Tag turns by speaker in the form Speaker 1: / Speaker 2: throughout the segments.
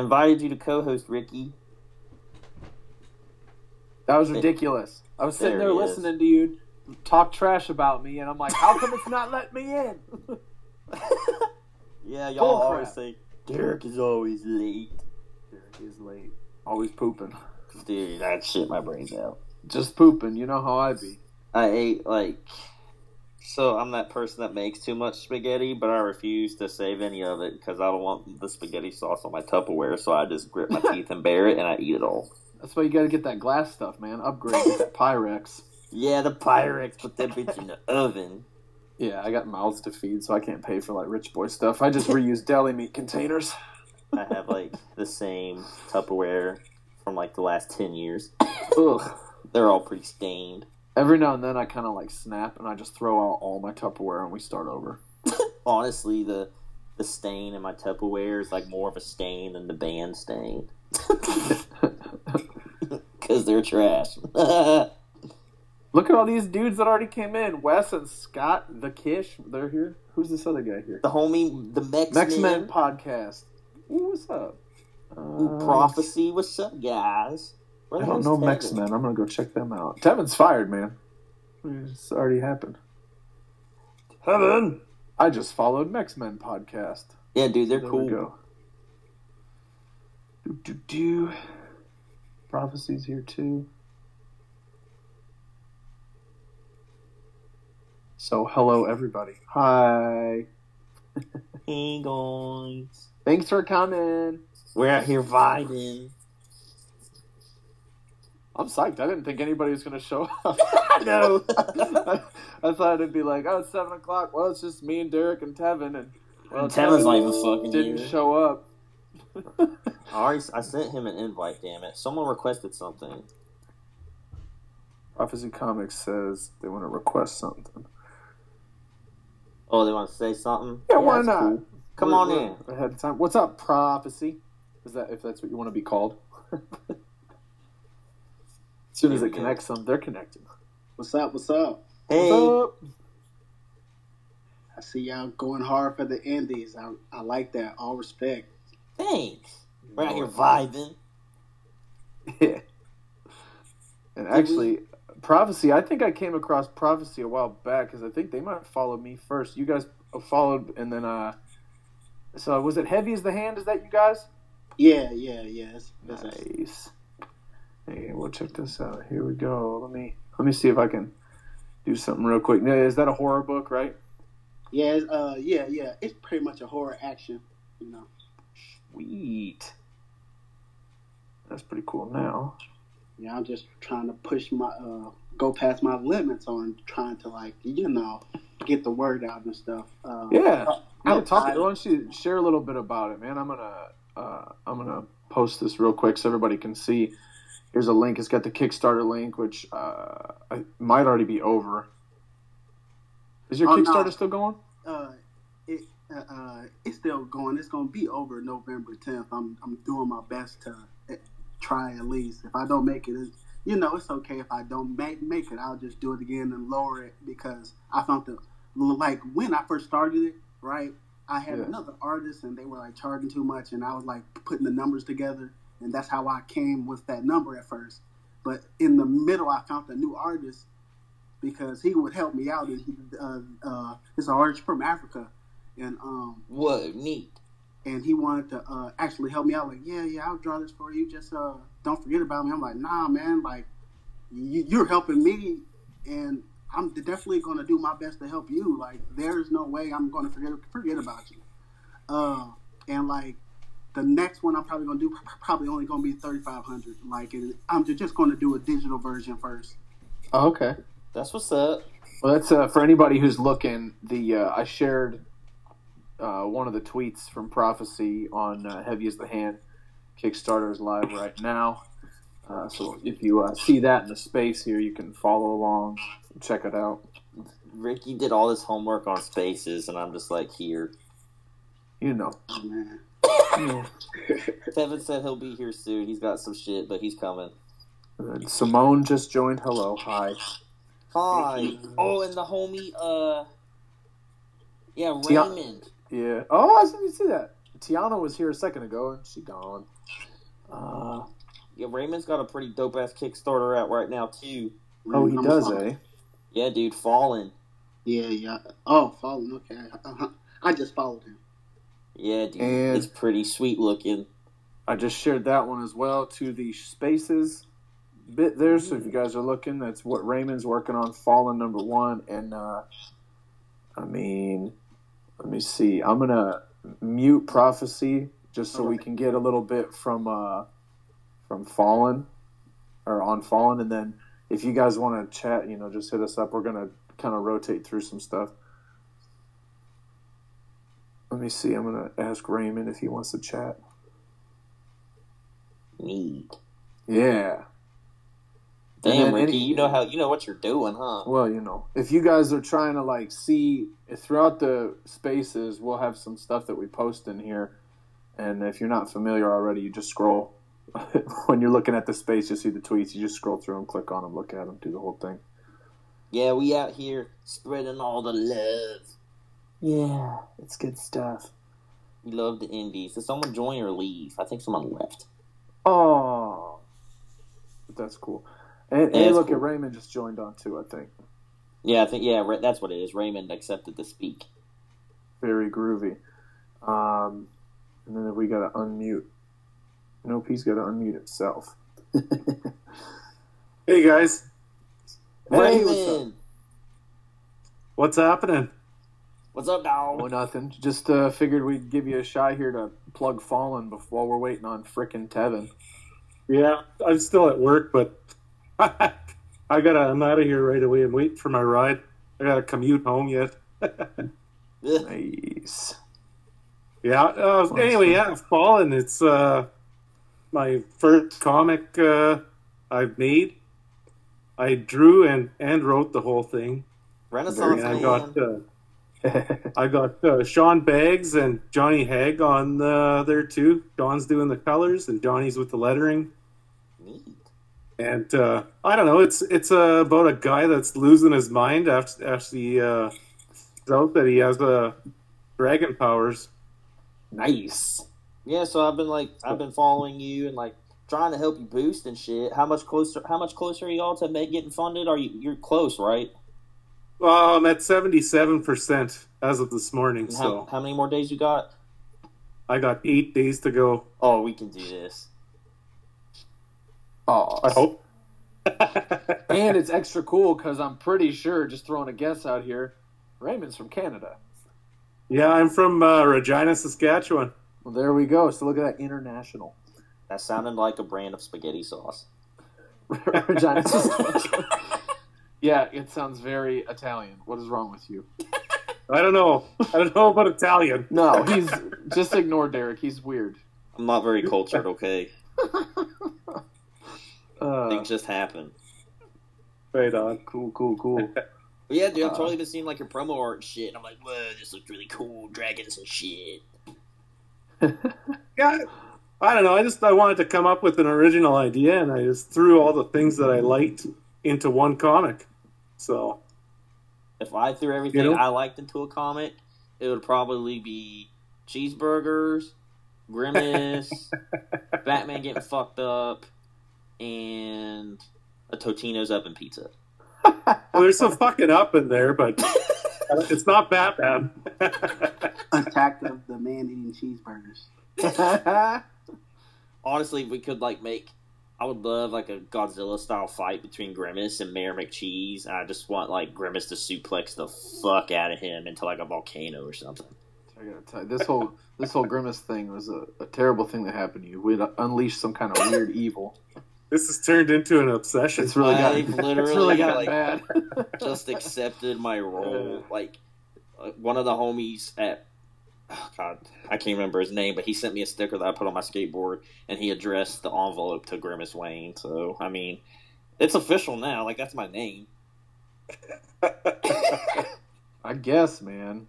Speaker 1: invited you to co-host, Ricky.
Speaker 2: That was ridiculous. I was sitting there listening to you talk trash about me, and I'm like, how come it's not letting me in?
Speaker 1: Yeah, y'all always say, Derek is always late.
Speaker 2: Derek is late. Always pooping.
Speaker 1: Dude, that shit my brain's out.
Speaker 2: Just pooping. You know how I be.
Speaker 1: I ate, so I'm that person that makes too much spaghetti, but I refuse to save any of it because I don't want the spaghetti sauce on my Tupperware, so I just grit my teeth and bear it, and I eat it all.
Speaker 2: That's why you gotta get that glass stuff, man. Upgrade, get that Pyrex.
Speaker 1: Yeah, the Pyrex, put that bitch in the oven.
Speaker 2: Yeah, I got mouths to feed, so I can't pay for, rich boy stuff. I just reuse deli meat containers.
Speaker 1: I have, the same Tupperware from, the last 10 years.
Speaker 2: Ugh.
Speaker 1: They're all pretty stained.
Speaker 2: Every now and then I kind of, snap, and I just throw out all my Tupperware, and we start over.
Speaker 1: Honestly, the stain in my Tupperware is, more of a stain than the band stain. Because they're trash.
Speaker 2: Look at all these dudes that already came in. Wes and Scott, the Kish, they're here. Who's this other guy here?
Speaker 1: The homie, the
Speaker 2: Mex-Men podcast. Ooh, what's up?
Speaker 1: Prophecy, what's up, guys?
Speaker 2: I don't know Mex-Men. I'm going to go check them out. Tevin's fired, man. It's already happened.
Speaker 1: Tevin!
Speaker 2: I just followed Mex-Men podcast.
Speaker 1: Yeah, dude, they're
Speaker 2: there
Speaker 1: cool.
Speaker 2: We go. Do. Prophecy's here, too. So, hello, everybody. Hi.
Speaker 1: Hey, guys.
Speaker 2: Thanks for coming.
Speaker 1: We're out here vibing.
Speaker 2: I'm psyched. I didn't think anybody was going to show up.
Speaker 1: No.
Speaker 2: I thought it'd be it's 7 o'clock. Well, it's just me and Derek and Tevin. And
Speaker 1: Tevin's not even fucking
Speaker 2: didn't
Speaker 1: here.
Speaker 2: show up.
Speaker 1: I sent him an invite, damn it. Someone requested something.
Speaker 2: Prophecy Comics says they want to request something.
Speaker 1: Oh, they want to say something?
Speaker 2: Yeah, why not?
Speaker 1: Cool. Come on in.
Speaker 2: Ahead of time. What's up, Prophecy? Is that if that's what you want to be called? As soon as it connects them, they're connected.
Speaker 3: What's up? What's up?
Speaker 1: Hey.
Speaker 2: What's up?
Speaker 3: I see y'all going hard for the indies. I like that. All respect.
Speaker 1: Thanks. We're out here vibing.
Speaker 2: Yeah. And actually, Prophecy, I think I came across Prophecy a while back because I think they might have followed me first. You guys followed, and then, so was it Heavy as the Hand? Is that you guys?
Speaker 3: Yeah. That's
Speaker 2: nice. Hey, we'll check this out. Here we go. Let me see if I can do something real quick. Now, is that a horror book, right?
Speaker 3: Yeah. It's pretty much a horror action,
Speaker 2: Sweet. That's pretty cool now.
Speaker 3: Yeah, I'm just trying to push go past my limits on trying to get the word out and stuff.
Speaker 2: Yeah. Why don't you share a little bit about it, man? I'm gonna post this real quick so everybody can see. Here's a link. It's got the Kickstarter link, which might already be over. Is your Kickstarter still going?
Speaker 3: It's still going. It's going to be over November 10th. I'm doing my best to try at least. If I don't make it, it's okay if I don't make it. I'll just do it again and lower it because I found when I first started it, right, I had another artist and they were charging too much and I was putting the numbers together and that's how I came with that number at first. But in the middle, I found a new artist because he would help me out. And he's an artist from Africa. And
Speaker 1: what neat.
Speaker 3: And he wanted to actually help me out. I'll draw this for you. Just don't forget about me. I'm like, nah, man. You're helping me, and I'm definitely going to do my best to help you. There's no way I'm going to forget about you. And the next one I'm probably going to do probably only going to be 3,500. And I'm just going to do a digital version first.
Speaker 2: Oh, okay,
Speaker 1: that's what's up.
Speaker 2: Well, that's for anybody who's looking. I shared one of the tweets from Prophecy on Heavy as the Hand. Kickstarter is live right now. So if you see that in the space here, you can follow along and check it out.
Speaker 1: Ricky did all this homework on spaces, and I'm just here.
Speaker 3: Oh, man.
Speaker 1: Tevin said he'll be here soon. He's got some shit, but he's coming.
Speaker 2: And Simone just joined. Hello. Hi.
Speaker 1: Hi. Oh, and the homie, Raymond.
Speaker 2: Yeah. Oh, I didn't see that. Tiana was here a second ago, and she gone.
Speaker 1: Yeah, Raymond's got a pretty dope ass Kickstarter out right now too.
Speaker 2: Oh, he
Speaker 3: I'm
Speaker 2: does,
Speaker 3: sorry.
Speaker 2: eh?
Speaker 1: Yeah, dude, Fallen.
Speaker 3: Yeah. Oh, Fallen. Okay. I just followed him.
Speaker 1: Yeah, dude,
Speaker 2: And-
Speaker 1: it's pretty sweet looking.
Speaker 2: I just shared that one as well to the Spaces bit there. So if you guys are looking, that's what Raymond's working on, Fallen #1. And let me see. I'm gonna mute Prophecy just so we can get a little bit from Fallen or on Fallen, and then if you guys want to chat, just hit us up. We're gonna kind of rotate through some stuff. Let me see. I'm gonna ask Raymond if he wants to chat.
Speaker 1: Neat.
Speaker 2: Yeah. And
Speaker 1: Damn,
Speaker 2: then
Speaker 1: Ricky,
Speaker 2: any-
Speaker 1: you know what you're doing, huh?
Speaker 2: Well, if you guys are trying to see throughout the Spaces, we'll have some stuff that we post in here. And if you're not familiar already, you just scroll. When you're looking at the space, you'll see the tweets. You just scroll through them, click on them, look at them, do the whole thing.
Speaker 1: Yeah, we out here spreading all the love.
Speaker 2: Yeah, it's good stuff.
Speaker 1: We love the indies. Did someone join or leave? I think someone left.
Speaker 2: Oh, that's cool. And
Speaker 1: Yeah, it's
Speaker 2: look,
Speaker 1: cool.
Speaker 2: at Raymond just joined on too, I think.
Speaker 1: Yeah, that's what it is. Raymond accepted to speak.
Speaker 2: Very groovy. And then we got to unmute. Nope, he's got to unmute himself.
Speaker 4: Hey guys,
Speaker 2: Hey, what's up?
Speaker 1: Raymond!
Speaker 4: what's happening?
Speaker 1: What's up,
Speaker 2: Oh,
Speaker 1: dog?
Speaker 2: nothing. Just figured we'd give you a shot here to plug Fallen while we're waiting on frickin' Tevin.
Speaker 4: Yeah, I'm still at work, but I'm out of here right away. I'm waiting for my ride. I gotta commute home yet.
Speaker 2: Nice.
Speaker 4: Yeah. Anyway, yeah, Fallen. It's my first comic I've made. I drew and wrote the whole thing.
Speaker 1: Renaissance
Speaker 4: And
Speaker 1: man.
Speaker 4: I got Sean Baggs and Johnny Haig on there too. Sean's doing the colors and Johnny's with the lettering.
Speaker 1: Neat.
Speaker 4: And I don't know. It's about a guy that's losing his mind after he finds out that he has dragon powers.
Speaker 2: Nice.
Speaker 1: Yeah, so I've been following you and trying to help you boost and shit. How much closer are y'all to getting funded? You're close, right?
Speaker 4: Well, I'm at 77% as of this morning.
Speaker 1: And
Speaker 4: So
Speaker 1: how many more days you got?
Speaker 4: I got 8 days to go.
Speaker 1: Oh, we can do this.
Speaker 2: Oh,
Speaker 4: I hope.
Speaker 2: and it's extra cool because I'm pretty sure, just throwing a guess out here, Raymond's from Canada.
Speaker 4: Yeah, I'm from Regina, Saskatchewan.
Speaker 2: Well, there we go. So look at that, international.
Speaker 1: That sounded like a brand of spaghetti sauce.
Speaker 2: Regina, Saskatchewan. Yeah, it sounds very Italian. What is wrong with you?
Speaker 4: I don't know about Italian.
Speaker 2: No, he's just ignore Derek. He's weird.
Speaker 1: I'm not very cultured, okay? Things just happen.
Speaker 4: Right on.
Speaker 2: Cool.
Speaker 1: But yeah, dude, I've totally been seeing your promo art and shit, and I'm like, whoa, this looks really cool, dragons and shit.
Speaker 4: Yeah, I don't know. I wanted to come up with an original idea, and I just threw all the things that I liked into one comic. So
Speaker 1: If I threw everything I liked into a comic, it would probably be cheeseburgers, Grimace, Batman getting fucked up, and a Totino's oven pizza.
Speaker 4: well, there's some fucking up in there, but it's not Batman.
Speaker 3: Attack of the man eating cheeseburgers.
Speaker 1: Honestly, we could I would love a Godzilla style fight between Grimace and Mayor McCheese, and I just want Grimace to suplex the fuck out of him into a volcano or something.
Speaker 2: I gotta tell you, this whole Grimace thing was a terrible thing that happened to you. We unleashed some kind of weird evil.
Speaker 4: This has turned into an obsession.
Speaker 2: It's really
Speaker 1: I've
Speaker 2: gotten
Speaker 1: literally
Speaker 2: bad.
Speaker 1: just accepted my role. One of the homies at God, I can't remember his name, but he sent me a sticker that I put on my skateboard, and he addressed the envelope to Grimace Wayne. So I mean, it's official now. That's my name.
Speaker 2: I guess, man.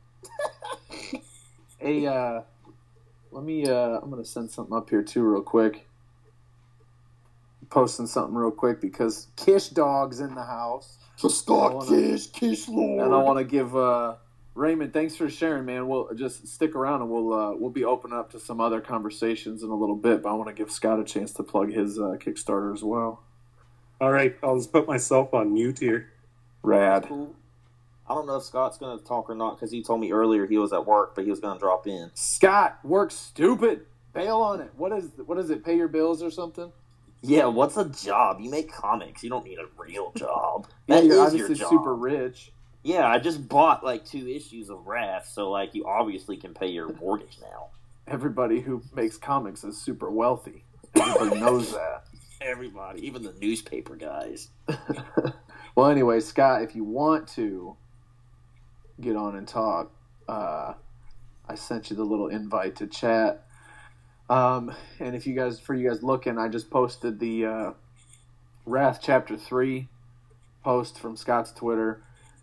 Speaker 2: Hey, let me. I'm gonna send something up here too, real quick. Posting something real quick because Kish Dog's in the house.
Speaker 1: Kish,
Speaker 2: And I want to give Raymond, thanks for sharing, man. We'll just stick around and we'll be open up to some other conversations in a little bit. But I want to give Scott a chance to plug his Kickstarter as well.
Speaker 4: All right, I'll just put myself on mute here.
Speaker 2: Rad.
Speaker 1: Cool. I don't know if Scott's going to talk or not because he told me earlier he was at work, but he was going to drop in.
Speaker 2: Scott, work stupid. Bail on it. What is it? Pay your bills or something?
Speaker 1: Yeah, what's a job? You make comics. You don't need a real job.
Speaker 2: Yeah,
Speaker 1: That
Speaker 2: you're
Speaker 1: is
Speaker 2: obviously
Speaker 1: your job.
Speaker 2: super rich.
Speaker 1: Yeah, I just bought like 2 issues of Wrath, so like you obviously can pay your mortgage now.
Speaker 2: Everybody who makes comics is super wealthy. Everybody knows that.
Speaker 1: Everybody, even the newspaper guys.
Speaker 2: Well, anyway, Scott, if you want to get on and talk, I sent you the little invite to chat. And if you guys looking, I just posted the Wrath Chapter 3 post from Scott's Twitter.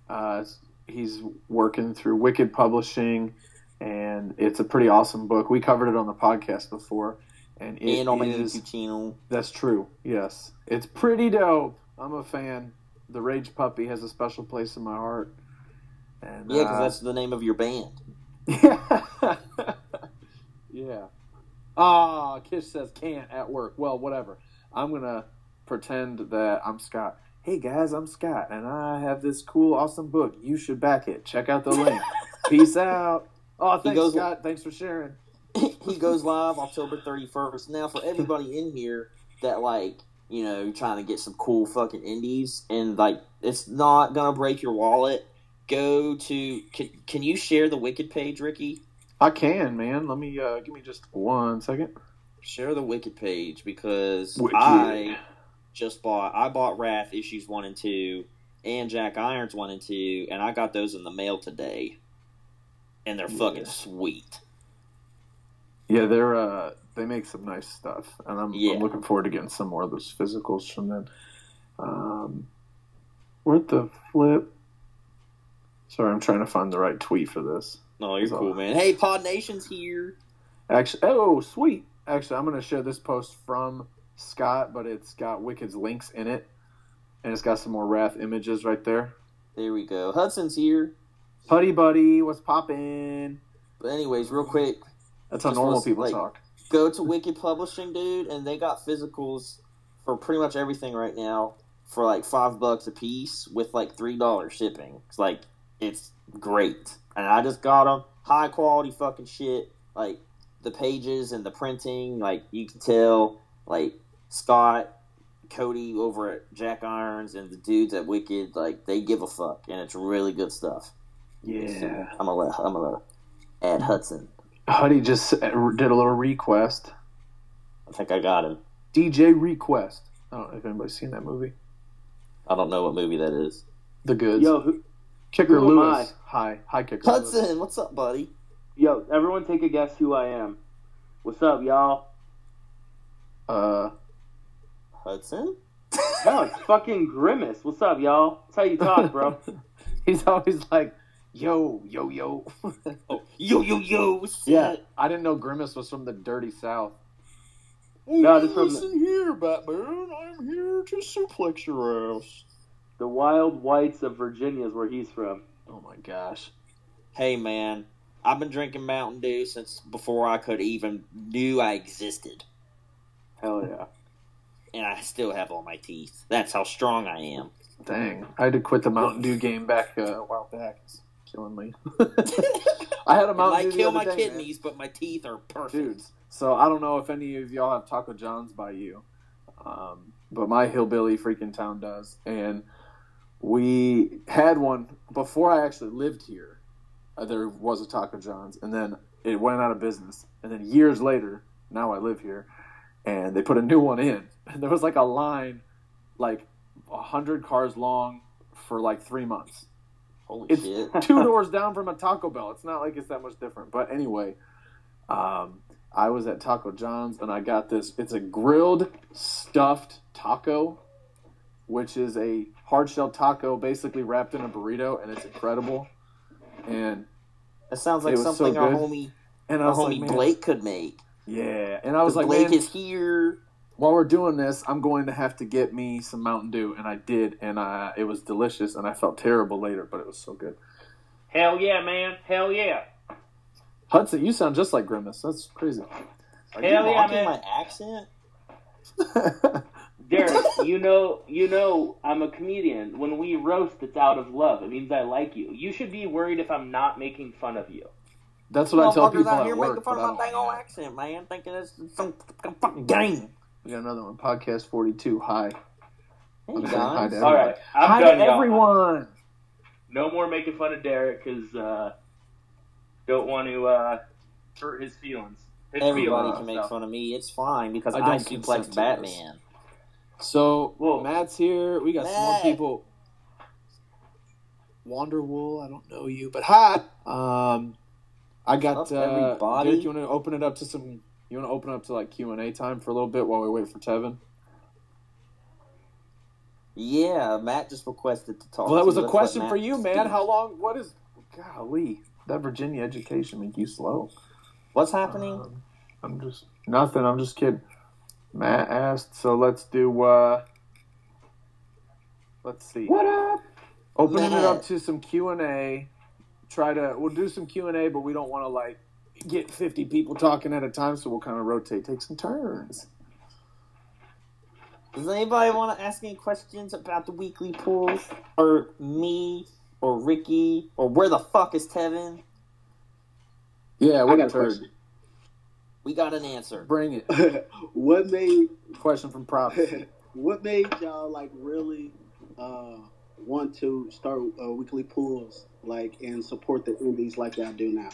Speaker 2: He's working through Wicked Publishing, and it's a pretty awesome book. We covered it on the podcast before, and it
Speaker 1: on my
Speaker 2: is.
Speaker 1: YouTube channel.
Speaker 2: That's true. Yes, it's pretty dope. I'm a fan. The Rage Puppy has a special place in my heart. And,
Speaker 1: Yeah, because that's the name of your band.
Speaker 2: Yeah. Yeah. Kish says can't at work. Well, whatever. I'm going to pretend that I'm Scott. Hey, guys, I'm Scott, and I have this cool, awesome book. You should back it. Check out the link. Peace out. Oh, thanks, Scott. Thanks for sharing.
Speaker 1: He goes live October 31st. Now, for everybody in here that, like, you know, trying to get some cool fucking indies, and, like, it's not going to break your wallet, go to... Can you share the Wicked page, Ricky?
Speaker 2: I can, man. Let me, give me just 1 second.
Speaker 1: Share the Wicked page, because
Speaker 2: Wicked.
Speaker 1: I bought Wrath issues 1 and 2, and Jack Irons 1 and 2, and I got those in the mail today. And they're fucking sweet.
Speaker 2: Yeah, they make some nice stuff, and I'm looking forward to getting some more of those physicals from them. Where'd the flip? Sorry, I'm trying to find the right tweet for this.
Speaker 1: No, you're cool, man. Hey, Pod Nation's here.
Speaker 2: Actually, sweet. Actually, I'm going to share this post from Scott, but it's got Wicked's links in it, and it's got some more Wrath images right there.
Speaker 1: There we go. Hudson's here.
Speaker 2: Putty buddy, what's poppin'?
Speaker 1: But anyways, real quick.
Speaker 2: That's how normal people talk.
Speaker 1: Go to Wicked Publishing, dude, and they got physicals for pretty much everything right now for like $5 a piece with like $3 shipping. It's like, it's great. And I just got them. High quality fucking shit. Like, the pages and the printing, like, you can tell, like, Scott, Cody over at Jack Irons, and the dudes at Wicked, like, they give a fuck, and it's really good stuff.
Speaker 2: Yeah.
Speaker 1: I'm gonna add Hudson.
Speaker 2: Huddy just did a little request.
Speaker 1: I think I got him.
Speaker 2: DJ Request. I don't know if anybody's seen that movie.
Speaker 1: I don't know what movie that is.
Speaker 2: The Goods.
Speaker 5: Yo,
Speaker 2: Kicker
Speaker 5: who am
Speaker 2: Lewis. Hi, Kicker
Speaker 1: Hudson,
Speaker 2: Lewis.
Speaker 1: what's up, buddy?
Speaker 5: Yo, everyone take a guess who I am. What's up, y'all?
Speaker 1: Hudson?
Speaker 5: No, it's fucking Grimace. What's up, y'all? That's how you talk, bro.
Speaker 2: He's always like, yo, yo, yo.
Speaker 1: Oh, yo, what's
Speaker 2: Yeah,
Speaker 1: that?
Speaker 2: I didn't know Grimace was from the dirty South.
Speaker 5: No, this from
Speaker 1: Listen here, Batman. I'm here to suplex your ass.
Speaker 5: the Wild Whites of Virginia is where he's from.
Speaker 2: Oh my gosh.
Speaker 1: Hey, man. I've been drinking Mountain Dew since before I could even knew I existed.
Speaker 5: Hell yeah.
Speaker 1: And I still have all my teeth. That's how strong I am.
Speaker 2: Dang. I had to quit the Mountain Dew game back a while back. It's killing me. I had a
Speaker 1: It
Speaker 2: Mountain
Speaker 1: might
Speaker 2: Dew the
Speaker 1: kill
Speaker 2: other
Speaker 1: my
Speaker 2: day,
Speaker 1: kidneys, but my teeth are perfect.
Speaker 2: Dudes. So I don't know if any of y'all have Taco John's by you. But my hillbilly freaking town does. And we had one before I actually lived here. There was a Taco John's, and then it went out of business. And then years later, now I live here, and they put a new one in. And there was like a line, like 100 cars long for like 3 months.
Speaker 1: Holy
Speaker 2: It's
Speaker 1: shit.
Speaker 2: 2 doors down from a Taco Bell. It's not like it's that much different. But anyway, I was at Taco John's, and I got this. It's a grilled stuffed taco, which is a hard-shell taco basically wrapped in a burrito, and it's incredible. And
Speaker 1: That sounds like
Speaker 2: It was so
Speaker 1: something our
Speaker 2: good.
Speaker 1: homie,
Speaker 2: and I
Speaker 1: our
Speaker 2: was like,
Speaker 1: homie
Speaker 2: man,
Speaker 1: Blake could make.
Speaker 2: yeah. And I was like,
Speaker 1: Blake
Speaker 2: man,
Speaker 1: is here.
Speaker 2: while we're doing this, I'm going to have to get me some Mountain Dew, and I did, and it was delicious, and I felt terrible later, but it was so good.
Speaker 5: Hell yeah, man. Hell yeah.
Speaker 2: Hudson, you sound just like Grimace. That's crazy.
Speaker 1: Are
Speaker 5: Hell
Speaker 1: you
Speaker 5: yeah,
Speaker 1: mocking
Speaker 5: man.
Speaker 1: my accent?
Speaker 5: Derek, you know, I'm a comedian. When we roast, it's out of love. It means I like you. You should be worried if I'm not making fun of you.
Speaker 2: That's what I tell
Speaker 1: Motherfuckers
Speaker 2: people
Speaker 1: out
Speaker 2: at
Speaker 1: here
Speaker 2: work.
Speaker 1: making fun
Speaker 2: but
Speaker 1: of
Speaker 2: I
Speaker 1: my
Speaker 2: don't
Speaker 1: dang old
Speaker 2: know.
Speaker 1: accent, man. Thinking it's some fucking game.
Speaker 2: We got another one. Podcast 42. Hi.
Speaker 1: Hey,
Speaker 2: I'm saying hi
Speaker 1: guys.
Speaker 2: to
Speaker 5: All right, I'm
Speaker 2: Hi
Speaker 5: done,
Speaker 2: to
Speaker 5: y'all.
Speaker 2: everyone.
Speaker 5: No more making fun of Derek because don't want to hurt his feelings.
Speaker 1: Everybody can
Speaker 5: so.
Speaker 1: make fun of me. It's fine because
Speaker 2: I
Speaker 1: I,
Speaker 2: don't consent
Speaker 1: suplex
Speaker 2: to
Speaker 1: Batman.
Speaker 2: So,
Speaker 5: Whoa.
Speaker 2: Matt's here. We got some more
Speaker 1: Matt.
Speaker 2: people. Wanderwool, I don't know you, but hi. I got
Speaker 1: What's up, everybody?
Speaker 2: Derek, you want to open it up to some? You want to open up to like Q&A time for a little bit while we wait for Tevin?
Speaker 1: Yeah, Matt just requested to talk.
Speaker 2: Well, that was
Speaker 1: to
Speaker 2: a
Speaker 1: us.
Speaker 2: question
Speaker 1: Let
Speaker 2: for
Speaker 1: Matt
Speaker 2: you, man.
Speaker 1: speak.
Speaker 2: How long? What is? Golly, that Virginia education make you slow?
Speaker 1: What's happening?
Speaker 2: I'm just nothing. I'm just kidding. Matt asked, so let's do. Let's see.
Speaker 5: What up?
Speaker 2: Opening it
Speaker 1: Matt.
Speaker 2: up to some Q&A. We'll do some Q&A, but we don't want to like get 50 people talking at a time, so we'll kind of rotate, take some turns.
Speaker 1: Does anybody want to ask any questions about the weekly pools? Or me? Or Ricky? Or where the fuck is Tevin?
Speaker 2: Yeah,
Speaker 3: I
Speaker 2: what
Speaker 3: got a
Speaker 2: turd?
Speaker 3: question.
Speaker 1: We got an answer.
Speaker 2: Bring it.
Speaker 3: What made
Speaker 2: Question from Prophecy.
Speaker 3: what made y'all like really want to start weekly pools like and support the indies like y'all do now?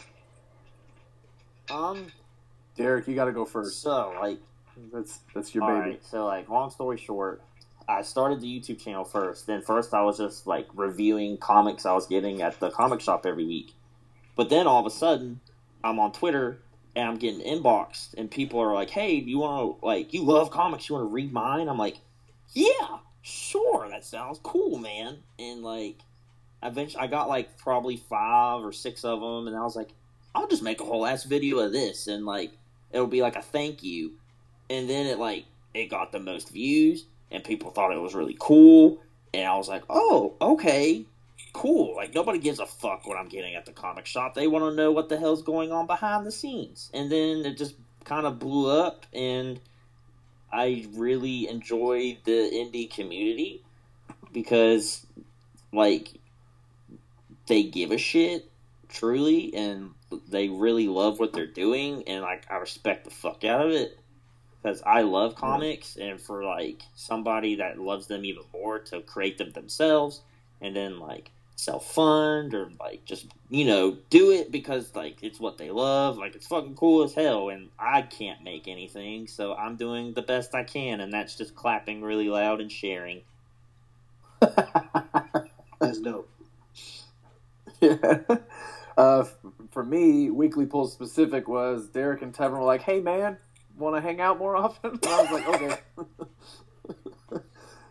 Speaker 2: Derek, you got to go first.
Speaker 1: So, like,
Speaker 2: That's your
Speaker 1: all
Speaker 2: baby.
Speaker 1: right, so, like, long story short, I started the YouTube channel first. Then first I was just, like, reviewing comics I was getting at the comic shop every week. But then all of a sudden, I'm on Twitter, and I'm getting inboxed, and people are like, hey, you want to, like, you love comics, you want to read mine? I'm like, yeah, sure, that sounds cool, man. And, like, eventually I got, like, probably 5 or 6 of them, and I was like, I'll just make a whole ass video of this, and, like, it'll be like a thank you. And then it got the most views, and people thought it was really cool, and I was like, oh, okay, cool. Like, nobody gives a fuck what I'm getting at the comic shop. They want to know what the hell's going on behind the scenes. And then it just kind of blew up, and I really enjoy the indie community because, like, they give a shit, truly, and they really love what they're doing, and, like, I respect the fuck out of it. Because I love comics, and for, like, somebody that loves them even more to create them themselves, and then, like, self-fund, or, like, just, you know, do it because, like, it's what they love. Like, it's fucking cool as hell, and I can't make anything, so I'm doing the best I can, and that's just clapping really loud and sharing.
Speaker 3: That's dope.
Speaker 2: Yeah. For me, Weekly Pull specific was Derek and Tevin were like, hey, man, want to hang out more often? And I was like, okay.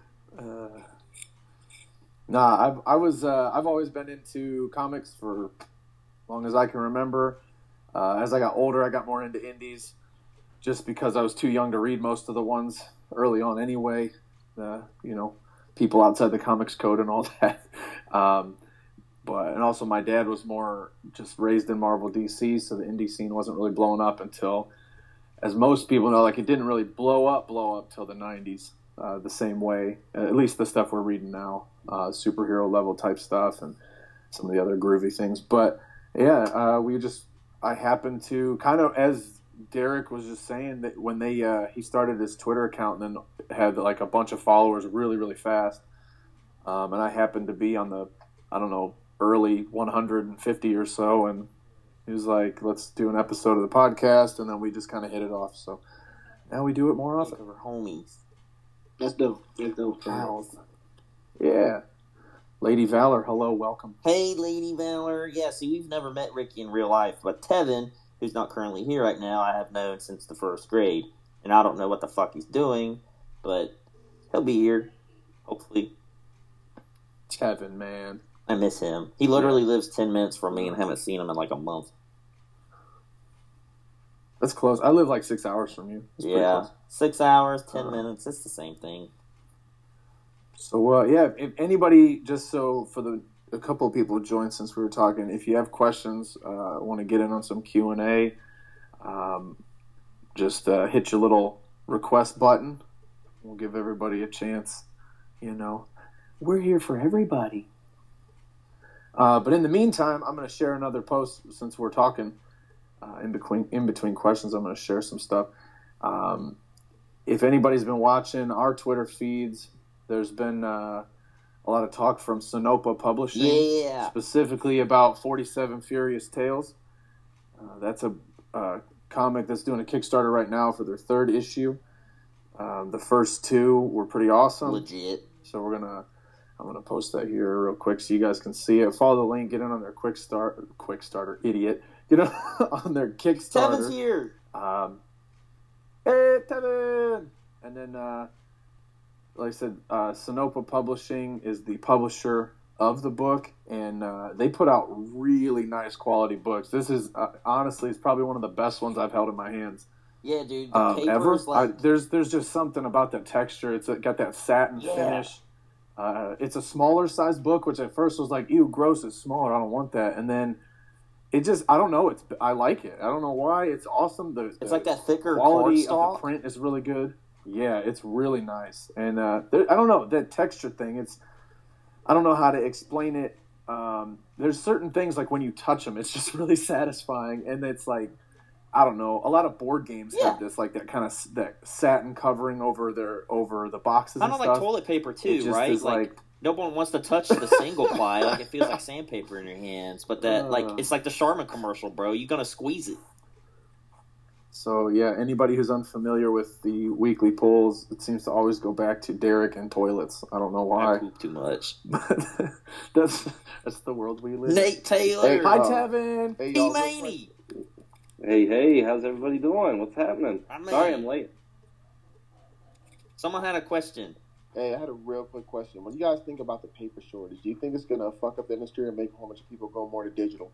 Speaker 2: I've always been into comics for as long as I can remember. As I got older, I got more into indies just because I was too young to read most of the ones early on anyway. People outside the comics code and all that. And also my dad was more just raised in Marvel DC, so the indie scene wasn't really blowing up until, as most people know, like it didn't really blow up till the 90s the same way, at least the stuff we're reading now, superhero level type stuff and some of the other groovy things. But yeah, I happened to kind of, as Derek was just saying, that when he started his Twitter account and then had like a bunch of followers really, really fast. And I happened to be on the, I don't know, early 150 or so, and he was like, let's do an episode of the podcast, and then we just kind of hit it off. So now we do it more often.
Speaker 1: We're homies.
Speaker 3: That's dope. That's dope.
Speaker 1: Pals.
Speaker 2: Yeah. Lady Valor, hello, welcome.
Speaker 1: Hey, Lady Valor. Yeah, see, we've never met Ricky in real life, but Tevin, who's not currently here right now, I have known since the first grade, and I don't know what the fuck he's doing, but he'll be here, hopefully.
Speaker 2: Tevin, man.
Speaker 1: I miss him. He literally lives 10 minutes from me and haven't seen him in like a month.
Speaker 2: That's close. I live like 6 hours from you. It's pretty
Speaker 1: Yeah,
Speaker 2: close.
Speaker 1: 6 hours, 10 minutes, it's the same thing.
Speaker 2: So, yeah, if anybody, just so for the a couple of people joined since we were talking. If you have questions, want to get in on some Q&A, just hit your little request button. We'll give everybody a chance. We're here for everybody. But in the meantime, I'm going to share another post since we're talking. In between questions, I'm going to share some stuff. If anybody's been watching our Twitter feeds, there's been a lot of talk from Sonopa Publishing, specifically about 47 Furious Tales. That's a comic that's doing a Kickstarter right now for their 3rd issue. The first 2 were pretty awesome.
Speaker 1: Legit.
Speaker 2: So I'm gonna post that here real quick so you guys can see it. Follow the link. Get in on their Quickstarter, idiot. Get in on their Kickstarter.
Speaker 1: Tevin's here.
Speaker 2: Hey, Tevin! And then, like I said, Sonopa Publishing is the publisher of the book, and they put out really nice quality books. This is, honestly, it's probably one of the best ones I've held in my hands.
Speaker 1: Yeah, dude. The paper is like...
Speaker 2: There's just something about the texture. It's got that satin finish. It's a smaller size book, which at first was like, ew, gross, it's smaller, I don't want that. And then it just, I don't know, I like it. I don't know why. It's awesome.
Speaker 1: It's like that thicker
Speaker 2: quality of the print is really good. Yeah, it's really nice. And I don't know, that texture thing, I don't know how to explain it. There's certain things, like when you touch them, it's just really satisfying. And it's like, I don't know, a lot of board games have this, like that kind of that satin covering over the boxes and stuff.
Speaker 1: Kind of like toilet paper too, right? Like no one wants to touch the single ply. Like it feels like sandpaper in your hands. But that it's like the Charmin commercial, bro. You're gonna squeeze it.
Speaker 2: So yeah, anybody who's unfamiliar with the weekly polls, it seems to always go back to Derek and toilets. I don't know why.
Speaker 1: I poop too much.
Speaker 2: that's the world we live in.
Speaker 1: Nate Taylor.
Speaker 2: Hey, hi, Tevin.
Speaker 6: Hey,
Speaker 1: E-Maney.
Speaker 6: Hey, how's everybody doing? What's happening? Sorry I'm late.
Speaker 1: Someone had a question.
Speaker 7: Hey, I had a real quick question. What do you guys think about the paper shortage? Do you think it's going to fuck up the industry and make a whole bunch of people go more to digital?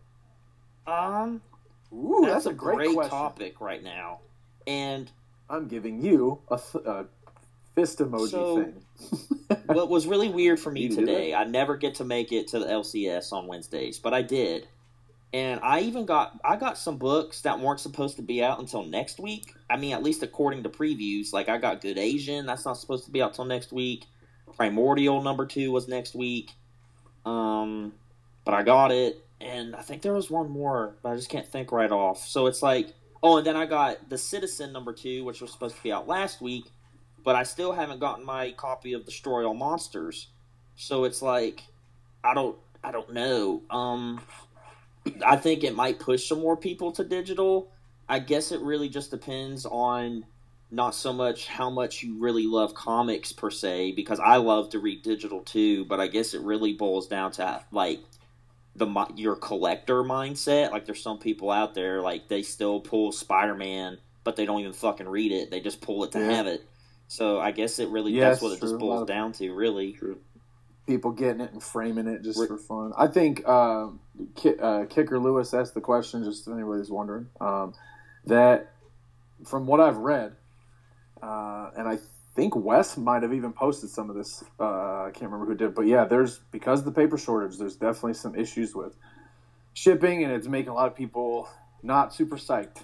Speaker 2: Ooh, that's a great
Speaker 1: topic right now. And
Speaker 2: I'm giving you a fist emoji thing.
Speaker 1: What was really weird for me today, I never get to make it to the LCS on Wednesdays, but I did. And I got some books that weren't supposed to be out until next week. I mean, at least according to previews. Like, I got Good Asian. That's not supposed to be out till next week. Primordial #2 was next week. But I got it. And I think there was one more, but I just can't think right off. So it's like... Oh, and then I got The Citizen #2, which was supposed to be out last week. But I still haven't gotten my copy of Destroy All Monsters. So it's like... I don't know. I think it might push some more people to digital. I guess it really just depends on not so much how much you really love comics per se, because I love to read digital too, but I guess it really boils down to like your collector mindset. Like there's some people out there, like they still pull Spider-Man, but they don't even fucking read it. They just pull it to have it. So I guess it really, that's what it just boils down to, really.
Speaker 2: True. People getting it and framing it just for fun. I think Kicker Lewis asked the question, just if anybody's wondering, that from what I've read, and I think Wes might have even posted some of this, I can't remember who did, but yeah, because of the paper shortage, there's definitely some issues with shipping, and it's making a lot of people not super psyched.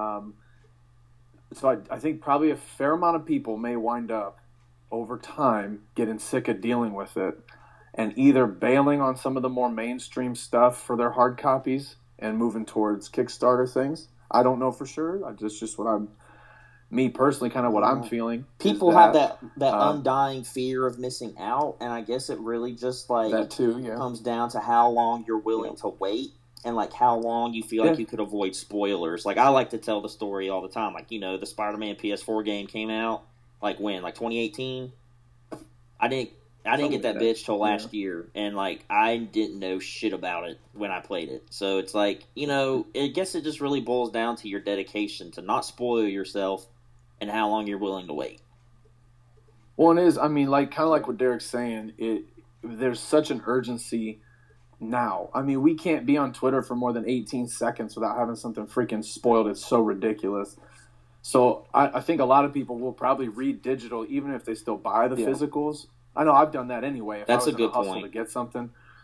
Speaker 2: So I think probably a fair amount of people may wind up over time getting sick of dealing with it and either bailing on some of the more mainstream stuff for their hard copies and moving towards Kickstarter things. I don't know for sure. That's just what me personally, kind of what I'm feeling.
Speaker 1: People have that undying fear of missing out, and I guess it really just like
Speaker 2: that too,
Speaker 1: comes down to how long you're willing to wait and like how long you feel like you could avoid spoilers. Like I like to tell the story all the time. Like, you know, the Spider-Man PS4 game came out. Like when? Like 2018? I didn't get that bitch till last year, and like I didn't know shit about it when I played it. So it's like, you know, I guess it just really boils down to your dedication to not spoil yourself and how long you're willing to wait.
Speaker 2: Well, it is. I mean, like kind of like what Derek's saying. There's such an urgency now. I mean, we can't be on Twitter for more than 18 seconds without having something freaking spoiled. It's so ridiculous. So I think a lot of people will probably read digital even if they still buy the physicals. I know I've done that anyway. If
Speaker 1: That's
Speaker 2: I was
Speaker 1: a good
Speaker 2: in a hustle
Speaker 1: point
Speaker 2: to get something.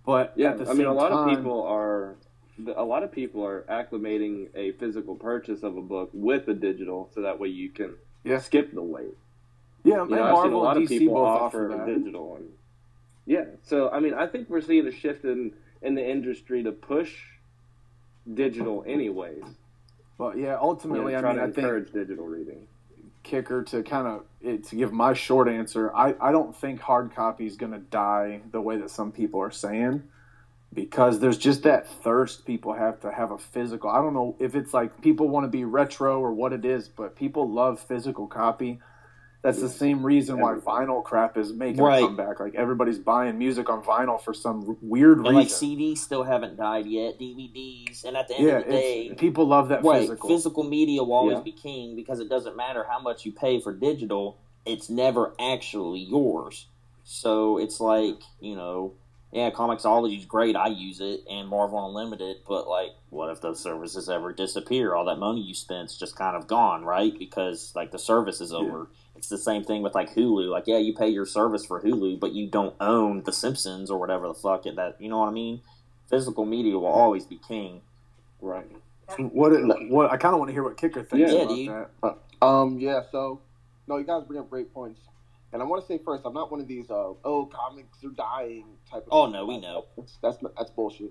Speaker 2: But
Speaker 6: Yeah,
Speaker 2: at the
Speaker 6: I
Speaker 2: same
Speaker 6: mean, a lot
Speaker 2: time,
Speaker 6: of people are acclimating a physical purchase of a book with a digital, so that way you can skip the wait.
Speaker 2: Yeah,
Speaker 6: You know,
Speaker 2: and
Speaker 6: I've seen a
Speaker 2: Marvel
Speaker 6: lot
Speaker 2: and
Speaker 6: of
Speaker 2: DC
Speaker 6: people
Speaker 2: both
Speaker 6: offer
Speaker 2: that.
Speaker 6: digital, and yeah. So I mean, I think we're seeing a shift in the industry to push digital, anyways.
Speaker 2: But yeah, ultimately,
Speaker 6: Try
Speaker 2: I
Speaker 6: to
Speaker 2: think
Speaker 6: encourage digital reading.
Speaker 2: Kicker to to give my short answer. I don't think hard copy is going to die the way that some people are saying, because there's just that thirst people have to have a physical. I don't know if it's like people want to be retro or what it is, but people love physical copy. That's the same reason why vinyl crap is making a comeback. Like, everybody's buying music on vinyl for some weird reason.
Speaker 1: Like, CDs still haven't died yet, DVDs, and at the end of the day,
Speaker 2: people love that physical.
Speaker 1: Physical media will always be king, because it doesn't matter how much you pay for digital, it's never actually yours. So it's like, you know, yeah, Comixology is great, I use it, and Marvel Unlimited, but like, what if those services ever disappear? All that money you spent's just kind of gone, right? Because like the service is over. It's the same thing with like Hulu. Like, yeah, you pay your service for Hulu, but you don't own The Simpsons or whatever the fuck that. You know what I mean? Physical media will always be king.
Speaker 6: Right.
Speaker 2: What I kind of want to hear what Kicker thinks about that.
Speaker 7: Yeah. So, no, you guys bring up great points, and I want to say first, I'm not one of these comics are dying type of.
Speaker 1: Oh no, we know.
Speaker 7: That's bullshit.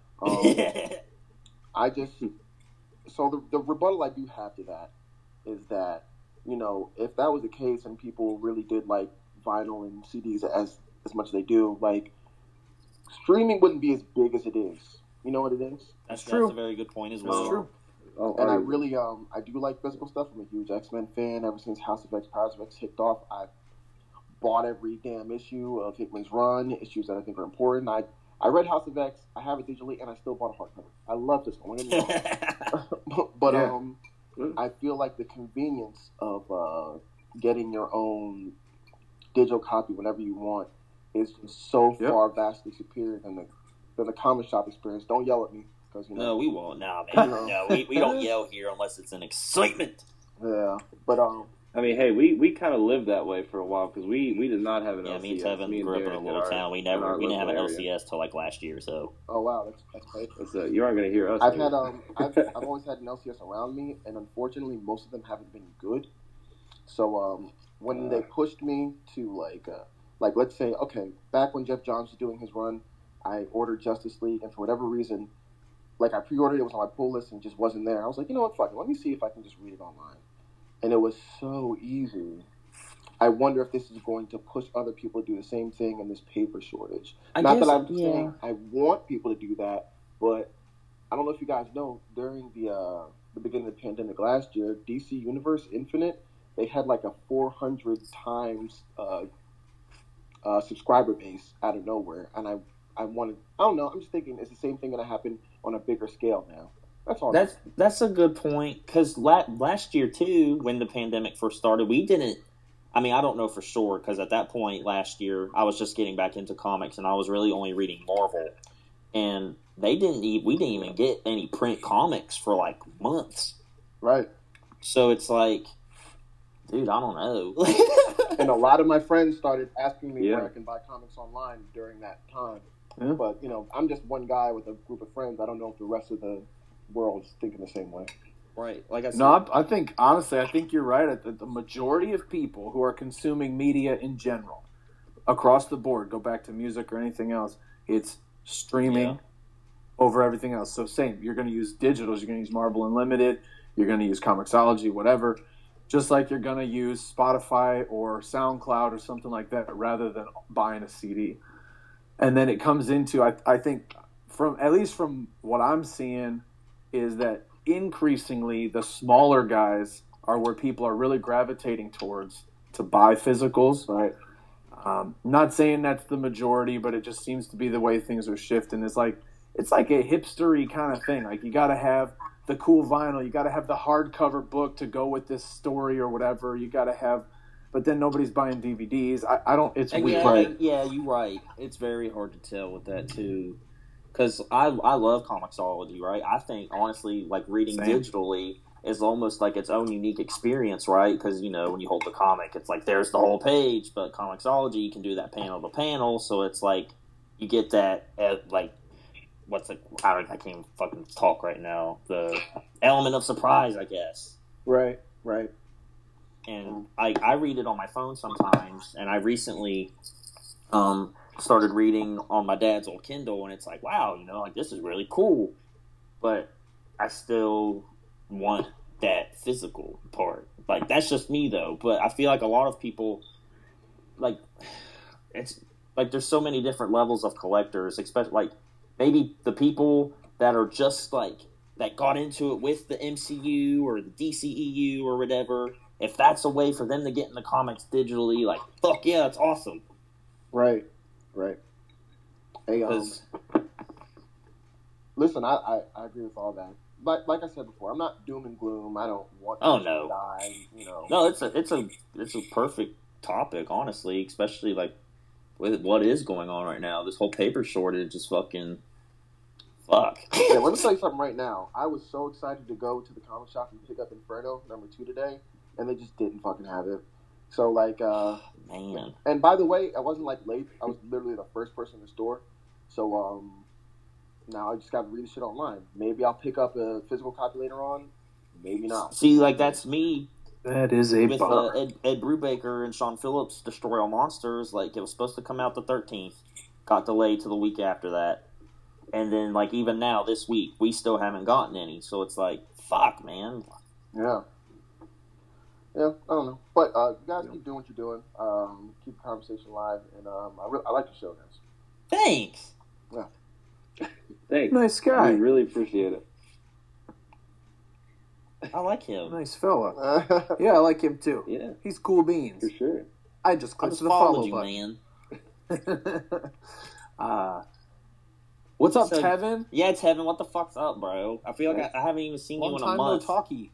Speaker 7: I just the rebuttal I do have to that is that, you know, if that was the case and people really did like vinyl and CDs as much as they do, like, streaming wouldn't be as big as it is. You know what it is?
Speaker 1: That's true. That's a very good point as well.
Speaker 2: That's true.
Speaker 7: And I really, I do like physical stuff. I'm a huge X-Men fan. Ever since House of X, Powers of X kicked off, I bought every damn issue of Hickman's run, issues that I think are important. I read House of X. I have it digitally, and I still bought a hardcover. I love this one. But I feel like the convenience of getting your own digital copy whenever you want is just so far vastly superior than the comic shop experience. Don't yell at me, because, you know.
Speaker 1: No, we won't. Nah, man. No, we don't yell here unless it's an excitement.
Speaker 7: Yeah, but
Speaker 6: I mean, hey, we kind of lived that way for a while, because we did not have an LCS.
Speaker 1: Me and Tevin grew up in a little town. We didn't have an LCS till like last year. So.
Speaker 7: Oh wow, that's great.
Speaker 6: You aren't going to hear us.
Speaker 7: I've always had an LCS around me, and unfortunately, most of them haven't been good. So when they pushed me to like let's say, okay, back when Jeff Johns was doing his run, I ordered Justice League, and for whatever reason, like, I pre-ordered it, was on my pull list and just wasn't there. I was like, you know what, fuck it, let me see if I can just read it online. And it was so easy. I wonder if this is going to push other people to do the same thing in this paper shortage. Not that I'm saying I want people to do that, but I don't know if you guys know, during the beginning of the pandemic last year, DC Universe Infinite, they had like a 400 times subscriber base out of nowhere, and I don't know, I'm just thinking, is the same thing going to happen on a bigger scale now? That's all.
Speaker 1: That's a good point, because last year too, when the pandemic first started, we didn't. I mean, I don't know for sure, because at that point last year, I was just getting back into comics, and I was really only reading Marvel, and we didn't even get any print comics for like months.
Speaker 7: Right.
Speaker 1: So it's like, dude, I don't know.
Speaker 7: And a lot of my friends started asking me where I can buy comics online during that time. Yeah. But, you know, I'm just one guy with a group of friends. I don't know if the rest of the world is thinking the same way.
Speaker 1: Right. Like I said.
Speaker 2: No, I think, honestly, you're right. The majority of people who are consuming media in general, across the board, go back to music or anything else, it's streaming over everything else. So same, you're going to use digitals, you're going to use Marvel Unlimited, you're going to use Comixology, whatever, just like you're going to use Spotify or SoundCloud or something like that rather than buying a CD. And then it comes into, I think, at least from what I'm seeing, is that increasingly the smaller guys are where people are really gravitating towards to buy physicals.
Speaker 7: Right.
Speaker 2: Not saying that's the majority, but it just seems to be the way things are shifting. It's like a hipstery kind of thing. Like, you got to have the cool vinyl, you got to have the hardcover book to go with this story or whatever. You got to have, but then nobody's buying DVDs. I don't. It's weird.
Speaker 1: Yeah, you're right. It's very hard to tell with that too. Because I love Comixology, right? I think, honestly, like, reading digitally is almost like its own unique experience, right? Because, you know, when you hold the comic, it's like there's the whole page, but Comixology, you can do that panel to panel, so it's like you get that like what's it? I can't even fucking talk right now. The element of surprise, I guess.
Speaker 7: Right.
Speaker 1: And I read it on my phone sometimes, and I recently started reading on my dad's old Kindle, and it's like, wow, like this is really cool. But I still want that physical part. Like, that's just me, though. But I feel like a lot of people, like, it's like there's so many different levels of collectors, especially like maybe the people that are just like that got into it with the MCU or the DCEU or whatever. If that's a way for them to get in the comics digitally, like, fuck yeah, it's awesome.
Speaker 7: Right. Hey, listen, I agree with all that. But like I said before, I'm not doom and gloom. I don't want to die.
Speaker 1: No, it's a perfect topic, honestly, especially like with what is going on right now. This whole paper shortage is fucking fuck.
Speaker 7: Yeah, let me tell you something right now. I was so excited to go to the comic shop and pick up Inferno #2 today, and they just didn't fucking have it. So like,
Speaker 1: man.
Speaker 7: And by the way, I wasn't like late. I was literally the first person in the store. So now I just got to read the shit online. Maybe I'll pick up a physical copy later on. Maybe not.
Speaker 1: See, like that's me.
Speaker 2: That is a
Speaker 1: with
Speaker 2: bummer.
Speaker 1: Ed Brubaker and Sean Phillips' Destroy All Monsters. Like, it was supposed to come out the 13th, got delayed to the week after that, and then like even now this week we still haven't gotten any. So it's like, fuck, man.
Speaker 7: Yeah, I don't know, but you guys keep doing what you're doing. Keep the conversation live, and I like the show, guys.
Speaker 1: Thanks.
Speaker 7: Yeah.
Speaker 6: Thanks.
Speaker 2: Nice guy.
Speaker 6: I really appreciate it.
Speaker 1: I like him.
Speaker 2: Nice fella. Yeah, I like him too.
Speaker 6: Yeah,
Speaker 2: He's cool beans.
Speaker 6: for sure.
Speaker 2: I just
Speaker 1: I
Speaker 2: clicked
Speaker 1: just
Speaker 2: the follow
Speaker 1: followed you,
Speaker 2: button.
Speaker 1: man.
Speaker 2: What's up,
Speaker 1: So-
Speaker 2: Tevin?
Speaker 1: Yeah, Tevin, what the fuck's up, bro? I feel like I haven't even seen you
Speaker 2: Long
Speaker 1: in a
Speaker 2: time no
Speaker 1: month.
Speaker 2: talkie.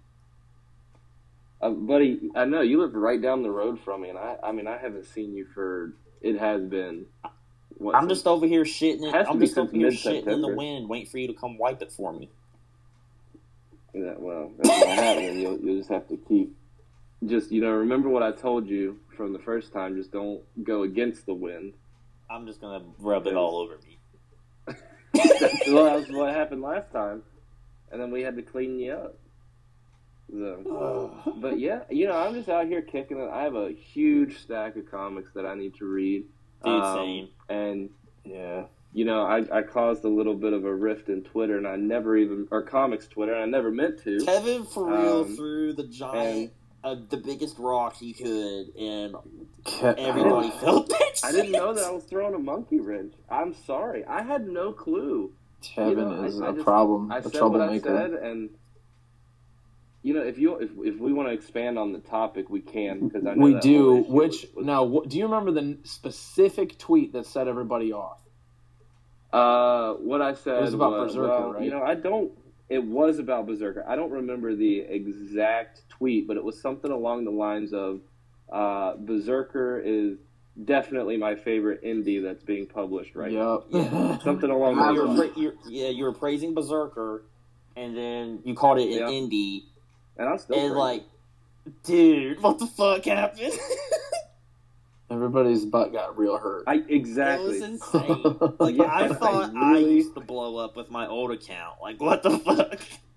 Speaker 6: Buddy, I know you live right down the road from me, and I haven't seen you for. It has been. What,
Speaker 1: I'm just over here shitting it.
Speaker 6: Has to
Speaker 1: I'm
Speaker 6: be
Speaker 1: just over
Speaker 6: since
Speaker 1: here shitting in the
Speaker 6: mid-September.
Speaker 1: wind, waiting for you to come wipe it for me.
Speaker 6: Yeah, well, that's not happening. You'll just have to keep. Just remember what I told you from the first time. Just don't go against the wind.
Speaker 1: I'm just gonna rub it all over me.
Speaker 6: That's what happened last time, and then we had to clean you up. So, but yeah, I'm just out here kicking it. I have a huge stack of comics that I need to read.
Speaker 1: Dude, same.
Speaker 6: And
Speaker 2: Yeah.
Speaker 6: I caused a little bit of a rift in Twitter, and I never even or comics Twitter, and I never meant to.
Speaker 1: Kevin for real
Speaker 6: Um,
Speaker 1: threw the giant, the biggest rock he could, and
Speaker 2: Ke-
Speaker 1: everybody felt that shit.
Speaker 6: I didn't know that I was throwing a monkey wrench. I'm sorry, I had no clue.
Speaker 2: Tevin is
Speaker 6: I
Speaker 2: a
Speaker 6: just-
Speaker 2: problem,
Speaker 6: I
Speaker 2: a
Speaker 6: said what I
Speaker 2: troublemaker.
Speaker 6: said, and if we want to expand on the topic, we can because I know
Speaker 2: We
Speaker 6: that
Speaker 2: do.
Speaker 6: whole issue
Speaker 2: Which
Speaker 6: was-
Speaker 2: now, do you remember the specific tweet that set everybody off?
Speaker 6: What I said
Speaker 2: It was about
Speaker 6: was,
Speaker 2: Berserker,
Speaker 6: well,
Speaker 2: right?
Speaker 6: I don't. It was about Berserker. I don't remember the exact tweet, but it was something along the lines of, "Berserker is definitely my favorite indie that's being published right now."
Speaker 2: Yep.
Speaker 6: Something along
Speaker 1: You
Speaker 6: those
Speaker 1: were,
Speaker 6: lines.
Speaker 1: you were praising Berserker, and then you called it
Speaker 6: Yeah.
Speaker 1: an indie,
Speaker 6: And I'm still
Speaker 1: and
Speaker 6: praising.
Speaker 1: like, dude, what the fuck happened?
Speaker 2: Everybody's butt got real hurt.
Speaker 6: Exactly.
Speaker 1: It was insane. Like,
Speaker 6: Yeah,
Speaker 1: I thought I
Speaker 6: really-
Speaker 1: used to blow up with my old account. Like, what the fuck?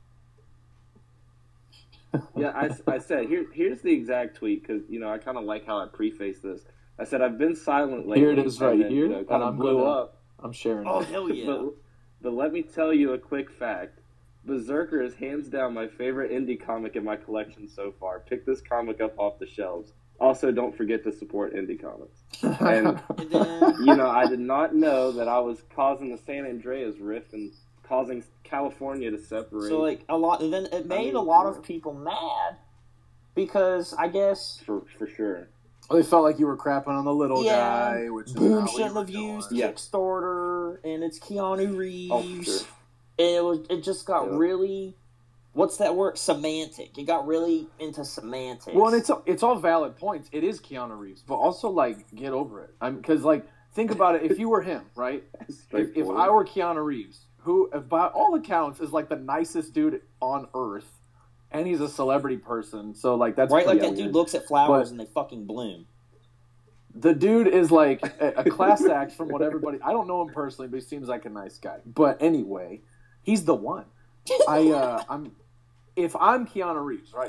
Speaker 6: Yeah, I said here's the exact tweet because I kind of like how I preface this. I said I've been silent lately.
Speaker 2: Here it is right
Speaker 6: and then,
Speaker 2: here,
Speaker 6: kind
Speaker 2: and
Speaker 6: of
Speaker 2: I'm
Speaker 6: blew
Speaker 2: gonna-
Speaker 6: up.
Speaker 2: I'm sharing
Speaker 1: Oh,
Speaker 2: it.
Speaker 1: hell yeah.
Speaker 6: But let me tell you a quick fact. Berserker is hands down my favorite indie comic in my collection so far. Pick this comic up off the shelves. Also, don't forget to support indie comics. And
Speaker 1: And then,
Speaker 6: I did not know that I was causing the San Andreas rift and causing California to separate.
Speaker 1: so like, and then it made
Speaker 6: mean,
Speaker 1: a lot of
Speaker 6: yeah.
Speaker 1: people mad, because I guess
Speaker 6: for sure.
Speaker 2: They felt like you were crapping on the little
Speaker 1: Yeah.
Speaker 2: guy, which is
Speaker 1: Boom
Speaker 2: not what you
Speaker 1: shouldn't
Speaker 2: were
Speaker 1: have used
Speaker 2: doing.
Speaker 6: Yeah.
Speaker 1: Kickstarter, and it's Keanu Reeves.
Speaker 6: Oh, for sure.
Speaker 1: And it just got
Speaker 6: Yeah.
Speaker 1: really, what's that word? Semantic. It got really into semantics.
Speaker 2: Well, and it's all valid points. It is Keanu Reeves, but also like get over it. Because like think about it. If you were him, right? If I were Keanu Reeves, who, if by all accounts, is like the nicest dude on earth, and he's a celebrity person, so like that's
Speaker 1: right, like
Speaker 2: pretty
Speaker 1: that dude
Speaker 2: weird.
Speaker 1: looks at flowers
Speaker 2: But-
Speaker 1: and they fucking bloom.
Speaker 2: The dude is like a class act from what everybody. I don't know him personally, but he seems like a nice guy. But anyway, he's the one. If I'm Keanu Reeves, right?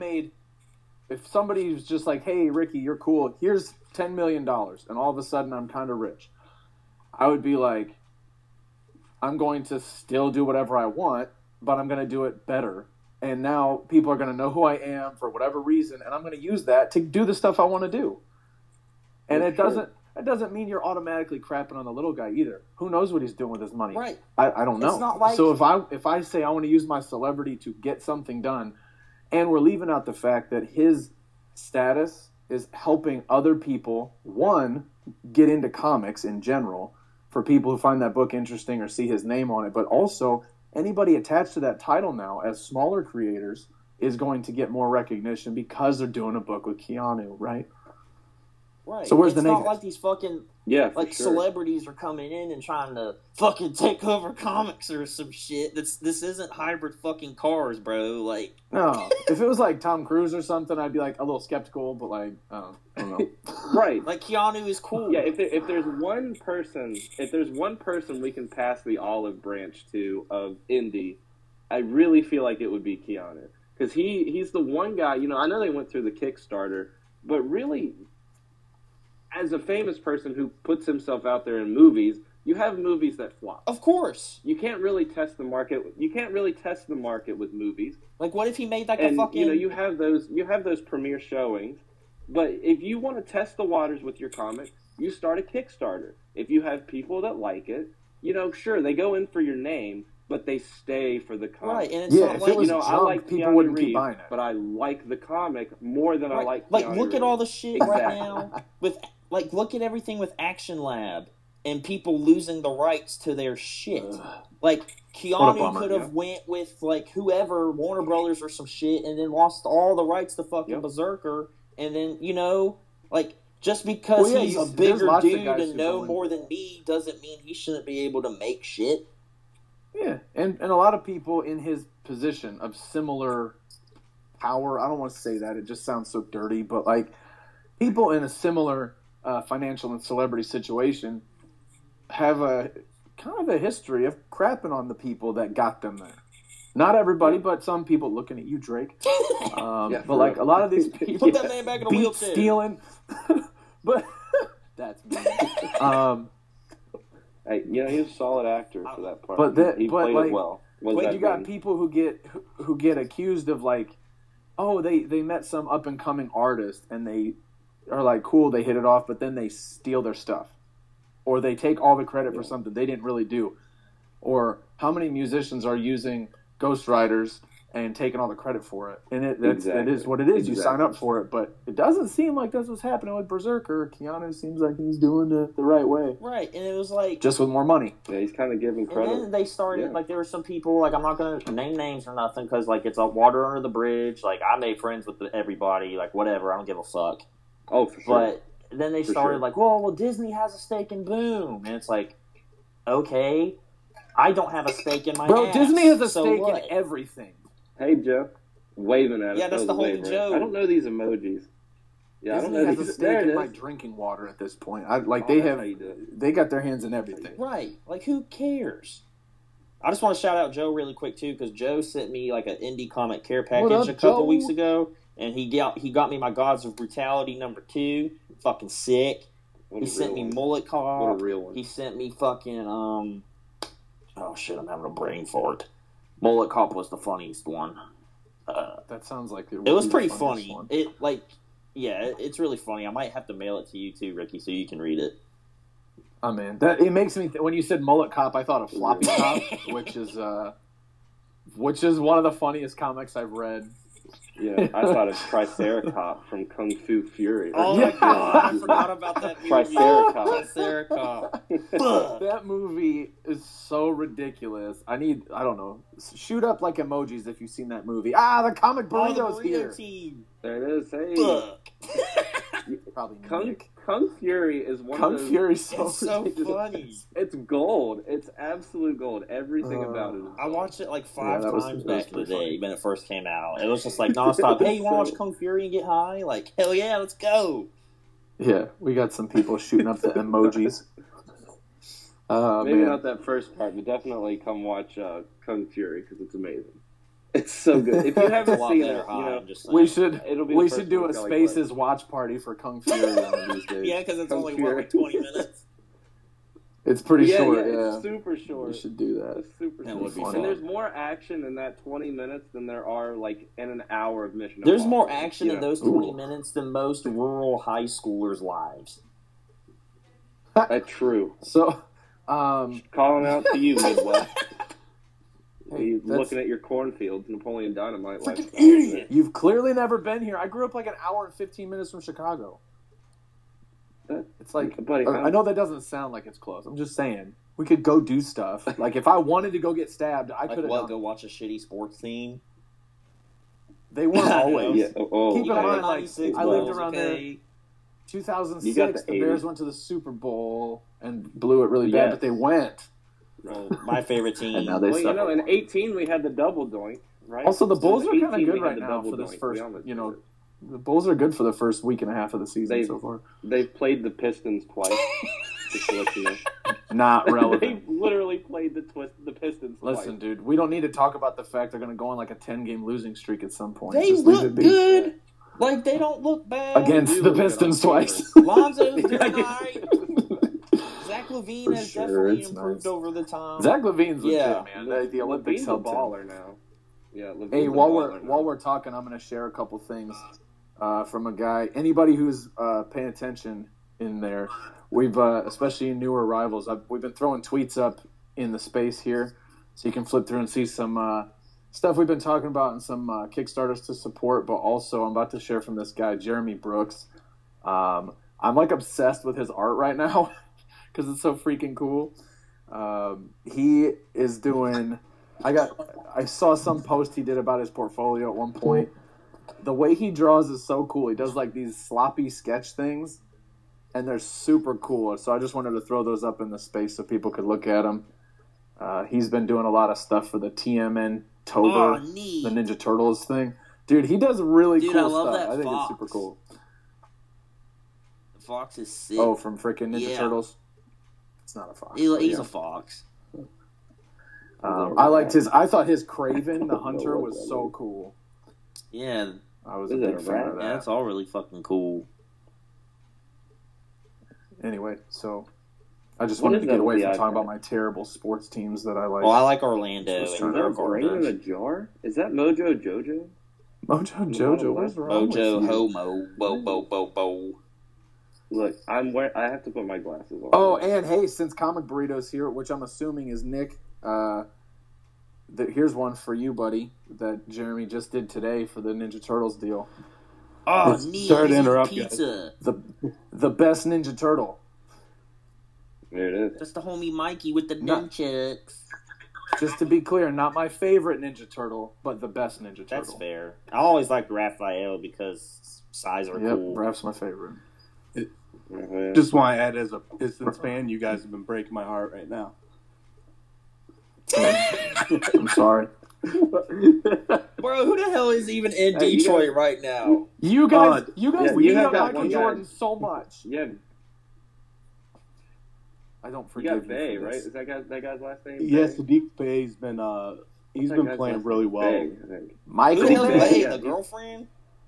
Speaker 2: If somebody was just like, "Hey, Ricky, you're cool. Here's $10 million," and all of a sudden I'm kind of rich, I would be like, I'm going to still do whatever I want, but I'm going to do it better. And now people are going to know who I am for whatever reason, and I'm going to use that to do the stuff I want to do. And it doesn't mean you're automatically crapping on the little guy either. Who knows what he's doing with his money?
Speaker 8: Right.
Speaker 2: I don't know.
Speaker 8: It's not like...
Speaker 2: So if I say I want to use my celebrity to get something done, and we're leaving out the fact that his status is helping other people, one, get into comics in general, for people who find that book interesting or see his name on it, but also anybody attached to that title now as smaller creators is going to get more recognition because they're doing a book with Keanu, right?
Speaker 8: Right.
Speaker 2: So where's the
Speaker 8: It's not
Speaker 2: negative?
Speaker 8: like these fucking
Speaker 6: for sure.
Speaker 8: celebrities are coming in and trying to fucking take over comics or some shit. This isn't hybrid fucking cars, bro. Like,
Speaker 2: No. If it was like Tom Cruise or something, I'd be like a little skeptical, but like, I don't know.
Speaker 6: Right.
Speaker 8: like Keanu is cool.
Speaker 6: Yeah, if there's one person we can pass the olive branch to of indie, I really feel like it would be Keanu, because he's the one guy. You know, I know they went through the Kickstarter, but really, as a famous person who puts himself out there in movies, you have movies that flop.
Speaker 8: Of course.
Speaker 6: You can't really test the market. You can't really test the market with movies.
Speaker 8: Like, what if he made like
Speaker 6: And
Speaker 8: a fucking...
Speaker 6: you know, you have those premiere showings. But if you want to test the waters with your comic, you start a Kickstarter. If you have people that like it, you know, sure, they go in for your name, but they stay for the comic.
Speaker 8: Right, and it's
Speaker 2: Yeah,
Speaker 8: not
Speaker 2: if
Speaker 8: like...
Speaker 2: it was
Speaker 6: You know, I
Speaker 2: junk,
Speaker 6: like
Speaker 2: people
Speaker 6: Keanu
Speaker 2: wouldn't keep
Speaker 6: Reeves,
Speaker 2: buying it.
Speaker 6: but I like the comic more than I like
Speaker 8: Like,
Speaker 6: Keanu
Speaker 8: look at all the
Speaker 6: Reeves.
Speaker 8: shit right
Speaker 6: Exactly.
Speaker 8: now with... Like, look at everything with Action Lab and people losing the rights to their shit. Like,
Speaker 2: What a
Speaker 8: Keanu
Speaker 2: bummer,
Speaker 8: could have
Speaker 6: yeah.
Speaker 8: went with, like, whoever, Warner Brothers or some shit, and then lost all the rights to fucking
Speaker 6: Yep.
Speaker 8: Berserker, and then, you know, like, just because
Speaker 2: Well, yeah,
Speaker 8: he's a
Speaker 2: there's
Speaker 8: bigger
Speaker 2: lots of
Speaker 8: dude
Speaker 2: guys
Speaker 8: and
Speaker 2: who
Speaker 8: know
Speaker 2: go in.
Speaker 8: more than me doesn't mean he shouldn't be able to make shit.
Speaker 2: Yeah, and a lot of people in his position of similar power, I don't want to say that, it just sounds so dirty, but like people in a similar financial and celebrity situation have a kind of a history of crapping on the people that got them there. Not everybody, but some people. Looking at you, Drake.
Speaker 6: Yeah,
Speaker 2: But like a lot of these people,
Speaker 8: Put that man back in a
Speaker 2: beat
Speaker 8: wheelchair.
Speaker 2: stealing, but that's me.
Speaker 6: Hey, you know, he's a solid actor for that part.
Speaker 2: But
Speaker 6: he
Speaker 2: but
Speaker 6: played
Speaker 2: like,
Speaker 6: it well. Was
Speaker 2: But
Speaker 6: that
Speaker 2: you got
Speaker 6: good?
Speaker 2: people who get accused of like, oh, they met some up and coming artist and they are like cool, they hit it off, but then they steal their stuff, or they take all the credit for something they didn't really do, or how many musicians are using ghostwriters and taking all the credit for it, and it is what it is. You sign up for it, but it doesn't seem like that's what's happening with Berserker. Keanu seems like he's doing it the right way,
Speaker 8: Right, and it was like...
Speaker 2: just with more money.
Speaker 6: Yeah, he's kind of giving
Speaker 8: And
Speaker 6: credit.
Speaker 8: then they started,
Speaker 6: Yeah.
Speaker 8: like, there were some people, like, I'm not going to name names or nothing, because, like, it's a water under the bridge. Like, I made friends with everybody, like, whatever, I don't give a fuck.
Speaker 6: Oh, for sure.
Speaker 8: But then they
Speaker 6: For
Speaker 8: started,
Speaker 6: sure.
Speaker 8: like, well, Disney has a stake in Boom. And it's like, okay, I don't have a stake in my
Speaker 2: Bro,
Speaker 8: ass,
Speaker 2: Disney has a
Speaker 8: so
Speaker 2: stake
Speaker 8: what?
Speaker 2: in everything.
Speaker 6: Hey, Joe. Waving at us.
Speaker 8: Yeah, that's
Speaker 6: That
Speaker 8: the
Speaker 6: was a
Speaker 8: holy
Speaker 6: wave,
Speaker 8: Joe.
Speaker 6: right? I don't know these emojis. Yeah, I don't
Speaker 2: Disney
Speaker 6: know
Speaker 2: has a
Speaker 6: these.
Speaker 2: stake
Speaker 6: There it
Speaker 2: in
Speaker 6: is.
Speaker 2: my drinking water at this point.
Speaker 6: Oh,
Speaker 2: They
Speaker 6: that's how you do
Speaker 2: have
Speaker 6: it.
Speaker 2: they got their hands in everything.
Speaker 8: Right. Like, who cares? I just want to shout out Joe really quick, too, because Joe sent me, like, an indie comic care package
Speaker 2: up,
Speaker 8: a couple
Speaker 2: Joe?
Speaker 8: weeks ago, and he got me my Gods of Brutality #2. Fucking sick.
Speaker 6: What
Speaker 8: He
Speaker 6: a
Speaker 8: sent
Speaker 6: real
Speaker 8: me
Speaker 6: one.
Speaker 8: Mullet Cop.
Speaker 6: What a real one.
Speaker 8: He sent me fucking, oh shit, I'm having a brain fart. Mullet Cop was the funniest one.
Speaker 2: That sounds like
Speaker 8: It was
Speaker 2: the
Speaker 8: pretty
Speaker 2: funniest
Speaker 8: funny.
Speaker 2: one.
Speaker 8: It's really funny. I might have to mail it to you too, Ricky, so you can read it.
Speaker 2: Oh man, it makes me. When you said Mullet Cop, I thought of Floppy Cop, which is one of the funniest comics I've read.
Speaker 6: Yeah, I thought of Triceracop from Kung Fu Fury.
Speaker 8: Oh my god, I forgot about that movie.
Speaker 6: Triceracop.
Speaker 8: Triceracop.
Speaker 2: That movie is so ridiculous. I don't know. Shoot up like emojis if you've seen that movie. The comic
Speaker 8: Oh, the
Speaker 2: burrito's
Speaker 8: burrito
Speaker 2: here.
Speaker 8: team.
Speaker 6: There it is. Hey.
Speaker 8: Fuck.
Speaker 2: Probably
Speaker 6: Kung Fury is one
Speaker 2: Kung
Speaker 6: of those.
Speaker 2: Fury's so
Speaker 8: It's so
Speaker 2: ridiculous.
Speaker 8: funny.
Speaker 6: It's gold. It's absolute gold. Everything about it is
Speaker 8: I watched it like 5
Speaker 2: that was
Speaker 8: times back in the
Speaker 2: pretty funny.
Speaker 8: day when it first came out. It was just like nonstop. Hey, you want to watch Kung Fury and get high? Like, hell yeah, let's go.
Speaker 2: Yeah, we got some people shooting up the emojis.
Speaker 6: Maybe
Speaker 2: Man.
Speaker 6: not that first part, but definitely come watch Kung Fury because it's amazing. It's so good. If you
Speaker 8: It's a
Speaker 6: haven't
Speaker 8: lot
Speaker 6: seen
Speaker 8: better
Speaker 6: it,
Speaker 8: high,
Speaker 6: you know,
Speaker 8: I'm just saying.
Speaker 2: We should
Speaker 6: it'll be the
Speaker 2: we
Speaker 6: first
Speaker 2: should do
Speaker 6: one
Speaker 2: a
Speaker 6: Kelly
Speaker 2: Spaces watch party for Kung Fury one of these days.
Speaker 8: Yeah, because it's
Speaker 6: Kung
Speaker 8: only
Speaker 6: Fury.
Speaker 8: like 20 minutes.
Speaker 2: It's pretty
Speaker 6: yeah,
Speaker 2: short.
Speaker 6: yeah,
Speaker 2: Yeah,
Speaker 6: it's super short.
Speaker 2: we should do that.
Speaker 6: It's super
Speaker 8: That
Speaker 6: short.
Speaker 8: would be
Speaker 2: fun.
Speaker 6: And there's more action in that 20 minutes than there are like in an hour of Mission
Speaker 8: There's
Speaker 6: Impossible.
Speaker 8: more action in those 20
Speaker 2: Ooh.
Speaker 8: minutes than most rural high schoolers' lives.
Speaker 6: That's true.
Speaker 2: So,
Speaker 6: Calling out to you, Midwest.
Speaker 2: Hey,
Speaker 6: You're
Speaker 2: that's-
Speaker 6: looking at your cornfields, Napoleon Dynamite.
Speaker 8: Freaking
Speaker 6: lifestyle.
Speaker 8: idiot.
Speaker 2: you've clearly never been here. I grew up like an hour and 15 minutes from Chicago. It's like,
Speaker 6: Buddy,
Speaker 2: I know that doesn't sound like it's close. I'm just saying we could go do stuff. Like if I wanted to go get stabbed, I
Speaker 8: Like
Speaker 2: could have
Speaker 8: what?
Speaker 2: done.
Speaker 8: Go watch a shitty sports team?
Speaker 2: They weren't always.
Speaker 6: Yeah. Oh,
Speaker 2: Keep in
Speaker 6: okay.
Speaker 2: mind, like,
Speaker 8: 96
Speaker 2: I lived
Speaker 8: Bulls,
Speaker 2: around
Speaker 8: okay?
Speaker 2: 2006,
Speaker 6: You got the
Speaker 2: the Bears
Speaker 6: 80s.
Speaker 2: went to the Super Bowl and blew it really bad,
Speaker 6: Yes.
Speaker 2: but they went.
Speaker 8: Well, my favorite team.
Speaker 2: And now they
Speaker 6: Well, you
Speaker 2: suck.
Speaker 6: know, in 18 we had the double doink, right?
Speaker 2: Also, the Bulls are
Speaker 6: In
Speaker 2: kind of
Speaker 6: 18
Speaker 2: good
Speaker 6: we had
Speaker 2: right
Speaker 6: the
Speaker 2: now
Speaker 6: double
Speaker 2: for this
Speaker 6: doink.
Speaker 2: first.
Speaker 6: We almost
Speaker 2: You know,
Speaker 6: did it.
Speaker 2: the Bulls are good for the first week and a half of the season
Speaker 6: They-
Speaker 2: so far.
Speaker 6: They've played the Pistons twice. Just to let you know.
Speaker 2: Not
Speaker 6: They
Speaker 2: relevant.
Speaker 6: literally played the Pistons twice.
Speaker 2: Listen, dude, we don't need to talk about the fact they're going to go on like a 10-game losing streak at some point.
Speaker 8: They
Speaker 2: Just leave
Speaker 8: look
Speaker 2: it be.
Speaker 8: good. Like, they don't look bad.
Speaker 2: Against
Speaker 6: They
Speaker 2: the
Speaker 6: look good
Speaker 2: Pistons
Speaker 6: on
Speaker 2: twice.
Speaker 8: Lonzo's doing alright. Zach LaVine
Speaker 2: For
Speaker 8: has
Speaker 2: sure,
Speaker 8: definitely
Speaker 2: it's
Speaker 8: improved
Speaker 2: nice.
Speaker 8: over the time.
Speaker 2: Zach LaVine's legit,
Speaker 8: Yeah.
Speaker 2: man. The Olympics
Speaker 6: Levine's a
Speaker 2: helped him.
Speaker 6: baller now. Yeah, Levine's
Speaker 2: Hey,
Speaker 6: a
Speaker 2: while
Speaker 6: baller now.
Speaker 2: we're talking, I'm going to share a couple things from a guy. Anybody who's paying attention in there, we've especially newer rivals. We've been throwing tweets up in the space here, so you can flip through and see some stuff we've been talking about and some Kickstarters to support. But also, I'm about to share from this guy, Jeremy Brooks. I'm like obsessed with his art right now because it's so freaking cool. He is doing. I saw some post he did about his portfolio at one point. The way he draws is so cool. He does like these sloppy sketch things, and they're super cool. So I just wanted to throw those up in the space so people could look at them. He's been doing a lot of stuff for the TMN Tober,
Speaker 8: Oh, neat.
Speaker 2: the Ninja Turtles thing. Dude, he does really
Speaker 8: Dude,
Speaker 2: cool
Speaker 8: I love
Speaker 2: stuff.
Speaker 8: that
Speaker 2: I think
Speaker 8: fox.
Speaker 2: it's super cool.
Speaker 8: The fox is sick.
Speaker 2: Oh, from freaking Ninja
Speaker 8: Yeah.
Speaker 2: Turtles? It's not a fox.
Speaker 8: He's
Speaker 2: but yeah.
Speaker 8: a fox.
Speaker 2: I liked his. I thought his Craven the Hunter was so cool.
Speaker 8: Yeah,
Speaker 2: I was a
Speaker 6: Is it
Speaker 2: big
Speaker 6: a
Speaker 2: fan
Speaker 6: rat?
Speaker 2: of
Speaker 8: yeah,
Speaker 2: that.
Speaker 8: that's all really fucking cool.
Speaker 2: Anyway, so I just
Speaker 6: What
Speaker 2: wanted
Speaker 6: is
Speaker 2: to
Speaker 6: that
Speaker 2: get away
Speaker 6: with
Speaker 2: from
Speaker 6: the
Speaker 2: talking
Speaker 6: iPad?
Speaker 2: about my terrible sports teams that I like.
Speaker 8: Well, I like Orlando
Speaker 2: Just
Speaker 8: and
Speaker 2: trying
Speaker 6: Is
Speaker 2: to
Speaker 8: their
Speaker 6: that a brain in a
Speaker 8: garbage.
Speaker 6: jar? Is that Mojo Jojo?
Speaker 2: Mojo Jojo, what's wrong
Speaker 8: Mojo
Speaker 2: with you?
Speaker 8: Homo. Bo.
Speaker 6: Look, I have to put my glasses on.
Speaker 2: Oh, and hey, since Comic Burrito's here, which I'm assuming is Nick, here's one for you, buddy, that Jeremy just did today for the Ninja Turtles deal.
Speaker 8: Oh,
Speaker 4: Sorry
Speaker 8: neat.
Speaker 4: to
Speaker 8: He's
Speaker 4: interrupt,
Speaker 8: eating pizza.
Speaker 2: The best Ninja Turtle.
Speaker 6: There it is.
Speaker 8: That's the homie Mikey with the
Speaker 2: No.
Speaker 8: nunchucks.
Speaker 2: Just to be clear, not my favorite Ninja Turtle, but the best Ninja Turtle.
Speaker 8: That's fair. I always liked Raphael because size are
Speaker 2: Yep,
Speaker 8: cool.
Speaker 2: Raph's my favorite.
Speaker 4: Just want to add, as a Pistons fan, you guys have been breaking my heart right now.
Speaker 2: I'm sorry.
Speaker 8: Bro, who the hell is even in
Speaker 6: Hey, you
Speaker 8: Detroit right now?
Speaker 2: You guys
Speaker 6: yeah, you
Speaker 2: beat
Speaker 6: have
Speaker 2: up
Speaker 6: that
Speaker 2: Michael
Speaker 6: one guy.
Speaker 2: Jordan so much.
Speaker 6: Yeah,
Speaker 2: I don't
Speaker 6: you
Speaker 2: forgive
Speaker 6: got Bay,
Speaker 2: for
Speaker 6: right?
Speaker 2: this.
Speaker 6: Is that guy's last name?
Speaker 4: Yes,
Speaker 6: Bay?
Speaker 4: Sadiq Bey's been he's
Speaker 6: That
Speaker 4: been
Speaker 6: guy's
Speaker 4: playing
Speaker 6: last
Speaker 4: really
Speaker 6: name?
Speaker 4: well.
Speaker 6: Bay, I think.
Speaker 2: Michael
Speaker 8: Who the hell
Speaker 6: Bay,
Speaker 8: is
Speaker 2: Bay.
Speaker 8: Bay?
Speaker 6: yeah.
Speaker 8: The girlfriend?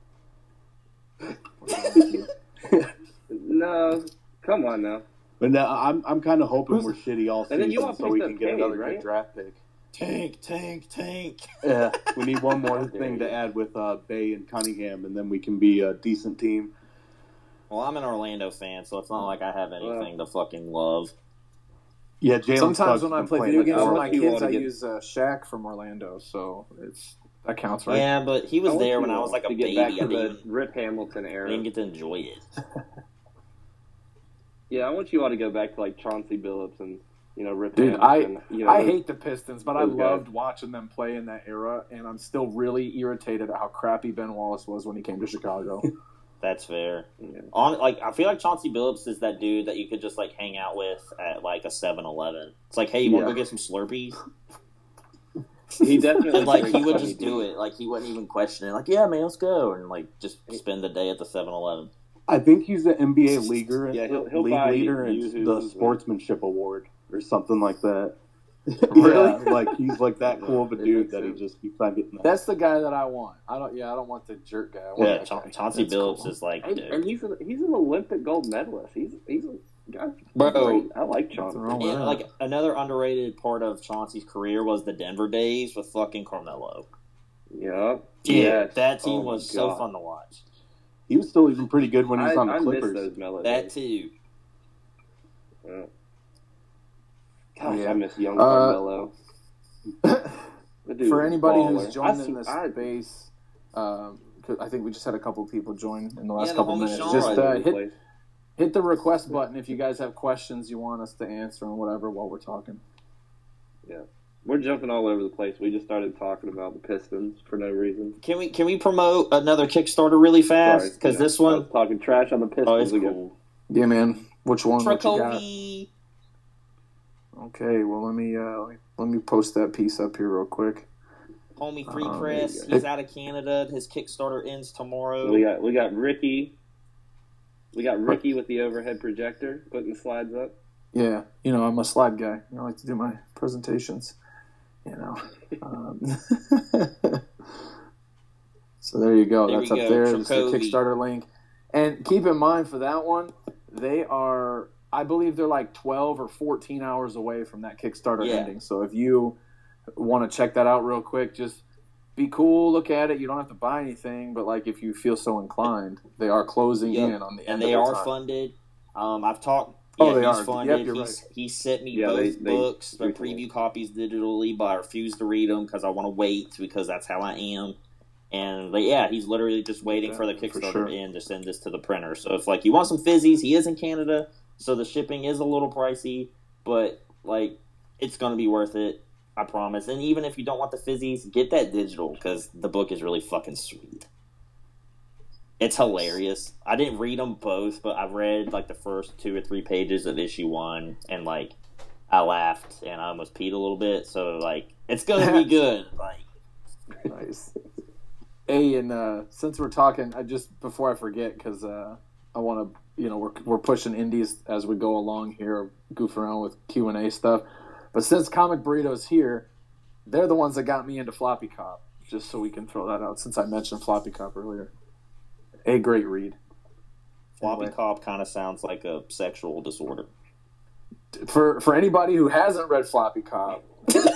Speaker 6: No, come on now.
Speaker 4: But now I'm kind of hoping we're shitty all
Speaker 6: And then you
Speaker 4: season
Speaker 6: all
Speaker 4: so we
Speaker 6: picked
Speaker 4: can
Speaker 6: up
Speaker 4: get
Speaker 6: Cade,
Speaker 4: another
Speaker 6: right?
Speaker 4: good draft pick.
Speaker 8: Tank.
Speaker 4: Yeah, we need one more
Speaker 6: How dare
Speaker 4: thing
Speaker 6: you.
Speaker 4: to add with Bay and Cunningham, and then we can be a decent team.
Speaker 8: Well, I'm an Orlando fan, so it's not like I have anything to fucking love.
Speaker 4: Yeah, Jalen
Speaker 2: Sometimes
Speaker 4: Suggs
Speaker 2: when I
Speaker 4: been
Speaker 2: play
Speaker 4: playing
Speaker 2: video games
Speaker 6: I
Speaker 2: with
Speaker 6: want
Speaker 2: my
Speaker 6: you
Speaker 2: kids,
Speaker 6: all to
Speaker 2: I
Speaker 6: get-
Speaker 2: use Shaq from Orlando, so that counts, right?
Speaker 8: Yeah, but he was
Speaker 6: I want
Speaker 8: there
Speaker 6: you
Speaker 8: when I
Speaker 6: all
Speaker 8: was like a
Speaker 6: to
Speaker 8: baby.
Speaker 6: get
Speaker 8: I
Speaker 6: back to
Speaker 8: didn't,
Speaker 6: the Rip Hamilton
Speaker 8: I
Speaker 6: era.
Speaker 8: didn't get to enjoy it.
Speaker 6: Yeah, I want you all to go back to like Chauncey Billups and Rip
Speaker 2: Dude,
Speaker 6: Hamilton.
Speaker 2: I hate the Pistons, but I
Speaker 6: those guys.
Speaker 2: loved watching them play in that era, and I'm still really irritated at how crappy Ben Wallace was when he came to Chicago.
Speaker 8: That's fair.
Speaker 6: Yeah.
Speaker 8: I feel like Chauncey Billups is that dude that you could just like hang out with at like a 7-Eleven. It's like, hey, you want to
Speaker 2: Yeah.
Speaker 8: go get some Slurpees?
Speaker 6: He definitely
Speaker 8: And like
Speaker 6: brings
Speaker 8: he would
Speaker 6: funny
Speaker 8: just do
Speaker 6: dudes.
Speaker 8: it. Like he wouldn't even question it. Like, yeah, man, let's go, and like just spend the day at the 7-Eleven.
Speaker 9: I think he's the NBA leaguer,
Speaker 6: Yeah, he'll
Speaker 9: league
Speaker 6: buy
Speaker 9: leader in
Speaker 6: Yoo-Hoo's
Speaker 9: the
Speaker 6: and-
Speaker 9: sportsmanship award or something like that.
Speaker 2: Really?
Speaker 9: Yeah, like he's like that cool of a dude that he just keeps on getting that.
Speaker 2: That's the guy that I want. I don't want the jerk guy. I want
Speaker 8: Yeah,
Speaker 2: that guy.
Speaker 8: Chauncey
Speaker 2: That's
Speaker 8: Billups
Speaker 2: cool.
Speaker 8: is like,
Speaker 6: And,
Speaker 8: dude.
Speaker 6: and he's an Olympic gold medalist. He's a guy.
Speaker 8: Bro.
Speaker 6: Great. I like
Speaker 2: Nothing
Speaker 6: Chauncey.
Speaker 2: wrong with
Speaker 8: And
Speaker 2: that.
Speaker 8: like another underrated part of Chauncey's career was the Denver days with fucking Carmelo.
Speaker 6: Yeah.
Speaker 8: Dude,
Speaker 6: Yes.
Speaker 8: that team
Speaker 6: Oh my
Speaker 8: was so
Speaker 6: God.
Speaker 8: fun to watch.
Speaker 9: He was still even pretty good when he was on the
Speaker 6: I miss
Speaker 9: Clippers.
Speaker 6: those melodies.
Speaker 8: That too.
Speaker 6: Yeah. Gosh,
Speaker 2: Yeah.
Speaker 6: I miss young
Speaker 2: Uh,
Speaker 6: Carmelo. The dude
Speaker 2: For
Speaker 6: was
Speaker 2: anybody
Speaker 6: baller.
Speaker 2: who's joined in
Speaker 6: I-
Speaker 2: this
Speaker 6: I-
Speaker 2: space, 'cause I think we just had a couple people join in the last
Speaker 8: Yeah, the
Speaker 2: couple
Speaker 8: homie
Speaker 2: minutes.
Speaker 8: Sean.
Speaker 2: Just
Speaker 6: all over the
Speaker 2: hit
Speaker 6: place.
Speaker 2: hit the request button if you guys have questions you want us to answer and whatever while we're talking.
Speaker 6: We're jumping all over the place. We just started talking about the Pistons for no reason.
Speaker 8: Can we promote another Kickstarter really fast? Because this
Speaker 6: I
Speaker 8: one,
Speaker 6: was talking trash on the Pistons
Speaker 8: oh, it's
Speaker 6: again.
Speaker 8: cool.
Speaker 2: Yeah, man. Which one? What you got?
Speaker 8: Trakovi.
Speaker 2: Okay, well let me post that piece up here real quick.
Speaker 8: Homie Free
Speaker 2: there
Speaker 8: Press.
Speaker 2: you go.
Speaker 8: He's out of Canada. His Kickstarter ends tomorrow.
Speaker 6: We got Ricky. We got Ricky with the overhead projector putting the slides up.
Speaker 2: Yeah, I'm a slide guy. I like to do my presentations. Um, so there you go.
Speaker 8: There
Speaker 2: That's
Speaker 8: we
Speaker 2: up
Speaker 8: go,
Speaker 2: there. It's the
Speaker 8: Trakovi.
Speaker 2: Kickstarter link. And keep in mind for that one, I believe they're like 12 or 14 hours away from that Kickstarter
Speaker 8: Yeah.
Speaker 2: ending. So if you want to check that out real quick, just be cool, look at it. You don't have to buy anything, but like if you feel so inclined, they are closing
Speaker 8: Yep.
Speaker 2: in on the
Speaker 8: And
Speaker 2: end
Speaker 8: they
Speaker 2: of
Speaker 8: are
Speaker 2: their time.
Speaker 8: funded. I've talked.
Speaker 2: Oh,
Speaker 8: Yeah,
Speaker 2: they
Speaker 8: he's
Speaker 2: are.
Speaker 8: funded.
Speaker 2: Yep, you're
Speaker 8: He sent me
Speaker 6: Yeah,
Speaker 8: both
Speaker 6: they
Speaker 8: books, the
Speaker 6: recently.
Speaker 8: preview copies digitally, but I refuse to read them because I want to wait because that's how I am. And he's literally just waiting for the Kickstarter
Speaker 2: sure.
Speaker 8: to end to send this to the printer. So if like you want some fizzies, he is in Canada, so the shipping is a little pricey, but like it's gonna be worth it. I promise. And even if you don't want the fizzies, get that digital because the book is really fucking sweet. It's hilarious. I didn't read them both, but I read like the first 2 or 3 pages of issue 1, and like I laughed and I almost peed a little bit. So like it's gonna be good. Like
Speaker 2: Nice. Hey, and since we're talking, before I forget, because I want to, we're pushing indies as we go along here, goof around with Q&A stuff. But since Comic Burrito's here, they're the ones that got me into Floppy Cop. Just so we can throw that out, since I mentioned Floppy Cop earlier. A great read.
Speaker 8: Floppy
Speaker 2: Anyway.
Speaker 8: Cop kind of sounds like a sexual disorder.
Speaker 2: For anybody who hasn't read Floppy Cop,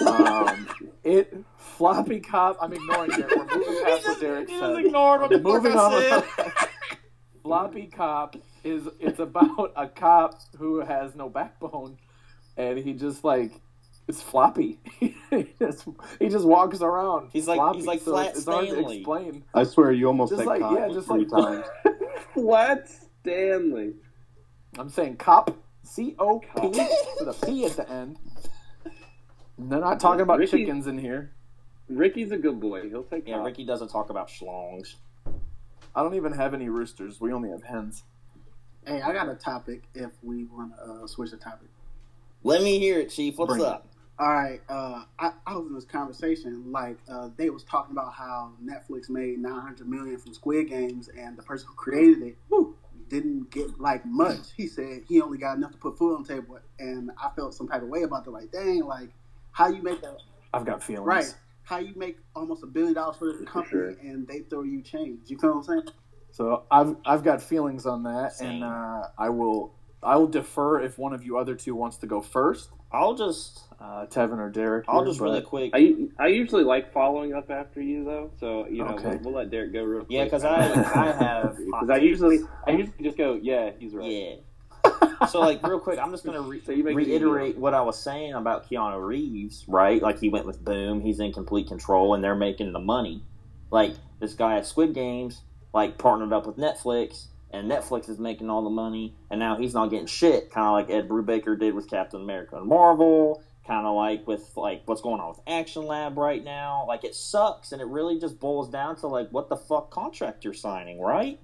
Speaker 2: Floppy Cop. I'm ignoring it. We're moving past what Derek said.
Speaker 8: ignored what the
Speaker 2: Moving on. Floppy Cop it's about a cop who has no backbone, and he just it's floppy. he just walks around.
Speaker 8: He's like-
Speaker 2: floppy,
Speaker 8: he's like
Speaker 2: so
Speaker 8: Flat
Speaker 2: it's hard to
Speaker 8: Stanley.
Speaker 2: explain.
Speaker 9: I swear you almost
Speaker 2: Just
Speaker 9: said
Speaker 2: like-
Speaker 9: cop
Speaker 2: yeah,
Speaker 9: like
Speaker 2: just
Speaker 9: 3
Speaker 2: like-
Speaker 9: times.
Speaker 6: Flat Stanley.
Speaker 2: I'm saying cop, C-O-P, with a P at the end. And they're not talking about
Speaker 6: Ricky-
Speaker 2: chickens in here.
Speaker 6: Ricky's a good boy. He'll take
Speaker 8: Yeah,
Speaker 6: Cop.
Speaker 8: Ricky doesn't talk about schlongs.
Speaker 2: I don't even have any roosters. We only have hens.
Speaker 3: Hey, I got a topic if we want to switch the topic.
Speaker 8: Let me hear it, Chief. What's
Speaker 2: Bring it.
Speaker 8: up?
Speaker 3: All right, I was in this conversation, they was talking about how Netflix made $900 million from Squid Games, and the person who created it didn't get much. He said he only got enough to put food on the table, and I felt some type of way about that. Like, dang, how you make that
Speaker 2: I've got feelings.
Speaker 3: right? How you make almost $1 billion for the company,
Speaker 6: sure.
Speaker 3: and they throw you change? You feel what I'm saying?
Speaker 2: So I've got feelings on that,
Speaker 8: Same.
Speaker 2: and I will defer if one of you other two wants to go first,
Speaker 8: I'll just
Speaker 2: Tevin or Derek.
Speaker 8: I'll
Speaker 2: here,
Speaker 8: just really
Speaker 2: but-
Speaker 8: quick.
Speaker 6: I usually like following up after you though, so
Speaker 2: Okay.
Speaker 6: we'll let Derek go real quick.
Speaker 8: Yeah, because I have
Speaker 6: because I usually just go, yeah, he's right.
Speaker 8: Yeah. So, real quick, I'm just going to
Speaker 6: So you make it
Speaker 8: reiterate what I was saying about Keanu Reeves, right? Like, he went with Boom, he's in complete control, and they're making the money. Like, this guy at Squid Games, partnered up with Netflix, and Netflix is making all the money, and now he's not getting shit, kind of like Ed Brubaker did with Captain America and Marvel, kind of like with, what's going on with Action Lab right now. It sucks, and it really just boils down to, what the fuck contract you're signing, right?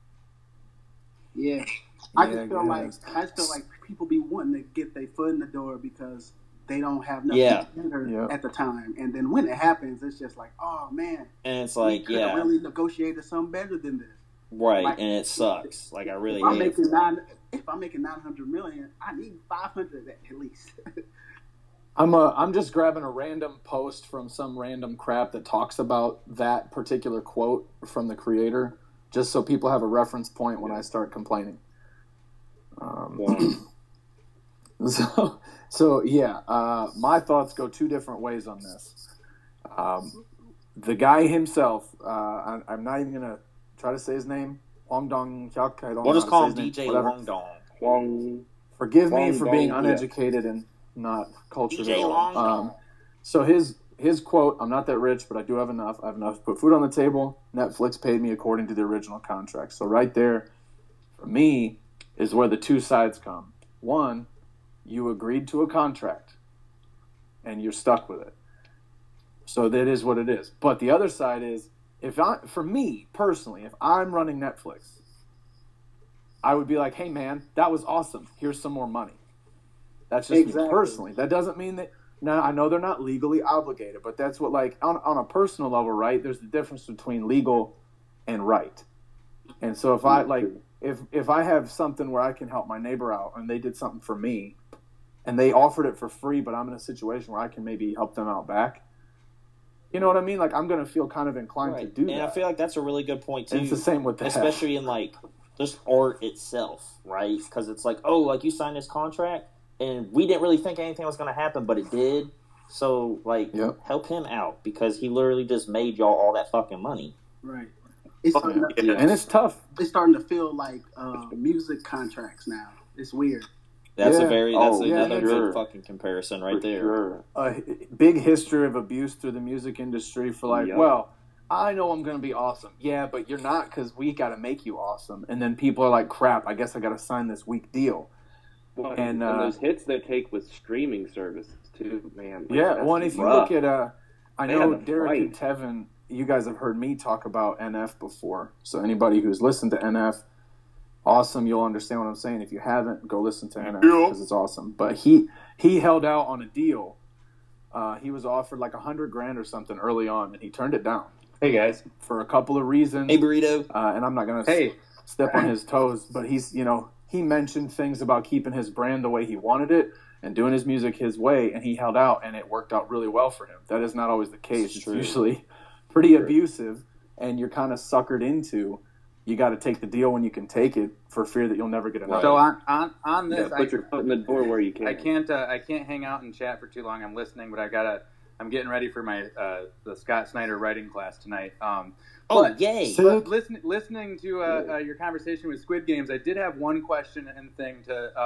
Speaker 3: Yeah. I
Speaker 2: Yeah,
Speaker 3: just feel like people be wanting to get their foot in the door because they don't have nothing
Speaker 8: Yeah.
Speaker 3: together
Speaker 2: Yep.
Speaker 3: at the time, and then when it happens, it's just like, oh man,
Speaker 8: And it's
Speaker 3: we could have
Speaker 8: yeah.
Speaker 3: really negotiated something better than this.
Speaker 8: Right,
Speaker 3: Like,
Speaker 8: and it sucks. Like I really
Speaker 3: if I'm
Speaker 8: hate it.
Speaker 3: if I'm making 900 million, I need 500 at least.
Speaker 2: I'm just grabbing a random post from some random crap that talks about that particular quote from the creator, just so people have a reference point when I start complaining. So yeah, my thoughts go two different ways on this. The guy himself, I'm not even gonna try to say his name. Hwang Dong-hyuk. I don't
Speaker 8: We'll
Speaker 2: know
Speaker 8: just
Speaker 2: how
Speaker 8: call
Speaker 2: to say
Speaker 8: him
Speaker 2: his name.
Speaker 8: DJ
Speaker 2: Whatever.
Speaker 8: Long Dong.
Speaker 6: Huang.
Speaker 2: Forgive me
Speaker 6: Hwang
Speaker 2: for being
Speaker 6: Dong,
Speaker 2: uneducated and not cultured
Speaker 8: DJ
Speaker 2: at all.
Speaker 8: Long Dong.
Speaker 2: So his quote, I'm not that rich, but I do have enough. I have enough to put food on the table. Netflix paid me according to the original contract. So right there, for me, is where the two sides come. One, you agreed to a contract, and you're stuck with it. So that is what it is. But the other side is, for me, personally, if I'm running Netflix, I would be like, hey, man, that was awesome. Here's some more money. That's just me personally. That doesn't mean that... Now, I know they're not legally obligated, but that's what, like, on a personal level, right, there's the difference between legal and right. And so if I have something where I can help my neighbor out and they did something for me and they offered it for free, but I'm in a situation where I can maybe help them out back, you know what I mean? Like, I'm going to feel kind of inclined to do that.
Speaker 8: And I feel like that's a really good point, too.
Speaker 2: And it's the same with that.
Speaker 8: Especially in, like, just art itself, right? Because it's like, oh, like, you signed this contract, and we didn't really think anything was going to happen, but it did. So, like, help him out, because he literally just made y'all all that fucking money.
Speaker 3: Right.
Speaker 2: And it's tough.
Speaker 3: It's starting to feel like music contracts now. It's weird.
Speaker 8: That's another
Speaker 2: sure.
Speaker 8: good fucking comparison right there.
Speaker 2: Sure. A big history of abuse through the music industry for like, well, I know I'm going to be awesome. Yeah, but you're not, because we got to make you awesome. And then people are like, crap, I guess I got to sign this weak deal.
Speaker 6: Well, and those hits they take with streaming services too, man.
Speaker 2: Like, well, and if you look at, I know Derek and Tevin, you guys have heard me talk about NF before. So anybody who's listened to NF, awesome, you'll understand what I'm saying. If you haven't, go listen to NF because it's awesome. But he held out on a deal. He was offered like $100,000 or something early on, and he turned it down.
Speaker 10: Hey guys,
Speaker 2: for a couple of reasons.
Speaker 8: Hey burrito.
Speaker 2: And I'm not gonna step on his toes, but he mentioned things about keeping his brand the way he wanted it and doing his music his way, and he held out, and it worked out really well for him. That is not always the case. It's usually pretty abusive, and you're kind of suckered into. You got to take the deal when you can take it, for fear that you'll never get another.
Speaker 10: So on this,
Speaker 6: put your foot in the door where you can.
Speaker 10: I can't hang out and chat for too long. I'm listening, but I'm getting ready for my the Scott Snyder writing class tonight.
Speaker 8: Yay!
Speaker 10: But listening to your conversation with Squid Games, I did have one question and thing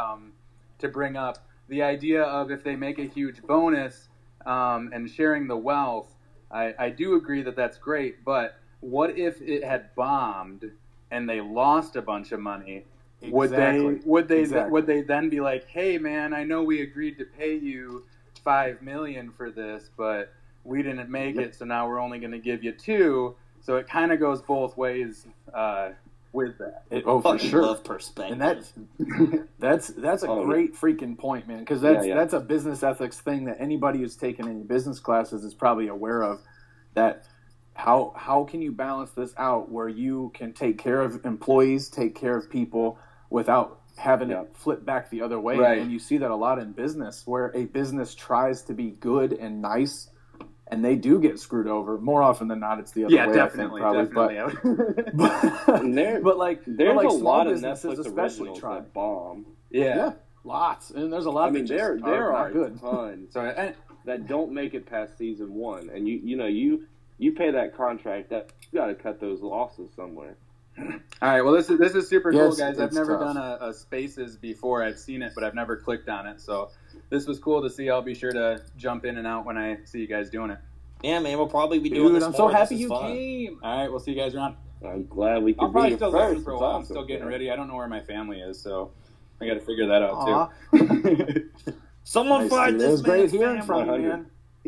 Speaker 10: to bring up. The idea of if they make a huge bonus and sharing the wealth, I do agree that that's great. But what if it had bombed and they lost a bunch of money?
Speaker 2: Exactly.
Speaker 10: Would they then be like, hey man, I know we agreed to pay you $5 million for this, but we didn't make it, so now we're only going to give you $2 million. So it kind of goes both ways with that.
Speaker 2: For sure.
Speaker 8: Love perspective.
Speaker 2: And that's a great freaking point, man, because that's a business ethics thing that anybody who's taken any business classes is probably aware of. That how can you balance this out where you can take care of employees, take care of people without having it flip back the other way?
Speaker 10: Right.
Speaker 2: And you see that a lot in business, where a business tries to be good and nice, and they do get screwed over. More often than not, it's the other way.
Speaker 10: Definitely,
Speaker 2: I think, probably.
Speaker 10: Definitely.
Speaker 2: But
Speaker 6: there's a lot of
Speaker 2: Netflix
Speaker 6: originals that bomb.
Speaker 2: Yeah, lots, and there's a lot.
Speaker 6: I mean, there are
Speaker 2: good.
Speaker 6: Tons that don't make it past season 1, and you pay that contract, that you got to cut those losses somewhere.
Speaker 10: All right, well, this is super cool, guys. I've never
Speaker 2: tough.
Speaker 10: done a Spaces before. I've seen it, but I've never clicked on it. So this was cool to see. I'll be sure to jump in and out when I see you guys doing it.
Speaker 8: Yeah, man, we'll probably be doing this.
Speaker 2: I'm so happy you
Speaker 8: fun.
Speaker 2: came.
Speaker 10: All right, we'll see you guys around.
Speaker 6: I'm glad we could
Speaker 10: I'll probably
Speaker 6: be
Speaker 10: still
Speaker 6: first.
Speaker 10: listen for a while. I'm still getting ready. I don't know where my family is, so I got to figure that out too.
Speaker 8: Someone find this
Speaker 2: It was great hearing
Speaker 8: family.
Speaker 2: from you,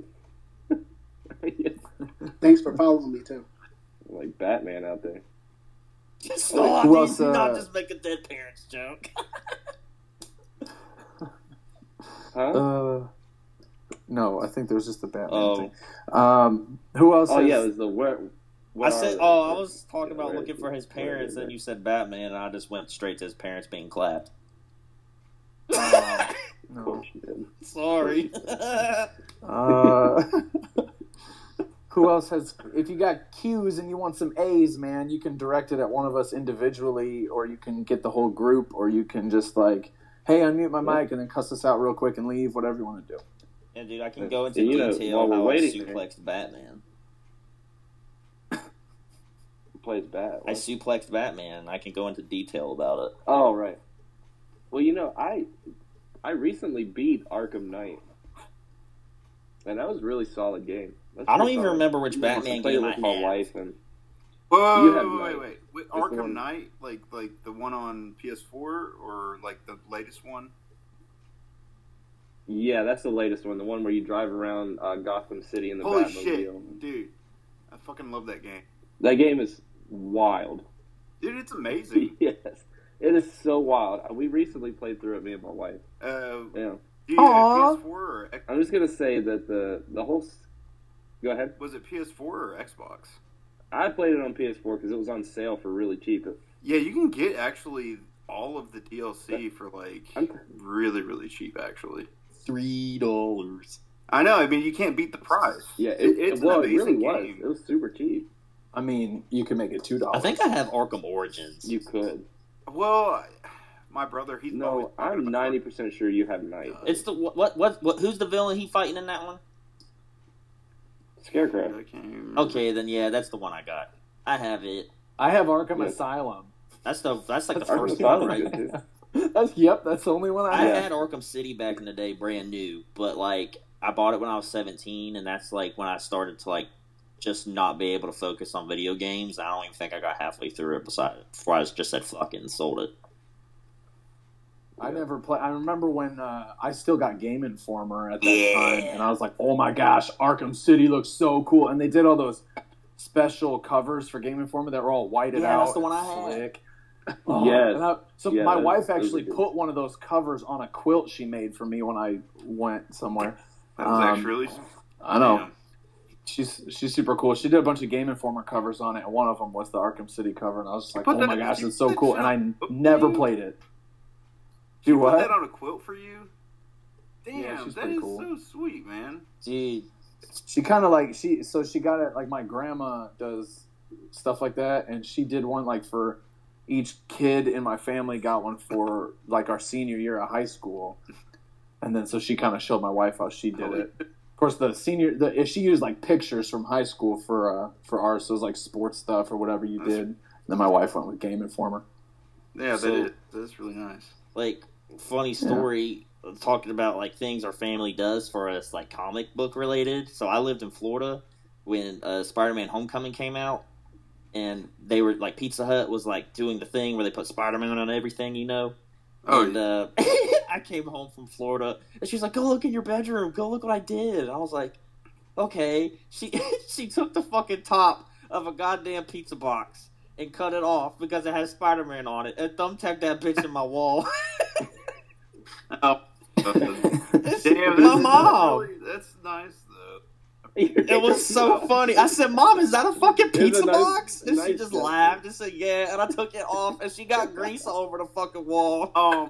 Speaker 2: man.
Speaker 3: Thanks for following me too.
Speaker 6: Like Batman out there.
Speaker 8: Stop!
Speaker 2: Who else,
Speaker 8: not just make a dead parents joke.
Speaker 6: Huh?
Speaker 2: No, I think there was just the Batman thing. Who else?
Speaker 6: Oh yeah, it was the What
Speaker 8: I
Speaker 6: are
Speaker 8: said,
Speaker 6: they?
Speaker 8: I was talking about
Speaker 6: Where
Speaker 8: looking
Speaker 6: is
Speaker 8: for
Speaker 6: it?
Speaker 8: his
Speaker 6: Where
Speaker 8: parents,
Speaker 6: is
Speaker 8: and
Speaker 6: it?
Speaker 8: you said Batman, and I just went straight to his parents being clapped.
Speaker 2: No.
Speaker 6: Of course you did.
Speaker 8: Sorry.
Speaker 2: Who else has? If you got Q's and you want some A's, man, you can direct it at one of us individually, or you can get the whole group, or you can just like, hey, unmute my mic and then cuss us out real quick and leave. Whatever you want to do.
Speaker 8: Yeah, dude, I can go into
Speaker 6: You know,
Speaker 8: detail
Speaker 6: while we're
Speaker 8: how I
Speaker 6: waiting-
Speaker 8: suplexed Batman.
Speaker 6: Who plays Bat?
Speaker 8: I suplexed Batman. I can go into detail about it.
Speaker 6: Oh, right. Well, you know, I recently beat Arkham Knight, and that was a really solid game. That's
Speaker 8: I don't
Speaker 6: pretty
Speaker 8: even
Speaker 6: solid.
Speaker 8: remember which
Speaker 6: I
Speaker 8: Batman
Speaker 6: played it
Speaker 8: game I
Speaker 6: with my
Speaker 8: had.
Speaker 6: wife, and
Speaker 11: Whoa,
Speaker 6: You have
Speaker 11: wait.
Speaker 6: Knight.
Speaker 11: Wait,
Speaker 6: That's the
Speaker 11: Arkham
Speaker 6: one.
Speaker 11: Knight, like the one on PS4 or like the latest one?
Speaker 6: yeah, that's the latest one, the one where you drive around Gotham City in the
Speaker 11: Holy
Speaker 6: Batmobile.
Speaker 11: shit, dude! I fucking love that game,
Speaker 6: That game is wild.
Speaker 11: dude. It's amazing.
Speaker 6: Yes, it is so wild. We recently played through it, me and my wife.
Speaker 11: Do
Speaker 6: Yeah,
Speaker 11: you
Speaker 2: Aw.
Speaker 11: have PS4 or
Speaker 6: I'm just gonna say that the whole. Go ahead.
Speaker 11: was it PS4 or Xbox?
Speaker 6: I played it on PS4 because it was on sale for really cheap.
Speaker 11: Yeah, you can get actually all of the DLC for like
Speaker 6: I'm-
Speaker 11: really, really cheap. Actually,
Speaker 8: $3.
Speaker 11: I know. I mean, you can't beat the price.
Speaker 6: Yeah,
Speaker 11: it's
Speaker 6: well,
Speaker 11: an
Speaker 6: it really
Speaker 11: amazing
Speaker 6: was.
Speaker 11: game.
Speaker 6: It was super cheap.
Speaker 2: I mean, you can make it $2.
Speaker 8: I think I have Arkham Origins.
Speaker 6: You could.
Speaker 11: Well, my brother, he's always
Speaker 6: No,
Speaker 11: talking
Speaker 6: I'm
Speaker 11: about
Speaker 6: 90% sure you have Knight.
Speaker 8: It's the what? Who's the villain he fighting in that one?
Speaker 6: Scarecrow.
Speaker 11: I can't even remember.
Speaker 8: Okay, then yeah, that's the one I got. I have it.
Speaker 2: I have Arkham
Speaker 6: Yeah.
Speaker 2: Asylum.
Speaker 8: That's like the
Speaker 6: Arkham
Speaker 8: first one,
Speaker 6: Asylum's
Speaker 8: right?
Speaker 6: good too.
Speaker 2: That's the only one I
Speaker 8: I
Speaker 2: have.
Speaker 8: had Arkham City back in the day, brand new, but like I bought it when I was 17, and that's like when I started to like just not be able to focus on video games. I don't even think I got halfway through it before I just said fuck it and sold it.
Speaker 2: I never play. I remember when I still got Game Informer at that time, and I was like, "Oh my gosh, Arkham City looks so cool!" And they did all those special covers for Game Informer that were all whited
Speaker 8: Yeah,
Speaker 2: out.
Speaker 8: that's the one I had.
Speaker 2: slick.
Speaker 6: Yes.
Speaker 2: So
Speaker 6: Yeah,
Speaker 2: my
Speaker 6: those-
Speaker 2: wife
Speaker 6: those
Speaker 2: actually
Speaker 6: are good.
Speaker 2: put one of those covers on a quilt she made for me when I went somewhere.
Speaker 11: That was actually.
Speaker 2: I know.
Speaker 11: Damn.
Speaker 2: She's super cool. She did a bunch of Game Informer covers on it, and one of them was the Arkham City cover, and I was just like,
Speaker 11: Put
Speaker 2: "Oh
Speaker 11: that-
Speaker 2: my gosh,
Speaker 11: you
Speaker 2: it's so
Speaker 11: put
Speaker 2: cool!"
Speaker 11: that
Speaker 2: And I
Speaker 11: shit-
Speaker 2: never played it. Do
Speaker 11: Put
Speaker 2: what?
Speaker 11: that on a quilt for you? Damn,
Speaker 2: Yeah, she's
Speaker 11: that
Speaker 2: pretty
Speaker 11: is
Speaker 2: cool.
Speaker 11: so sweet, man.
Speaker 8: Dude,
Speaker 2: She kind of like she got it like my grandma does stuff like that, and she did one like for each kid in my family got one for like our senior year of high school, and then so she kind of showed my wife how she did it. Of course, if she used like pictures from high school for ours, so it was like sports stuff or whatever you did. Then my wife went with Game Informer.
Speaker 11: Yeah,
Speaker 8: So-
Speaker 11: that's really nice.
Speaker 8: like funny story talking about like things our family does for us, like comic book related. So I lived in Florida when Spider-Man Homecoming came out, and they were like Pizza Hut was like doing the thing where they put Spider-Man on everything, you know.
Speaker 11: Oh,
Speaker 8: And I came home from Florida, and she's like, "Go look in your bedroom. Go look what I did." And I was like, "Okay." She took the fucking top of a goddamn pizza box and cut it off because it had Spider-Man on it, and thumbtacked that bitch in my wall.
Speaker 11: Oh,
Speaker 8: It's
Speaker 11: damn,
Speaker 8: my mom.
Speaker 11: That's nice though.
Speaker 8: It was so funny. I said, "Mom, is that a fucking
Speaker 6: It's a
Speaker 8: pizza
Speaker 6: nice-
Speaker 8: box?" And she
Speaker 6: nice
Speaker 8: just
Speaker 6: gesture.
Speaker 8: laughed and said, "Yeah." And I took it off, and she got grease all over the fucking wall.
Speaker 11: Oh,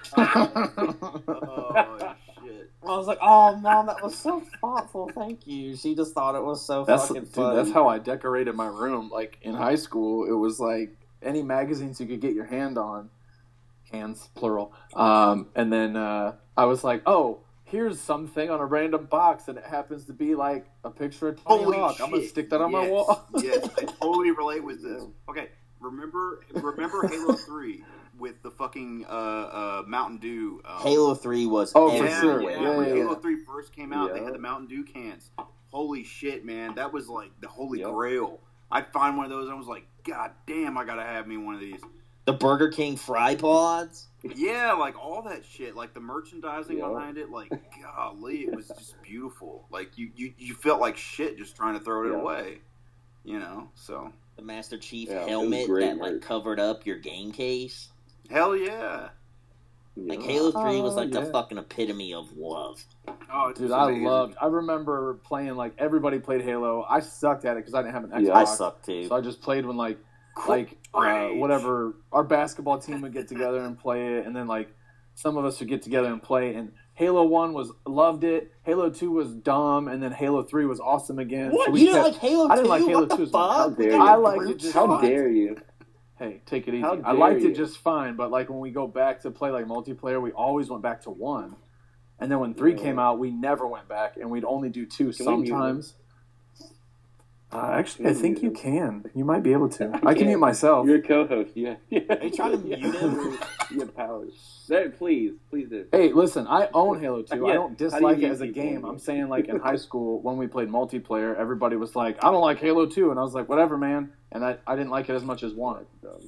Speaker 11: oh shit.
Speaker 8: I was like, "Oh, Mom, that was so thoughtful. Thank you." She just thought it was so fucking
Speaker 2: Dude,
Speaker 8: funny.
Speaker 2: that's how I decorated my room. Like in high school, it was like any magazines you could get your hand on, hands plural. And then I was like, "Oh, here's something on a random box, and it happens to be like a picture of Tony
Speaker 11: Holy
Speaker 2: Hawk.
Speaker 11: shit.
Speaker 2: I'm gonna stick that on my
Speaker 11: Yes,
Speaker 2: wall."
Speaker 11: Yes, I totally relate with this. Okay, remember Halo 3 with the fucking Mountain Dew.
Speaker 8: Halo 3 was
Speaker 2: Oh, for
Speaker 8: everywhere.
Speaker 2: sure.
Speaker 11: Yeah, when
Speaker 2: Yeah.
Speaker 11: Halo 3 first came out, they
Speaker 6: Yeah.
Speaker 11: had the Mountain Dew cans. Holy shit, man. That was like the holy
Speaker 6: Yep.
Speaker 11: grail. I'd find one of those and I was like, God damn, I gotta have me one of these.
Speaker 8: The Burger King fry pods.
Speaker 11: Yeah, like all that shit, like the merchandising
Speaker 6: Yeah.
Speaker 11: behind it, like golly, it was just beautiful. Like you felt like shit just trying to throw it
Speaker 6: Yeah.
Speaker 11: away, you know. So
Speaker 8: The Master Chief
Speaker 6: Yeah, it was
Speaker 8: helmet
Speaker 6: great
Speaker 8: that like
Speaker 6: merch.
Speaker 8: covered up your game case.
Speaker 11: hell yeah,
Speaker 8: Like Halo 3 was like
Speaker 2: yeah.
Speaker 8: the fucking epitome of love.
Speaker 3: Oh, it's
Speaker 2: Dude,
Speaker 3: just
Speaker 2: I
Speaker 3: amazing.
Speaker 2: remember playing, like, everybody played Halo. I sucked at it because I didn't have an Xbox.
Speaker 9: Yeah,
Speaker 8: I suck too.
Speaker 2: So I just played when, whatever, our basketball team would get together and play it, and then, like, some of us would get together and play, and Halo 1 loved it, Halo 2 was dumb, and then Halo 3 was awesome again.
Speaker 8: What?
Speaker 2: So we
Speaker 8: You didn't
Speaker 2: kept-
Speaker 8: like Halo 2?
Speaker 2: I didn't like Halo
Speaker 8: What the
Speaker 2: 2 as much.
Speaker 8: fuck?
Speaker 6: How dare you?
Speaker 2: I liked it just
Speaker 6: How
Speaker 2: fine.
Speaker 6: dare you?
Speaker 2: Hey, take it easy.
Speaker 6: How
Speaker 2: I
Speaker 6: dare
Speaker 2: liked
Speaker 6: you?
Speaker 2: it just fine, but, like, when we go back to play, like, multiplayer, we always went back to 1. And then when 3 came out, we never went back, and we'd only do 2
Speaker 6: Can we mute
Speaker 2: sometimes. Actually, I think you can. You might be able to. I
Speaker 6: can't.
Speaker 2: can mute myself.
Speaker 6: You're a co-host. Yeah.
Speaker 8: Are you trying to mute him?
Speaker 6: You have powers. There, please do.
Speaker 2: Hey, listen, I own Halo 2. I
Speaker 6: Yeah,
Speaker 2: don't
Speaker 6: how do
Speaker 2: dislike
Speaker 6: you
Speaker 2: it as a
Speaker 6: mute
Speaker 2: game.
Speaker 6: people?
Speaker 2: I'm saying, like, in high school, when we played multiplayer, everybody was like, I don't like Halo 2. And I was like, whatever, man. And I didn't like it as much as 1.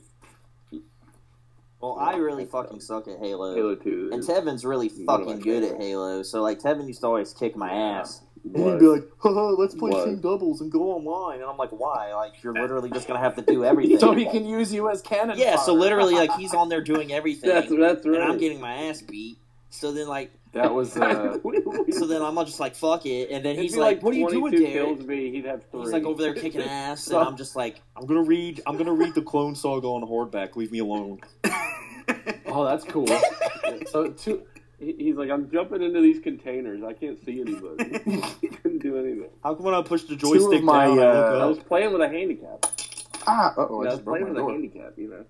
Speaker 8: Well, I really fucking suck at Halo.
Speaker 6: Halo 2.
Speaker 8: And Tevin's really
Speaker 6: One of
Speaker 8: fucking
Speaker 6: my
Speaker 8: good at
Speaker 6: favorites.
Speaker 8: Halo. So, like, Tevin used to always kick my ass. And
Speaker 6: Was.
Speaker 8: he'd be like, haha, let's play
Speaker 6: Was.
Speaker 8: team doubles and go online. And I'm like, why? Like, you're literally just going to have to do everything.
Speaker 2: So he can use you as cannon
Speaker 8: Yeah, so
Speaker 2: fodder.
Speaker 8: literally, like, he's on there doing everything.
Speaker 6: That's right.
Speaker 8: And I'm getting my ass beat. So then, like,
Speaker 2: That was...
Speaker 8: so then I'm just like, fuck it. And then
Speaker 6: It'd
Speaker 8: he's
Speaker 6: be
Speaker 8: like, what are you doing,
Speaker 6: 22
Speaker 8: Derek?
Speaker 6: kills me, he'd have 3.
Speaker 8: He's like over there kicking ass, and I'm just like, I'm gonna read the Clone Saga on Hordback. Leave me alone.
Speaker 2: Oh, that's cool. So,
Speaker 6: He's like, I'm jumping into these containers. I can't see anybody. Couldn't do anything.
Speaker 8: How come when I push the
Speaker 2: Two of
Speaker 8: joystick
Speaker 2: my,
Speaker 8: down, I
Speaker 6: I
Speaker 8: look
Speaker 6: was
Speaker 8: up?
Speaker 6: playing with a handicap.
Speaker 2: I
Speaker 6: I was
Speaker 2: just broke
Speaker 6: playing
Speaker 2: my
Speaker 6: with a
Speaker 2: door.
Speaker 6: handicap, you know.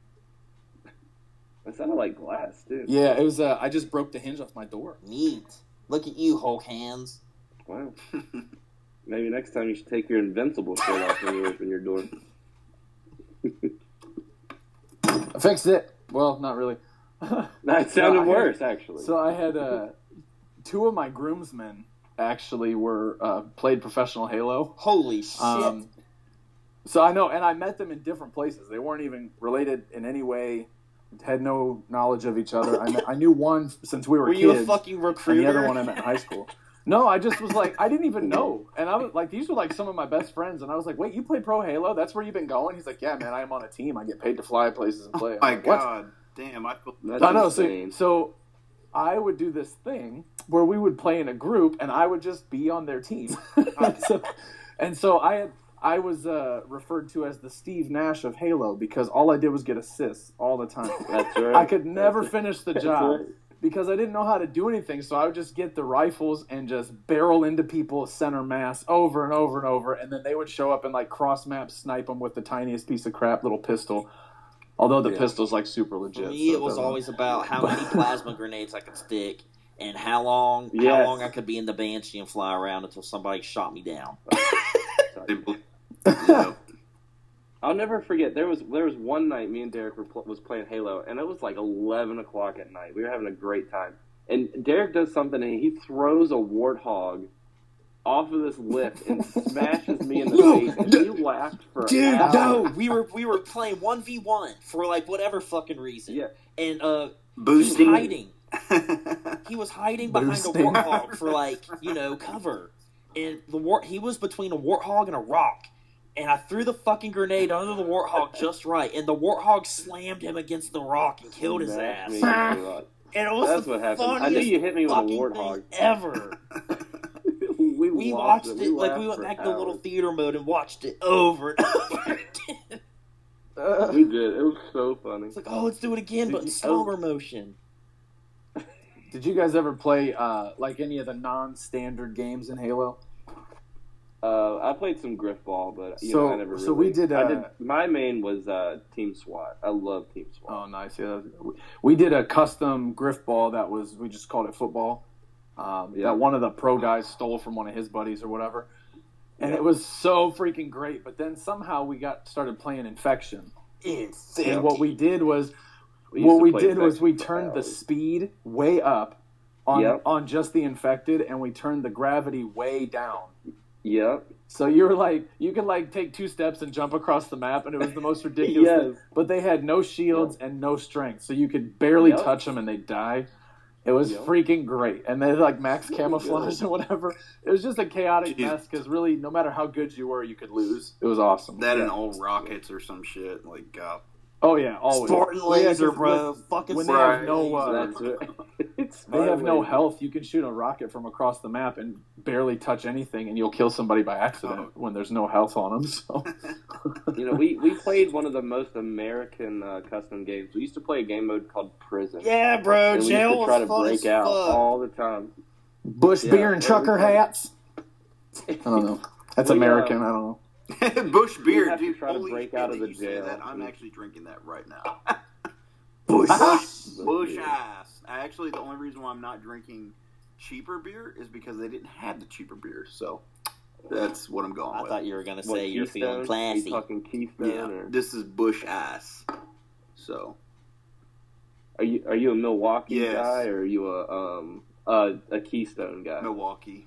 Speaker 6: That sounded like glass, too.
Speaker 2: Yeah, it was, I just broke the hinge off my door.
Speaker 8: Neat. Look at you, Hulk hands.
Speaker 6: Wow. Maybe next time you should take your invincible shirt off when you open your door.
Speaker 2: I fixed it. Well, not really.
Speaker 6: That sounded
Speaker 2: I had-
Speaker 6: worse, actually.
Speaker 2: So I had 2 of my groomsmen actually were played professional Halo.
Speaker 8: Holy shit.
Speaker 2: So I know, and I met them in different places. They weren't even related in any way. Had no knowledge of each other. I knew one since we were kids.
Speaker 8: you a fucking
Speaker 2: and
Speaker 8: recruiter?
Speaker 2: the other one I met in high school. No, I just was like, I didn't even know. And I was like, these were like some of my best friends. And I was like, wait, you play Pro Halo? That's where you've been going? He's like, yeah, man, I am on a team. I get paid to fly places and play.
Speaker 11: Oh
Speaker 2: I'm
Speaker 11: my
Speaker 2: like, what?
Speaker 11: god. Damn, I feel
Speaker 6: That's
Speaker 2: I know.
Speaker 6: insane.
Speaker 2: So I would do this thing where we would play in a group, and I would just be on their team. so I was referred to as the Steve Nash of Halo because all I did was get assists all the time.
Speaker 6: That's right.
Speaker 2: I could never finish the
Speaker 6: That's
Speaker 2: job
Speaker 6: right.
Speaker 2: because I didn't know how to do anything. So I would just get the rifles and just barrel into people center mass over and over and over, and then they would show up and like cross map snipe them with the tiniest piece of crap little pistol. Although the pistol's like super legit.
Speaker 8: For me,
Speaker 2: so
Speaker 8: it was
Speaker 2: doesn't-
Speaker 8: always about how many plasma grenades I could stick and how long
Speaker 6: Yes.
Speaker 8: I could be in the Banshee and fly around until somebody shot me down.
Speaker 11: yeah.
Speaker 6: I'll never forget. There was one night me and Derek was playing Halo, and it was like 11 o'clock at night. We were having a great time, and Derek does something, and he throws a warthog off of this lift and smashes me in the face. And he laughed for
Speaker 8: Dude,
Speaker 6: hours.
Speaker 8: no, we were playing 1v1 for like whatever fucking reason.
Speaker 6: Yeah.
Speaker 8: And he was
Speaker 11: Boosting.
Speaker 8: hiding. He was hiding behind a
Speaker 2: Boosting.
Speaker 8: warthog for like, cover. And he was between a warthog and a rock. And I threw the fucking grenade under the warthog just right, and the warthog slammed him against the rock and killed his
Speaker 6: Smashed
Speaker 8: ass.
Speaker 6: me into the rock.
Speaker 8: And it was
Speaker 6: That's
Speaker 8: the
Speaker 6: what happened. I
Speaker 8: funniest
Speaker 6: knew you hit me with a
Speaker 8: fucking
Speaker 6: warthog.
Speaker 8: thing ever. We
Speaker 6: lost
Speaker 8: watched it, we went
Speaker 6: for
Speaker 8: back to little
Speaker 6: hours.
Speaker 8: theater mode and watched it over and over again.
Speaker 6: We did. It was so funny.
Speaker 8: It's like, oh, let's do it again, but in slower motion.
Speaker 2: Did you guys ever play like any of the non-standard games in Halo?
Speaker 6: I played some Griffball, but I never really.
Speaker 2: So we did.
Speaker 6: My main was Team SWAT. I love Team SWAT.
Speaker 2: Oh, nice. Yeah, we did a custom Griffball that we just called it football. That one of the pro guys stole from one of his buddies or whatever, and it was so freaking great. But then somehow we started playing Infection. And what we did was we turned the speed way up on just the infected, and we turned the gravity way down.
Speaker 6: Yep.
Speaker 2: So you could take 2 steps and jump across the map, and it was the most ridiculous thing. But they had no shields and no strength, so you could barely touch them and they'd die. It was freaking great. And they had like max camouflage and whatever. It was just a chaotic mess because really, no matter how good you were, you could lose. It was awesome.
Speaker 11: That and all rockets or some shit. Like,
Speaker 2: Oh yeah, always.
Speaker 8: Spartan
Speaker 2: Well, yeah, 'cause
Speaker 8: laser, bro. Fucking
Speaker 2: when they
Speaker 8: Spartan
Speaker 2: have no,
Speaker 8: laser.
Speaker 6: That's it.
Speaker 2: they have no health. You can shoot a rocket from across the map and barely touch anything, and you'll kill somebody by accident when there's no health on them. So,
Speaker 6: You know, we played one of the most American custom games. We used to play a game mode called Prison.
Speaker 8: Yeah, bro.
Speaker 6: And we
Speaker 8: Jail
Speaker 6: used to try
Speaker 8: was
Speaker 6: to
Speaker 8: fun
Speaker 6: break
Speaker 8: as
Speaker 6: out
Speaker 8: fuck.
Speaker 6: all the time.
Speaker 2: Bush beer and trucker hats. I don't know. That's
Speaker 6: We,
Speaker 2: American. I don't know.
Speaker 11: Bush
Speaker 6: We
Speaker 11: beer,
Speaker 6: have to
Speaker 11: dude.
Speaker 6: try to
Speaker 11: Holy
Speaker 6: break
Speaker 11: shit
Speaker 6: out of
Speaker 11: that
Speaker 6: the
Speaker 11: you say
Speaker 6: jail.
Speaker 11: that. I'm actually drinking that right now.
Speaker 8: Bush.
Speaker 11: Bush Ice. Actually, the only reason why I'm not drinking cheaper beer is because they didn't have the cheaper beer. So that's what I'm going
Speaker 8: I
Speaker 11: with.
Speaker 8: thought you were gonna
Speaker 6: What,
Speaker 8: say you're feeling
Speaker 6: Keystone?
Speaker 8: classy.
Speaker 6: You talking Keystone?
Speaker 11: Yeah,
Speaker 6: Or...
Speaker 11: this is Bush Ice. So
Speaker 6: Are you a Milwaukee
Speaker 11: Yes.
Speaker 6: guy or are you a Keystone guy?
Speaker 11: Milwaukee.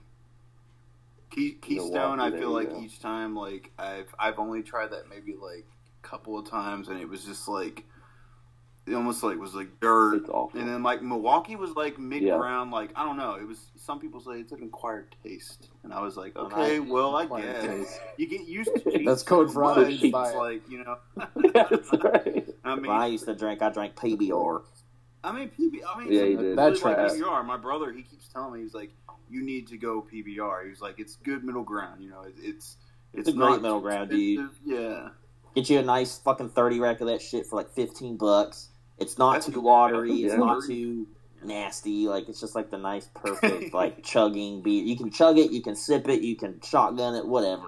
Speaker 11: Keystone,
Speaker 6: Milwaukee,
Speaker 11: I
Speaker 6: there
Speaker 11: feel
Speaker 6: you
Speaker 11: like
Speaker 6: go.
Speaker 11: each time, like I've only tried that maybe like a couple of times, and it was just like it almost like was like dirt.
Speaker 6: It's awful.
Speaker 11: And then like Milwaukee was like mid ground, like I don't know. It was some people say it's an acquired taste, and I was like, okay, well I
Speaker 2: Acquired
Speaker 11: guess
Speaker 2: taste.
Speaker 11: you get used to cheese
Speaker 2: That's code
Speaker 11: so
Speaker 2: for other
Speaker 11: much,
Speaker 2: to buy
Speaker 11: it's
Speaker 2: it.
Speaker 11: like you know.
Speaker 6: That's right.
Speaker 11: I mean,
Speaker 8: When I used to drink, I drank PBR.
Speaker 11: I mean,
Speaker 6: Yeah, you did.
Speaker 2: That
Speaker 11: That's like
Speaker 2: trash.
Speaker 11: PBR. My brother, he keeps telling me, he's like, you need to go PBR. He's like, it's good middle ground. You know, it's
Speaker 8: It's a
Speaker 11: not
Speaker 8: great middle ground, dude.
Speaker 11: expensive. Yeah.
Speaker 8: Get you a nice fucking 30 rack of that shit for like $15. It's not
Speaker 11: That's
Speaker 8: too
Speaker 11: good.
Speaker 8: watery. It's
Speaker 6: Yeah.
Speaker 8: not too nasty. Like it's just like the nice, perfect like chugging beer. You can chug it. You can sip it. You can shotgun it. Whatever.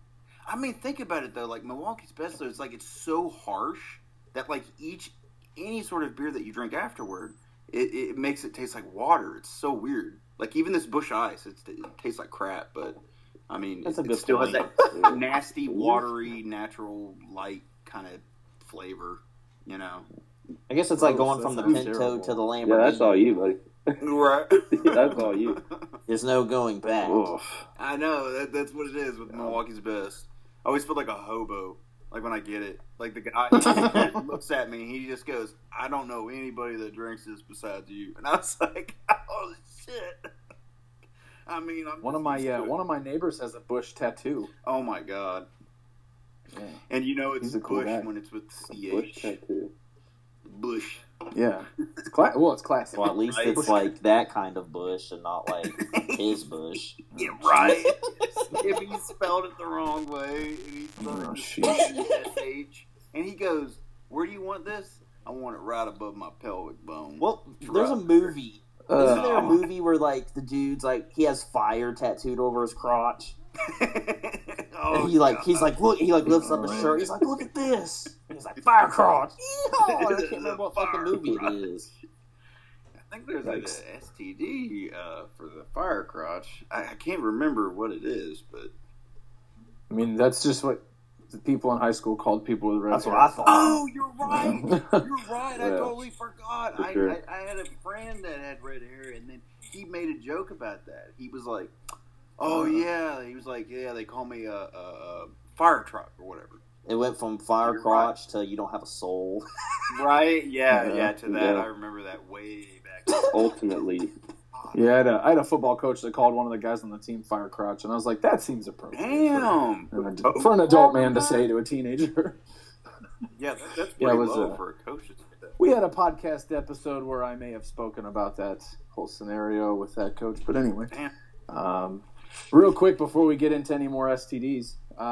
Speaker 11: I mean, think about it though. Like Milwaukee's best though. It's like it's so harsh that like any sort of beer that you drink afterward, it makes it taste like water. It's so weird. Like even this Bush Ice, it tastes like crap. But I mean,
Speaker 8: That's a
Speaker 11: it
Speaker 8: good
Speaker 11: still
Speaker 8: point.
Speaker 11: has that nasty, watery, natural, light kind of flavor. You know.
Speaker 8: I guess it's like going
Speaker 2: Gross,
Speaker 8: from the
Speaker 2: that sounds
Speaker 8: Pinto
Speaker 2: terrible.
Speaker 8: to the Lamborghini.
Speaker 6: Yeah, that's all you, buddy.
Speaker 11: Right.
Speaker 6: That's all you.
Speaker 8: There's no going back.
Speaker 2: Oof.
Speaker 11: I know that's what it is with Milwaukee's best. I always feel like a hobo, like when I get it. Like the guy looks at me, and he just goes, "I don't know anybody that drinks this besides you." And I was like, "Oh shit!" I mean, I'm
Speaker 2: One of my neighbors has a Bush tattoo.
Speaker 11: Oh my god!
Speaker 2: Yeah.
Speaker 11: And you know it's
Speaker 2: He's a cool
Speaker 11: Bush
Speaker 2: guy.
Speaker 11: when it's with
Speaker 6: Bush
Speaker 11: CH.
Speaker 6: tattoo.
Speaker 11: Bush.
Speaker 2: Yeah. It's it's classic.
Speaker 8: Well, at least
Speaker 11: Right.
Speaker 8: it's like that kind of bush and not like his bush.
Speaker 11: Yeah, right. If he spelled it the wrong way, and he spelled
Speaker 2: Oh,
Speaker 11: it
Speaker 2: sheesh.
Speaker 11: SH, and he goes, "Where do you want this? I want it right above my pelvic bone."
Speaker 8: Well, there's a movie.
Speaker 2: Uh,
Speaker 8: Isn't there a movie where like the dude's like he has fire tattooed over his crotch?
Speaker 11: Oh,
Speaker 8: And he's like
Speaker 11: God.
Speaker 8: look, he like lifts up his shirt. He's like, look at this. And he's like, fire crotch. Yeehaw! I can't remember what fucking movie it is.
Speaker 11: I think there's like a STD for the fire crotch. I can't remember what it is, but
Speaker 2: I mean, that's just what the people in high school called people with red
Speaker 8: That's
Speaker 2: hair.
Speaker 8: what I thought.
Speaker 11: oh, you're right. You're right. I
Speaker 6: Yeah.
Speaker 11: totally forgot.
Speaker 6: For sure.
Speaker 11: I had a friend that had red hair, and then he made a joke about that. He was like, "Oh yeah," he was like, "Yeah, they call me a fire truck or whatever."
Speaker 8: It went from fire
Speaker 11: You're
Speaker 8: crotch to you don't have a soul.
Speaker 11: Right? Yeah. To that,
Speaker 6: Yeah.
Speaker 11: I remember that way back.
Speaker 6: Ultimately.
Speaker 2: Yeah, I had a football coach that called one of the guys on the team fire crotch, and I was like, that seems appropriate.
Speaker 11: Damn.
Speaker 2: For an adult man to say to a teenager.
Speaker 11: Yeah, that's
Speaker 2: Yeah,
Speaker 11: pretty
Speaker 2: it was,
Speaker 11: low for a coach to say that.
Speaker 2: We had a podcast episode where I may have spoken about that whole scenario with that coach, but anyway.
Speaker 11: Damn.
Speaker 2: Real quick before we get into any more STDs,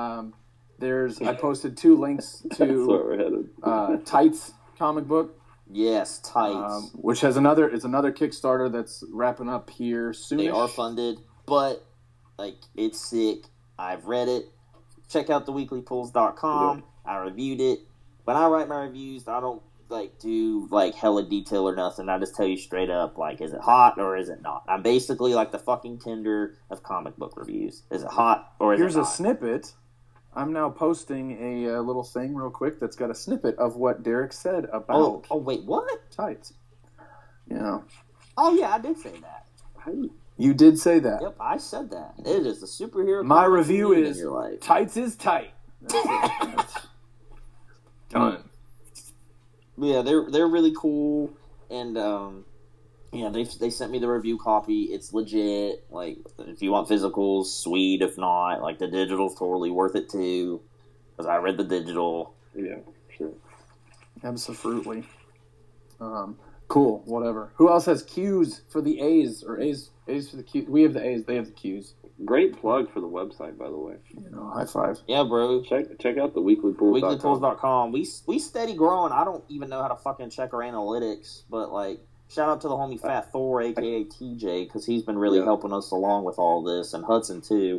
Speaker 2: I posted 2 links
Speaker 6: That's where
Speaker 2: to
Speaker 6: we're headed.
Speaker 2: Tights comic book,
Speaker 8: Yes, tights.
Speaker 2: which has another Kickstarter that's wrapping up here soon.
Speaker 8: They are funded, but like it's sick. I've read it. Check out theweeklypools.com. I reviewed it. When I write my reviews, I don't like do like hella detail or nothing. I just tell you straight up, like, is it hot or is it not? I'm basically like the fucking Tinder of comic book reviews. Is it hot or is
Speaker 2: Here's
Speaker 8: it
Speaker 2: a
Speaker 8: not?
Speaker 2: snippet. I'm now posting a little thing real quick that's got a snippet of what Derek said about
Speaker 8: Oh, wait, what?
Speaker 2: tights. You know,
Speaker 8: Oh, yeah, I did say that.
Speaker 2: you did say that.
Speaker 8: Yep, I said that. It is the superhero.
Speaker 2: My
Speaker 8: comic
Speaker 2: review
Speaker 8: you need
Speaker 2: is
Speaker 8: in your life.
Speaker 2: tights is tight. That's it. That's done.
Speaker 8: Yeah, they're really cool, and yeah, they sent me the review copy. It's legit. Like, if you want physicals, sweet. If not, like, the digital's totally worth it too, because I read the digital.
Speaker 6: Yeah, sure.
Speaker 2: Absolutely. Cool. Whatever. Who else has Qs for the A's or A's for the Qs? We have the A's. They have the Qs.
Speaker 6: Great plug for the website, by the way.
Speaker 2: High five.
Speaker 8: Yeah, bro.
Speaker 6: Check out the weeklypools.com.
Speaker 8: Weeklypools.com. We steady growing. I don't even know how to fucking check our analytics, but like, shout out to the homie Fat Thor, aka TJ, because he's been really helping us along with all this, and Hudson too.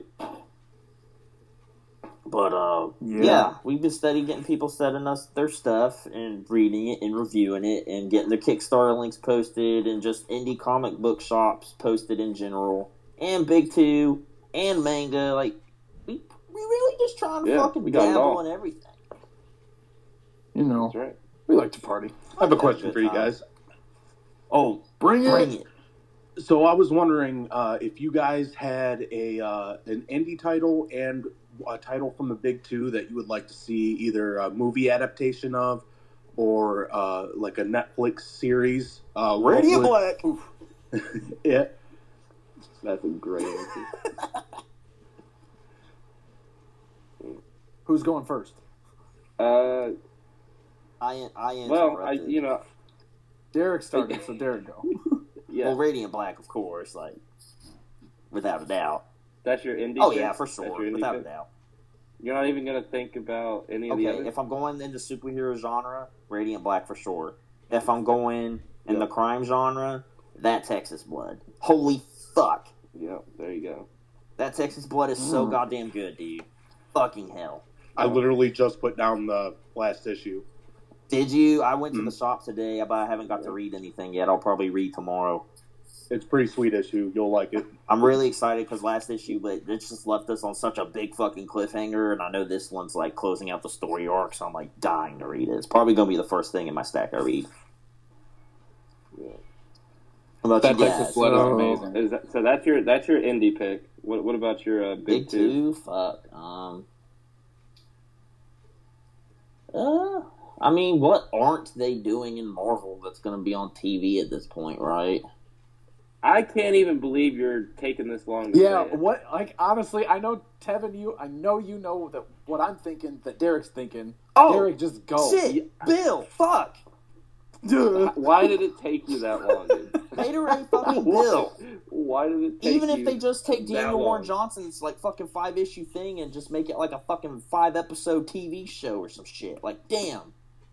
Speaker 8: But yeah, we've been steady getting people sending us their stuff and reading it and reviewing it and getting the Kickstarter links posted and just indie comic book shops posted in general and Big Two and manga. Like we really just trying to fucking dabble in everything.
Speaker 2: That's
Speaker 6: right.
Speaker 2: We like to party.
Speaker 9: I have a question for you guys.
Speaker 2: Oh, bring it.
Speaker 9: So I was wondering if you guys had an indie title and a title from the Big Two that you would like to see either a movie adaptation of or like a Netflix series.
Speaker 2: Radiant Black.
Speaker 9: Yeah.
Speaker 6: That's a great answer.
Speaker 2: Who's going first?
Speaker 8: I
Speaker 2: Derek started, so Derek go.
Speaker 6: Yeah.
Speaker 8: Well, Radiant Black, of course, like without a doubt.
Speaker 6: That's your indie.
Speaker 8: Oh
Speaker 6: pick?
Speaker 8: yeah, for sure, without a doubt.
Speaker 6: You're not even gonna think about any of the
Speaker 8: Okay,
Speaker 6: other.
Speaker 8: if I'm going into superhero genre, Radiant Black for sure. If I'm going in the crime genre, that Texas Blood. Holy fuck!
Speaker 6: Yeah, there you go.
Speaker 8: That Texas Blood is so goddamn good, dude. Fucking hell.
Speaker 9: I literally just put down the last issue.
Speaker 8: Did you? I went to the shop today, but I haven't got to read anything yet. I'll probably read tomorrow.
Speaker 9: It's a pretty sweet issue. You'll like it.
Speaker 8: I'm really excited because last issue, but it just left us on such a big fucking cliffhanger, and I know this one's like closing out the story arc, so I'm like dying to read it. It's probably going to be the first thing in my stack I read.
Speaker 6: Yeah.
Speaker 8: How about
Speaker 2: That
Speaker 8: you
Speaker 2: Texas
Speaker 8: guys?
Speaker 2: Blood is amazing.
Speaker 6: So that's your indie pick. What about your Big Two?
Speaker 8: Fuck. I mean, what aren't they doing in Marvel that's going to be on TV at this point, right?
Speaker 6: I can't even believe you're taking this long to say it.
Speaker 2: What? Like, honestly, I know, Tevin, I know you know that what I'm thinking, that Derek's thinking.
Speaker 8: Oh,
Speaker 2: Derek, just go.
Speaker 8: Shit, Bill, fuck.
Speaker 6: Why did it take you that long, dude?
Speaker 8: Haterade fucking Bill.
Speaker 6: Why did it take
Speaker 8: Even
Speaker 6: you
Speaker 8: if they just take Daniel
Speaker 6: that
Speaker 8: Warren
Speaker 6: long?
Speaker 8: Johnson's like fucking 5-issue thing and just make it like a fucking 5-episode TV show or some shit. Like, damn.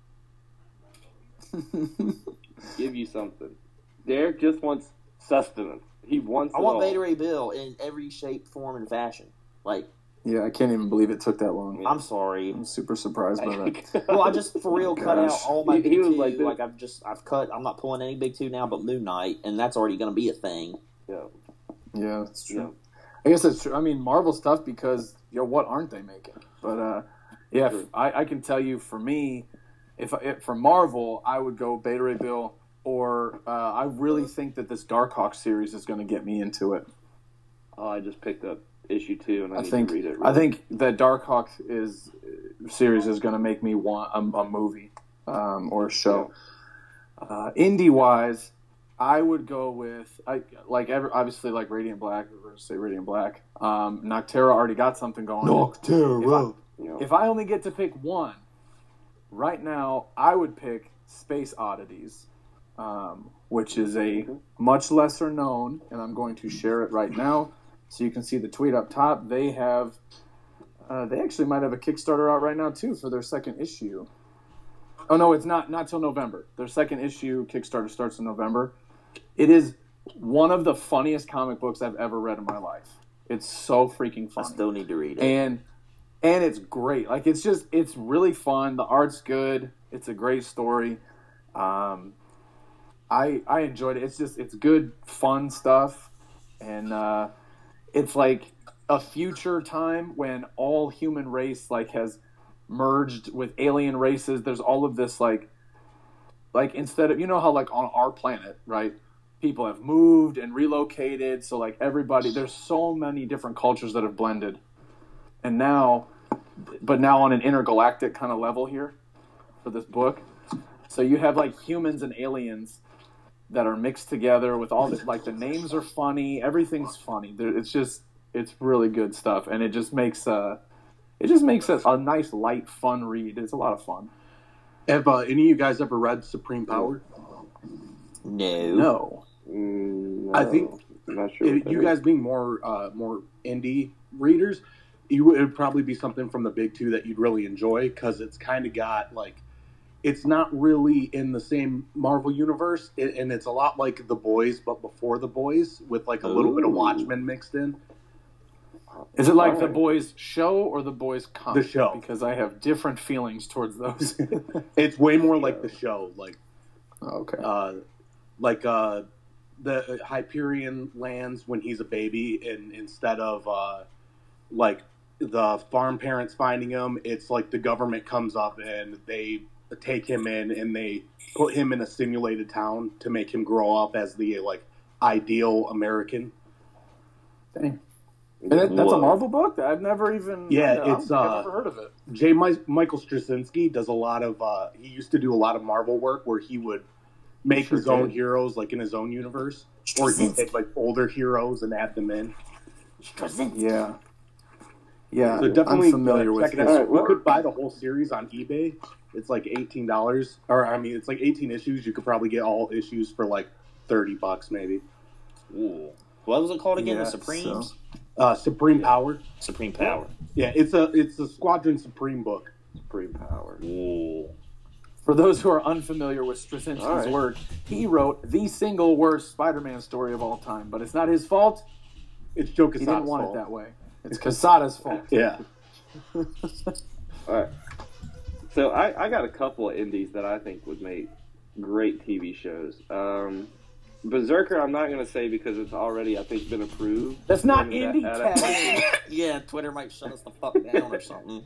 Speaker 6: Give you something. Derek just wants sustenance. He wants.
Speaker 8: I
Speaker 6: it
Speaker 8: want
Speaker 6: all.
Speaker 8: Beta Ray Bill in every shape, form, and fashion. Like,
Speaker 2: Yeah, I can't even believe it took that long.
Speaker 8: I'm sorry.
Speaker 2: I'm super surprised by that.
Speaker 8: Well, I just for real cut out all my
Speaker 6: He
Speaker 8: big
Speaker 6: was
Speaker 8: two.
Speaker 6: like this.
Speaker 8: Like I've cut. I'm not pulling any big two now, but Moon Knight, and that's already going to be a thing.
Speaker 6: Yeah.
Speaker 2: Yeah, that's true. I guess that's true. I mean, Marvel stuff because what aren't they making? But yeah, I can tell you for me, if for Marvel, I would go Beta Ray Bill, or I really think that this Darkhawk series is going to get me into it.
Speaker 6: Oh, I just picked up issue 2 and I need
Speaker 2: think
Speaker 6: to read it.
Speaker 2: I think that Darkhawk series is going to make me want a movie or a show. Indie wise, I would go with obviously like Radiant Black. We're going to say Radiant Black. Nocterra already got something going.
Speaker 9: Nocterra.
Speaker 2: If I only get to pick one, right now I would pick Space Oddities, which is a much lesser known, and I'm going to share it right now so you can see the tweet up top. They have, they actually might have a Kickstarter out right now too for their second issue. Oh no, it's not till November. Their second issue Kickstarter starts in November. It is one of the funniest comic books I've ever read in my life. It's so freaking funny.
Speaker 8: I still need to read it.
Speaker 2: And it's great. Like it's really fun. The art's good. It's a great story. I enjoyed it. It's good, fun stuff. And it's like a future time when all human race has merged with alien races. There's all of this like instead of, how on our planet, right? People have moved and relocated. So everybody, there's so many different cultures that have blended. And now on an intergalactic kind of level here for this book. So you have humans and aliens that are mixed together with all this, the names are funny, everything's funny. It's really good stuff, and it just makes a nice, light, fun read. It's a lot of fun.
Speaker 9: Have any of you guys ever read Supreme Power?
Speaker 8: No.
Speaker 6: No,
Speaker 9: I think
Speaker 6: I'm not sure.
Speaker 9: you guys being more indie readers, it would probably be something from the big two that you'd really enjoy, because it's kind of got like, it's not really in the same Marvel universe, and it's a lot like The Boys, but before The Boys, with like a little bit of Watchmen mixed in.
Speaker 2: Is it like The Boys show or The Boys comic?
Speaker 9: The show.
Speaker 2: Because I have different feelings towards those.
Speaker 9: It's way more like the show, like
Speaker 2: Okay.
Speaker 9: The Hyperion lands when he's a baby, and instead of like the farm parents finding him, it's like the government comes up and they take him in and they put him in a simulated town to make him grow up as the like ideal American.
Speaker 2: Dang. And that's a Marvel book? I've never even... I've never heard of it.
Speaker 9: Michael Straczynski does a lot of... he used to do a lot of Marvel work where he would make his own heroes like in his own universe. Or he'd take like older heroes and add them in.
Speaker 2: Yeah. Yeah,
Speaker 9: So definitely
Speaker 2: I'm familiar with
Speaker 9: check it
Speaker 2: his
Speaker 9: out. You
Speaker 2: work.
Speaker 9: could buy the whole series on eBay. It's like $18. Or, I mean, it's like 18 issues. You could probably get all issues for like $30 maybe.
Speaker 8: Ooh. What was it called again?
Speaker 2: Yeah,
Speaker 8: The Supremes?
Speaker 9: Supreme Power.
Speaker 8: Supreme Power.
Speaker 9: Yeah, it's a Squadron Supreme book.
Speaker 6: Supreme Power.
Speaker 8: Ooh.
Speaker 2: For those who are unfamiliar with Straczynski's work, he wrote the single worst Spider-Man story of all time. But it's not his fault.
Speaker 9: It's Joe Quesada's
Speaker 2: He didn't want
Speaker 9: fault.
Speaker 2: it that way. It's Quesada's fault.
Speaker 9: Yeah.
Speaker 6: All right. So I got a couple of indies that I think would make great TV shows. Berserker, I'm not going to say because it's already, I think, been approved.
Speaker 2: That's not
Speaker 6: Maybe
Speaker 2: indie,
Speaker 6: that-
Speaker 2: Cat.
Speaker 8: Yeah, Twitter might shut us the fuck down or something.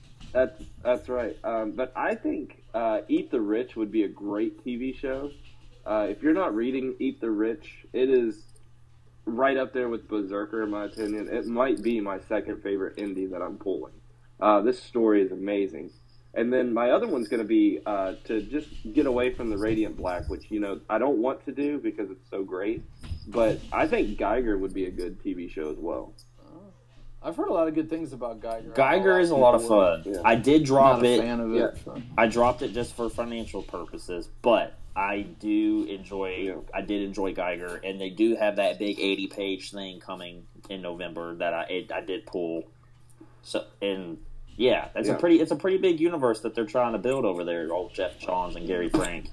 Speaker 6: That's right. But I think Eat the Rich would be a great TV show. If you're not reading Eat the Rich, it is right up there with Berserker, in my opinion. It might be my second favorite indie that I'm pulling. This story is amazing. And then my other one's going to be to just get away from the Radiant Black, which, I don't want to do because it's so great. But I think Geiger would be a good TV show as well.
Speaker 2: I've heard a lot of good things about Geiger.
Speaker 8: Geiger is a lot of fun.
Speaker 6: Yeah.
Speaker 8: I did drop
Speaker 2: Not a
Speaker 8: it.
Speaker 2: fan of it. so.
Speaker 8: I dropped it just for financial purposes, but I did enjoy Geiger, and they do have that big 80-page thing coming in November that I did pull. So yeah, it's a pretty big universe that they're trying to build over there. Old Jeff Johns and Gary Frank.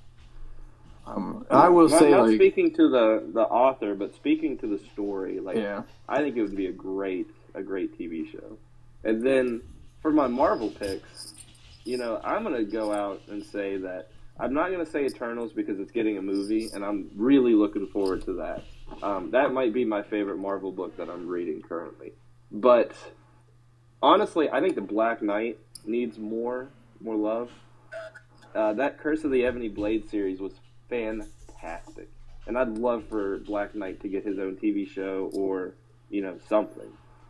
Speaker 2: I will say,
Speaker 6: not
Speaker 2: like,
Speaker 6: speaking to the author, but speaking to the story,
Speaker 2: yeah.
Speaker 6: I think it would be a great TV show. And then for my Marvel picks, I'm going to go out and say that I'm not going to say Eternals because it's getting a movie, and I'm really looking forward to that. That might be my favorite Marvel book that I'm reading currently. But honestly, I think the Black Knight needs more love. That Curse of the Ebony Blade series was fantastic, and I'd love for Black Knight to get his own TV show or something.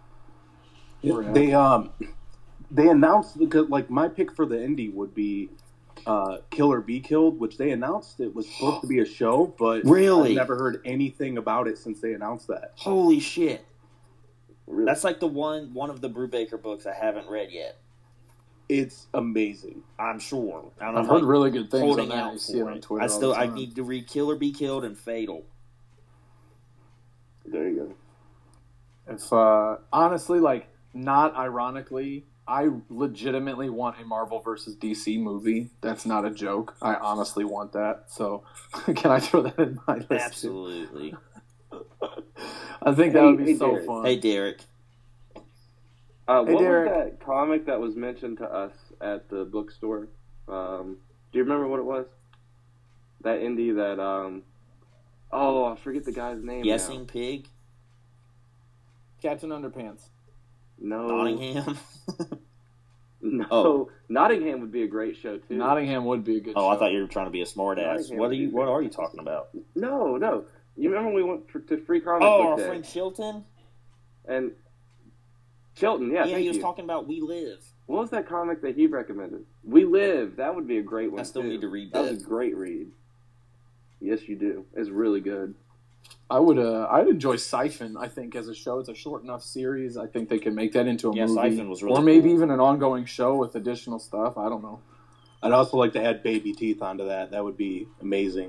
Speaker 9: They announced, because like my pick for the indie would be Kill or Be Killed, which they announced it was supposed to be a show, but
Speaker 8: Really?
Speaker 9: I've never heard anything about it since they announced that.
Speaker 8: Holy shit!
Speaker 6: Really.
Speaker 8: That's like the one of the Brubaker books I haven't read yet.
Speaker 9: It's amazing.
Speaker 8: I'm sure.
Speaker 2: I've heard really good things
Speaker 8: holding
Speaker 2: on that.
Speaker 8: out
Speaker 2: I see it
Speaker 8: for
Speaker 2: on
Speaker 8: it.
Speaker 2: Twitter all the
Speaker 8: I
Speaker 2: time.
Speaker 8: need to read Kill or Be Killed and Fatal.
Speaker 6: There you go.
Speaker 2: If honestly, like, not ironically, I legitimately want a Marvel versus DC movie. That's not a joke. I honestly want that. So, can I throw that in my list? too?
Speaker 8: Absolutely.
Speaker 2: I think that would be
Speaker 6: Hey,
Speaker 2: so
Speaker 6: Derek.
Speaker 2: fun.
Speaker 8: Hey, Derek.
Speaker 6: What
Speaker 2: Derek.
Speaker 6: was that comic that was mentioned to us at the bookstore? Do you remember what it was? That indie that I forget the guy's name.
Speaker 8: Guessing
Speaker 6: now.
Speaker 8: Pig.
Speaker 2: Captain Underpants.
Speaker 6: No,
Speaker 8: Nottingham.
Speaker 6: No,
Speaker 8: Oh.
Speaker 6: Nottingham would be a great show too.
Speaker 2: Nottingham would be a good show.
Speaker 8: Oh, I thought you were trying to be a smart ass.
Speaker 6: Nottingham
Speaker 8: What
Speaker 6: would be
Speaker 8: What are you talking about?
Speaker 6: No. You remember we went to Free Comic
Speaker 8: Oh,
Speaker 6: Book
Speaker 8: our
Speaker 6: Day?
Speaker 8: friend Chilton.
Speaker 6: And Chilton, yeah,
Speaker 8: Yeah,
Speaker 6: thank
Speaker 8: he was
Speaker 6: you.
Speaker 8: talking about We Live.
Speaker 6: What was that comic that he recommended? We Live. That would be a great one.
Speaker 8: I still
Speaker 6: too.
Speaker 8: need to read
Speaker 6: That
Speaker 8: that.
Speaker 6: was a great read. Yes, you do. It's really good.
Speaker 2: I would. I'd enjoy Siphon. I think as a show, it's a short enough series. I think they could make that into a
Speaker 8: Yeah,
Speaker 2: movie,
Speaker 8: Siphon was really
Speaker 2: or maybe
Speaker 8: cool.
Speaker 2: even an ongoing show with additional stuff. I don't know.
Speaker 9: I'd also like to add baby teeth onto that. That would be amazing.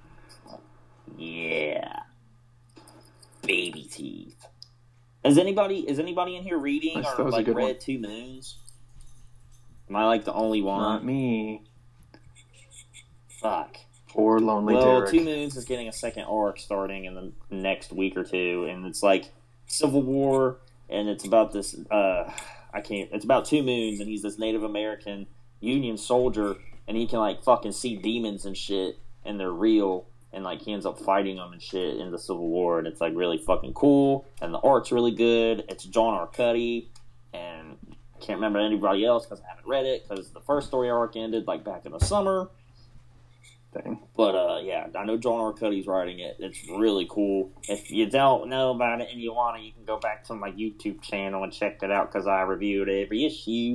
Speaker 8: Yeah. Baby teeth. Is anybody in here reading
Speaker 2: That
Speaker 8: or
Speaker 2: was a
Speaker 8: like
Speaker 2: good
Speaker 8: read
Speaker 2: one.
Speaker 8: Two Moons? Am I like the only one?
Speaker 2: Not me.
Speaker 8: Fuck.
Speaker 2: Poor lonely
Speaker 8: Well,
Speaker 2: Derek.
Speaker 8: Two Moons is getting a second arc starting in the next week or two, and it's like Civil War, and it's about this. It's about Two Moons, and he's this Native American Union soldier, and he can like fucking see demons and shit, and they're real, and like he ends up fighting them and shit in the Civil War, and it's like really fucking cool, and the art's really good. It's John Arcudi, and I can't remember anybody else because I haven't read it because the first story arc ended like back in the summer.
Speaker 2: Dang.
Speaker 8: But yeah, I know John Arcudi's writing it. It's really cool. If you don't know about it and you want to, you can go back to my YouTube channel and check it out because I reviewed every issue.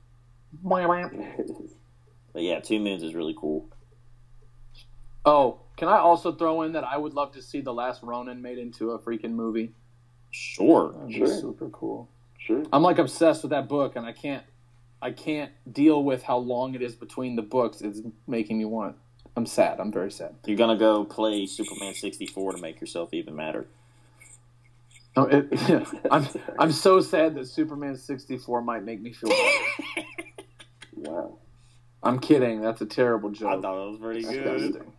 Speaker 8: But yeah, Two Moons is really cool.
Speaker 2: Oh, can I also throw in that I would love to see The Last Ronin made into a freaking movie?
Speaker 8: Sure.
Speaker 2: That'd be
Speaker 6: Sure.
Speaker 2: super cool.
Speaker 6: Sure.
Speaker 2: I'm like obsessed with that book, and I can't deal with how long it is between the books. It's making me want. I'm sad. I'm very sad.
Speaker 8: You're gonna go play Superman 64 to make yourself even madder.
Speaker 2: No, I'm so sad that Superman 64 might make me feel better.
Speaker 6: Wow.
Speaker 2: I'm kidding. That's a terrible
Speaker 8: I
Speaker 2: joke.
Speaker 8: thought it was pretty good.
Speaker 2: Disgusting.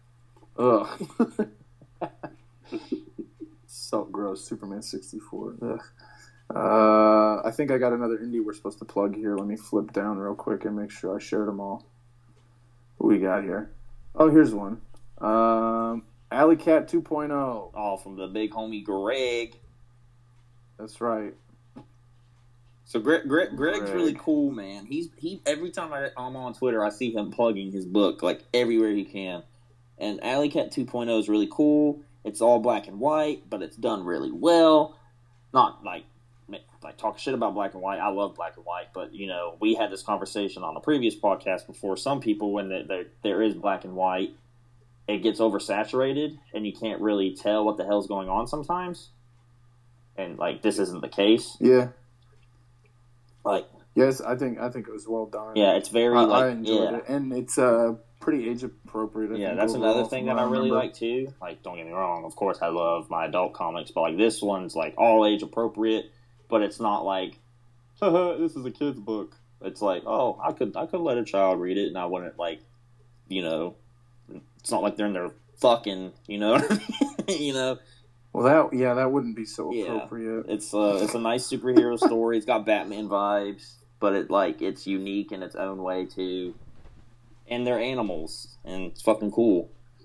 Speaker 2: Ugh. So gross. Superman 64. Ugh. I think I got another indie we're supposed to plug here. Let me flip down real quick and make sure I shared them all. What we got here? Oh, here's one. Alley Cat 2.0.
Speaker 8: Oh, from the big homie Greg.
Speaker 2: That's right.
Speaker 8: So Greg's really cool, man. He every time I'm on Twitter, I see him plugging his book like everywhere he can. And Alley Cat 2.0 is really cool. It's all black and white, but it's done really well. Not like talk shit about black and white. I love black and white, but you know we had this conversation on a previous podcast before. Some people, when there is black and white, it gets oversaturated, and you can't really tell what the hell's going on sometimes. And like this isn't the case.
Speaker 2: Yeah.
Speaker 8: Like
Speaker 2: Yes, I think it was well done.
Speaker 8: yeah, it's very
Speaker 2: I enjoyed it, and it's pretty age appropriate.
Speaker 8: Yeah, that's
Speaker 2: overall,
Speaker 8: another thing
Speaker 2: from
Speaker 8: that
Speaker 2: what
Speaker 8: I really
Speaker 2: remember.
Speaker 8: like too. Like, don't get me wrong, of course I love my adult comics, but like this one's like all age appropriate, but it's not like, haha, this is a kid's book. It's like, oh, I could let a child read it, and I wouldn't like, you know, it's not like they're in their fucking, you know, what I mean? You know.
Speaker 2: Well, that wouldn't be so appropriate.
Speaker 8: It's a nice superhero story. It's got Batman vibes, but it's unique in its own way too. And they're animals, and it's fucking cool.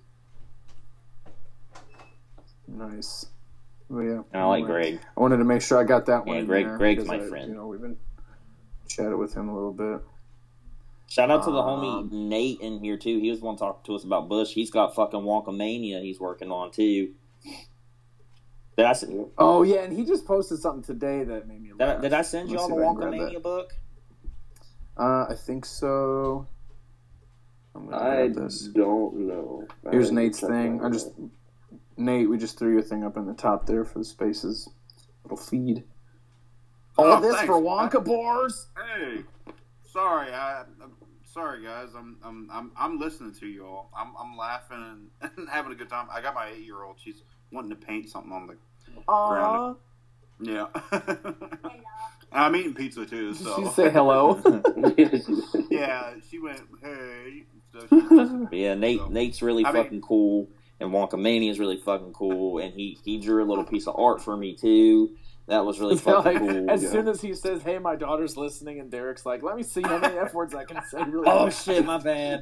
Speaker 2: Nice. Well, yeah.
Speaker 8: And I like
Speaker 2: Anyway,
Speaker 8: Greg.
Speaker 2: I wanted to make sure I got that one.
Speaker 8: Yeah,
Speaker 2: in
Speaker 8: Greg's
Speaker 2: there
Speaker 8: my
Speaker 2: because
Speaker 8: friend.
Speaker 2: You know, we've been chatting with him a little bit.
Speaker 8: Shout out to the homie Nate in here too. He was the one talking to us about Bush. He's got fucking Wonkamania he's working on too. Did I send?
Speaker 2: Oh yeah, and he just posted something today that made me laugh.
Speaker 8: Did I send you
Speaker 2: Let's
Speaker 8: all the
Speaker 2: see if I can grab
Speaker 8: Wonkamania
Speaker 2: that.
Speaker 8: book?
Speaker 2: I think so. I'm gonna
Speaker 6: I
Speaker 2: grab this.
Speaker 6: don't know.
Speaker 2: Here's
Speaker 6: I
Speaker 2: Nate's
Speaker 6: check
Speaker 2: thing.
Speaker 6: that out.
Speaker 2: Nate, we just threw your thing up in the top there for the spaces. Little feed. All this
Speaker 11: thanks.
Speaker 2: for Wonka Bars?
Speaker 11: Hey, sorry, sorry guys. I'm listening to you all. I'm laughing and having a good time. I got my 8-year-old. She's wanting to paint something on the ground. Yeah. I'm eating pizza too.
Speaker 2: Did
Speaker 11: So
Speaker 2: she say hello?
Speaker 11: yeah, she went hey. So
Speaker 8: But yeah, Nate's really
Speaker 11: I mean-
Speaker 8: fucking cool, and Wonkamania is really fucking cool, and he drew a little piece of art for me too. That was really fucking
Speaker 2: Like,
Speaker 8: cool.
Speaker 2: as soon as he says, "Hey, my daughter's listening," and Derek's like, "Let me see how many F words I can say." Really
Speaker 8: Oh
Speaker 2: quick."
Speaker 8: shit, my bad.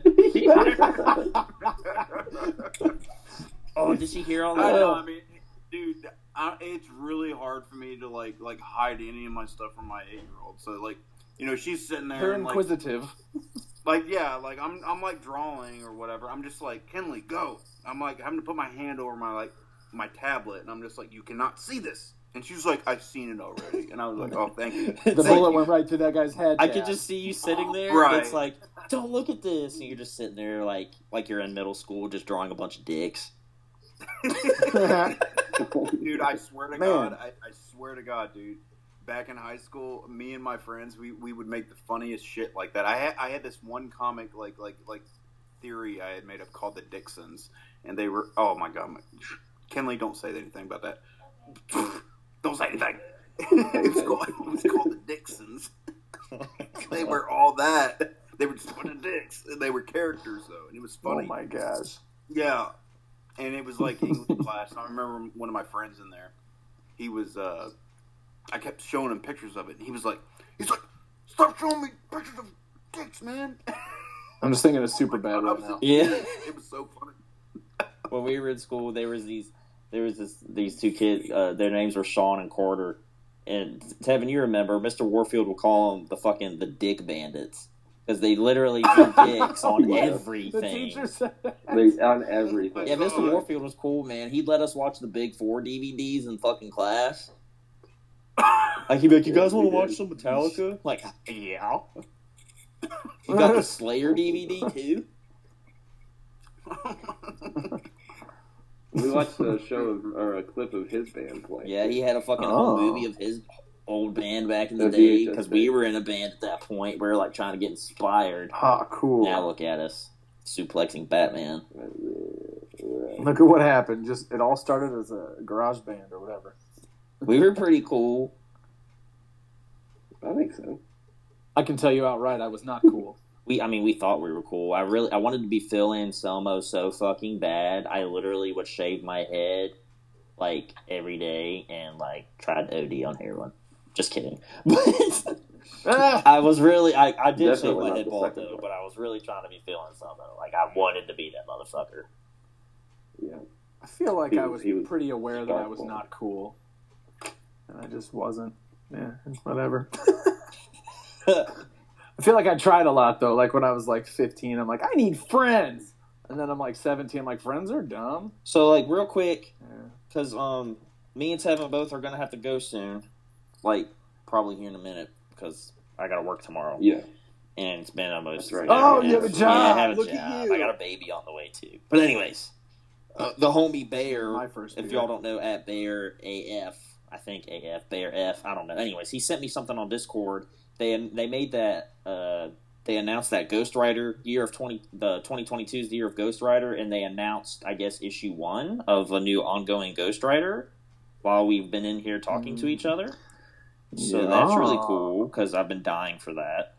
Speaker 8: Oh, did she hear all
Speaker 11: I
Speaker 8: that?
Speaker 11: know. I mean, dude, it's really hard for me to like hide any of my stuff from my 8-year-old. So like, you know, she's sitting there.
Speaker 2: They're
Speaker 11: and,
Speaker 2: inquisitive.
Speaker 11: Like yeah, like I'm like drawing or whatever. I'm just like, Kenley, go. I'm like having to put my hand over my tablet, and I'm just like, you cannot see this. And she was like, I've seen it already. And I was like, oh, thank you.
Speaker 2: The bullet went right through that guy's head.
Speaker 8: I
Speaker 2: Dad.
Speaker 8: could just see you sitting there.
Speaker 11: Right.
Speaker 8: It's like, don't look at this, and you're just sitting there like you're in middle school, just drawing a bunch of dicks.
Speaker 11: Dude, I swear to
Speaker 2: Man.
Speaker 11: God, I swear to God, dude. back in high school, me and my friends, we would make the funniest shit like that. I had this one comic like theory I had made up called the Dixons, and they were, oh my god, Kenley, don't say anything about that. Don't say anything. it was called the Dixons. They were all that. They were just a bunch of dicks, and they were characters though, and it was funny.
Speaker 2: Oh my gosh.
Speaker 11: Yeah, and it was like English class. I remember one of my friends in there. He was. I kept showing him pictures of it, and he's like, "Stop showing me pictures of dicks, man."
Speaker 2: I'm just thinking of Superbad right now.
Speaker 8: Yeah,
Speaker 11: it was so funny.
Speaker 8: When we were in school, there was these two kids. Their names were Sean and Carter. And Tevin, you remember Mr. Warfield would call them the Dick Bandits because they literally drew dicks on everything.
Speaker 2: The teacher said that.
Speaker 6: On everything.
Speaker 8: Yeah, Mr. Warfield was cool, man. He'd let us watch the Big Four DVDs in fucking class. Like he'd be like, "You guys want to watch some Metallica?" Like, yeah. You got the Slayer DVD too.
Speaker 6: We watched a a clip of his band playing.
Speaker 8: Yeah, he had a fucking whole movie of his old band back in the day because we were in a band at that point. We were like trying to get inspired.
Speaker 2: Ah, cool.
Speaker 8: Now look at us, suplexing Batman.
Speaker 2: Look at what happened. Just it all started as a garage band or whatever.
Speaker 8: We were pretty cool.
Speaker 6: I think so.
Speaker 2: I can tell you outright, I was not cool.
Speaker 8: We thought we were cool. I wanted to be Phil Anselmo so fucking bad. I literally would shave my head like every day and like tried OD on heroin. Just kidding. But I was really, I did shave my head bald though, but I was really trying to be Phil Anselmo. Like I wanted to be that motherfucker.
Speaker 6: Yeah.
Speaker 2: I feel like I was pretty aware that I was not cool, and I just wasn't. Yeah, whatever. I feel like I tried a lot though. Like when I was like 15, I'm like, I need friends, and then I'm like 17, I'm like, friends are dumb.
Speaker 8: So like real quick, because me and Tevin both are gonna have to go soon, like probably here in a minute because I gotta work tomorrow.
Speaker 6: Yeah,
Speaker 8: and it's been almost.
Speaker 6: Right.
Speaker 2: Oh, you have a job.
Speaker 8: Yeah, I have a
Speaker 2: Look
Speaker 8: job.
Speaker 2: at you.
Speaker 8: I got a baby on the way too. But anyways, the homie Bear,
Speaker 2: My first
Speaker 8: if
Speaker 2: beer.
Speaker 8: y'all don't know, at Bear AF, I think AF Bear F, I don't know. Anyways, he sent me something on Discord. They made that. They announced that Ghost Rider the 2022 is the year of Ghost Rider, and they announced, I guess, issue 1 of a new ongoing Ghost Rider while we've been in here talking to each other. So that's really cool because I've been dying for that.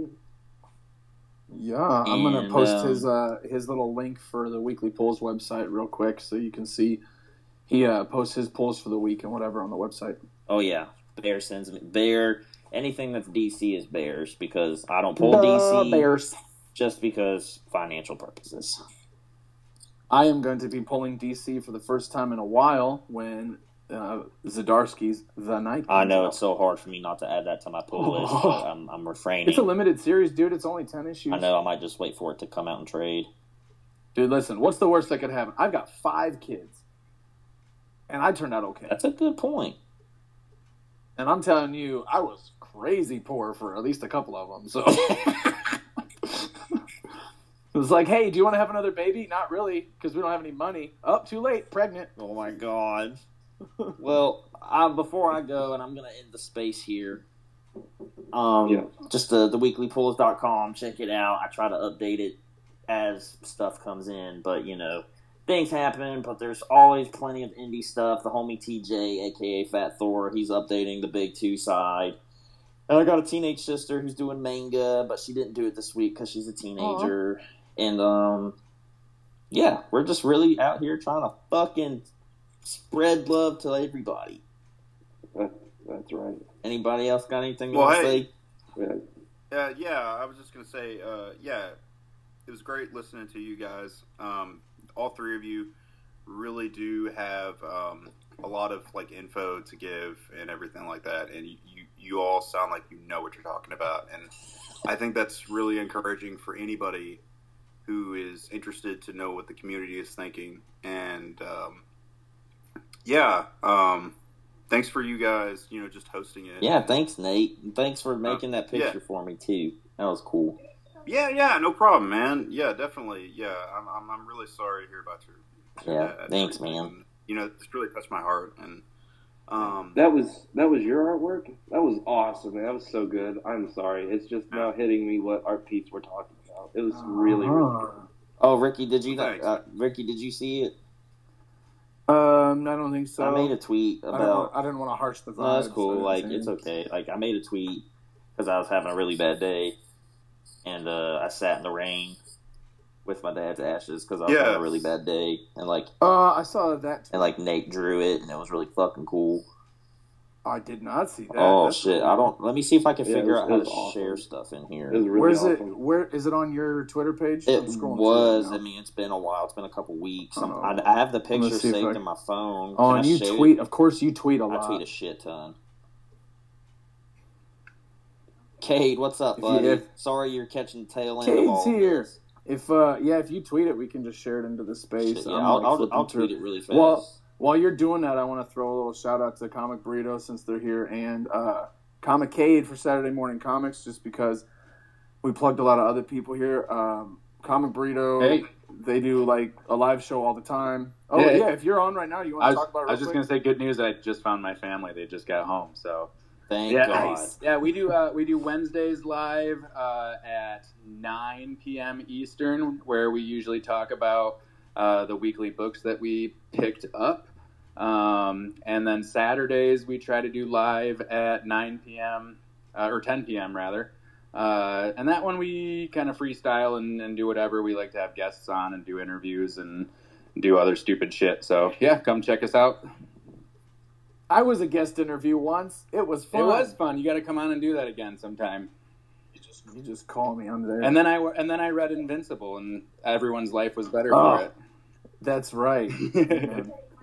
Speaker 2: Yeah, I'm gonna post his little link for the Weekly Polls website real quick so you can see. He posts his polls for the week and whatever on the website.
Speaker 8: Oh yeah, Bear sends me Bear. Anything that's DC is Bears because I don't pull DC
Speaker 2: Bears
Speaker 8: just because financial purposes.
Speaker 2: I am going to be pulling DC for the first time in a while when Zdarsky's The Night.
Speaker 8: I know it's so hard for me not to add that to my pull list, but I'm refraining.
Speaker 2: It's a limited series, dude. It's only 10 issues.
Speaker 8: I know. I might just wait for it to come out and trade.
Speaker 2: Dude, listen. What's the worst that could happen? I've got 5 kids, and I turned out okay.
Speaker 8: That's a good point.
Speaker 2: And I'm telling you, I was crazy poor for at least a couple of them. So it was like, hey, do you want to have another baby? Not really, because we don't have any money. Oh, too late, pregnant.
Speaker 8: Oh my god. Well, before I go, and I'm going to end the space here. Just the weeklypulls.com. Check it out. I try to update it as stuff comes in, but things happen, but there's always plenty of indie stuff. The homie TJ, aka Fat Thor, he's updating the Big 2 side. And I got a teenage sister who's doing manga, but she didn't do it this week because she's a teenager. Aww. And we're just really out here trying to fucking spread love to everybody.
Speaker 6: That's right.
Speaker 8: Anybody else got anything you want to say?
Speaker 11: I was just gonna say, it was great listening to you guys. All 3 of you really do have a lot of like info to give and everything like that, and you all sound like you know what you're talking about, and I think that's really encouraging for anybody who is interested to know what the community is thinking. And thanks for you guys, just hosting it.
Speaker 8: Yeah, thanks, Nate. And thanks for making that picture for me too. That was cool.
Speaker 11: Yeah, no problem, man. Yeah, definitely. Yeah, I'm really sorry to hear about your
Speaker 8: Yeah,
Speaker 11: dad.
Speaker 8: thanks, man.
Speaker 11: It's really touched my heart, and
Speaker 6: That was your artwork? That was awesome, man. That was so good. I'm sorry. It's just now hitting me what art piece we're talking about. It was really good.
Speaker 8: Oh, Ricky, did you
Speaker 11: Thanks.
Speaker 8: Ricky, did you see it?
Speaker 2: I don't think so.
Speaker 8: I made a tweet about.
Speaker 2: I didn't want to harsh the vibe.
Speaker 8: No, that's cool.
Speaker 2: so I
Speaker 8: Like,
Speaker 2: didn't say
Speaker 8: it's
Speaker 2: anything.
Speaker 8: okay. Like, I made a tweet because I was having a really bad day, and I sat in the rain with my dad's ashes because I was having a really bad day, and like,
Speaker 2: I saw that.
Speaker 8: and like Nate drew it, and it was really fucking cool.
Speaker 2: I did not see that.
Speaker 8: Oh
Speaker 2: That's
Speaker 8: shit!
Speaker 2: cool.
Speaker 8: I don't. Let me see if I can
Speaker 6: Yeah,
Speaker 8: figure
Speaker 6: it
Speaker 8: out how
Speaker 6: was
Speaker 8: to
Speaker 6: awesome.
Speaker 8: share stuff in here.
Speaker 6: It was really
Speaker 2: Where's it?
Speaker 6: awesome.
Speaker 2: Where is it on your Twitter page?
Speaker 8: It
Speaker 2: I'm scrolling
Speaker 8: was.
Speaker 2: through
Speaker 8: I
Speaker 2: it now.
Speaker 8: mean, it's been a while. It's been a couple weeks.
Speaker 2: Oh.
Speaker 8: I have the picture
Speaker 2: see if
Speaker 8: saved
Speaker 2: I-
Speaker 8: in my phone.
Speaker 2: Oh,
Speaker 8: Can
Speaker 2: and
Speaker 8: I
Speaker 2: you
Speaker 8: share
Speaker 2: tweet.
Speaker 8: it?
Speaker 2: Of course, you tweet a
Speaker 8: I
Speaker 2: lot.
Speaker 8: tweet a shit ton. Cade, what's up,
Speaker 2: If
Speaker 8: buddy?
Speaker 2: you-
Speaker 8: Sorry you're catching the tail end of all
Speaker 2: Cade's
Speaker 8: of
Speaker 2: here.
Speaker 8: this.
Speaker 2: If you tweet it, we can just share it into the space.
Speaker 8: Shit, yeah,
Speaker 2: I'm,
Speaker 8: I'll
Speaker 2: flipping through.
Speaker 8: tweet it really fast.
Speaker 2: Well, while you're doing that, I want to throw a little shout out to Comic Burrito since they're here, and Comicade for Saturday Morning Comics, just because we plugged a lot of other people here. Comic Burrito,
Speaker 10: Hey.
Speaker 2: they do like a live show all the time. Oh
Speaker 10: Yeah.
Speaker 2: yeah, if you're on right now, you want to talk about it
Speaker 10: I was
Speaker 2: real
Speaker 10: just
Speaker 2: quick?
Speaker 10: gonna say good news. I just found my family. They just got home. So
Speaker 8: Thank
Speaker 10: yeah,
Speaker 8: God.
Speaker 10: yeah, we do Wednesdays live at 9 p.m. Eastern, where we usually talk about the weekly books that we picked up. And then Saturdays we try to do live at 9 p.m. Or 10 p.m. rather. And that one we kind of freestyle and do whatever. We like to have guests on and do interviews and do other stupid shit. So yeah, come check us out.
Speaker 2: I was a guest interview once. It was fun.
Speaker 10: It was fun. You got to come on and do that again sometime.
Speaker 2: You just call me. I'm there.
Speaker 10: And then I read Invincible, and everyone's life was better
Speaker 2: Oh.
Speaker 10: for
Speaker 2: That's right.
Speaker 10: it.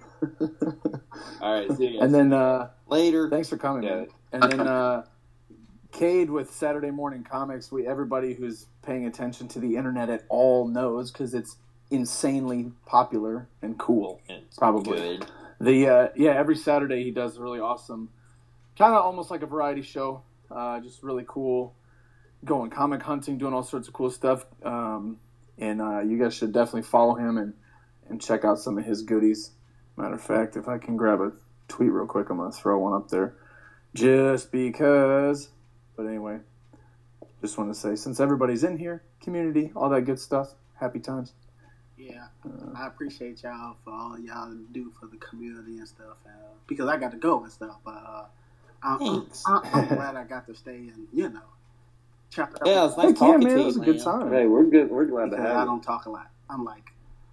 Speaker 10: All right, see you guys.
Speaker 2: And then
Speaker 8: Later.
Speaker 2: thanks for coming,
Speaker 10: Yeah.
Speaker 2: man. And then Cade with Saturday Morning Comics. Everybody who's paying attention to the internet at all knows because it's insanely popular and cool.
Speaker 8: It's
Speaker 2: Probably.
Speaker 8: good.
Speaker 2: Every Saturday he does a really awesome, kind of almost like a variety show. Just really cool, going comic hunting, doing all sorts of cool stuff. And you guys should definitely follow him and check out some of his goodies. Matter of fact, if I can grab a tweet real quick, I'm gonna throw one up there, just because. But anyway, just want to say, since everybody's in here, community, all that good stuff, happy times.
Speaker 3: Yeah, I appreciate y'all for all y'all do for the community and stuff. Because I got to go and stuff, but I'm glad I got to stay and chop it up.
Speaker 8: Yeah, it's nice
Speaker 2: Heck yeah,
Speaker 8: talking
Speaker 2: man,
Speaker 8: to
Speaker 2: it was
Speaker 8: you,
Speaker 2: a good
Speaker 8: man.
Speaker 2: time.
Speaker 6: Hey, we're good. We're glad to
Speaker 3: Because I
Speaker 6: have you.
Speaker 3: don't talk a lot. I'm like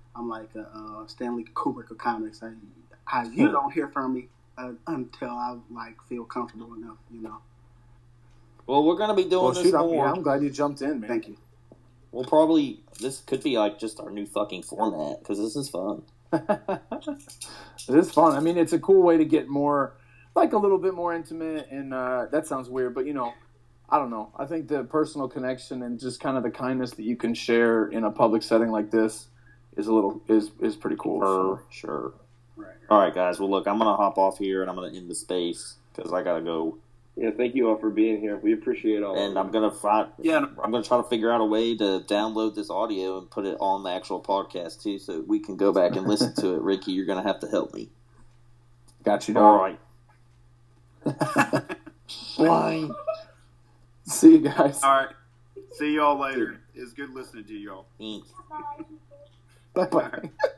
Speaker 3: Stanley Kubrick of comics. You don't hear from me until I feel comfortable enough.
Speaker 8: Well, we're gonna be doing
Speaker 2: Well,
Speaker 8: this
Speaker 2: shoot,
Speaker 8: more.
Speaker 2: I'm glad you jumped in, man.
Speaker 3: Thank you.
Speaker 8: We'll probably. This could be like just our new fucking format because this is fun.
Speaker 2: It is fun. I mean, it's a cool way to get more, like a little bit more intimate, and that sounds weird, but I don't know. I think the personal connection and just kind of the kindness that you can share in a public setting like this is pretty cool.
Speaker 8: For sure.
Speaker 3: Right.
Speaker 8: All right, guys. Well, look, I'm gonna hop off here and I'm gonna end the space because I gotta go.
Speaker 6: Yeah, thank you all for being here. We appreciate all.
Speaker 8: And
Speaker 6: of
Speaker 8: I'm gonna find.
Speaker 11: Yeah, no
Speaker 8: I'm gonna try to figure out a way to download this audio and put it on the actual podcast too, so we can go back and listen to it. Ricky, you're gonna have to help me.
Speaker 2: Got you,
Speaker 8: All
Speaker 2: dog.
Speaker 8: right. Bye.
Speaker 2: See you guys.
Speaker 11: All right. See y'all later. It's good listening to y'all.
Speaker 8: Thanks.
Speaker 2: Bye-bye.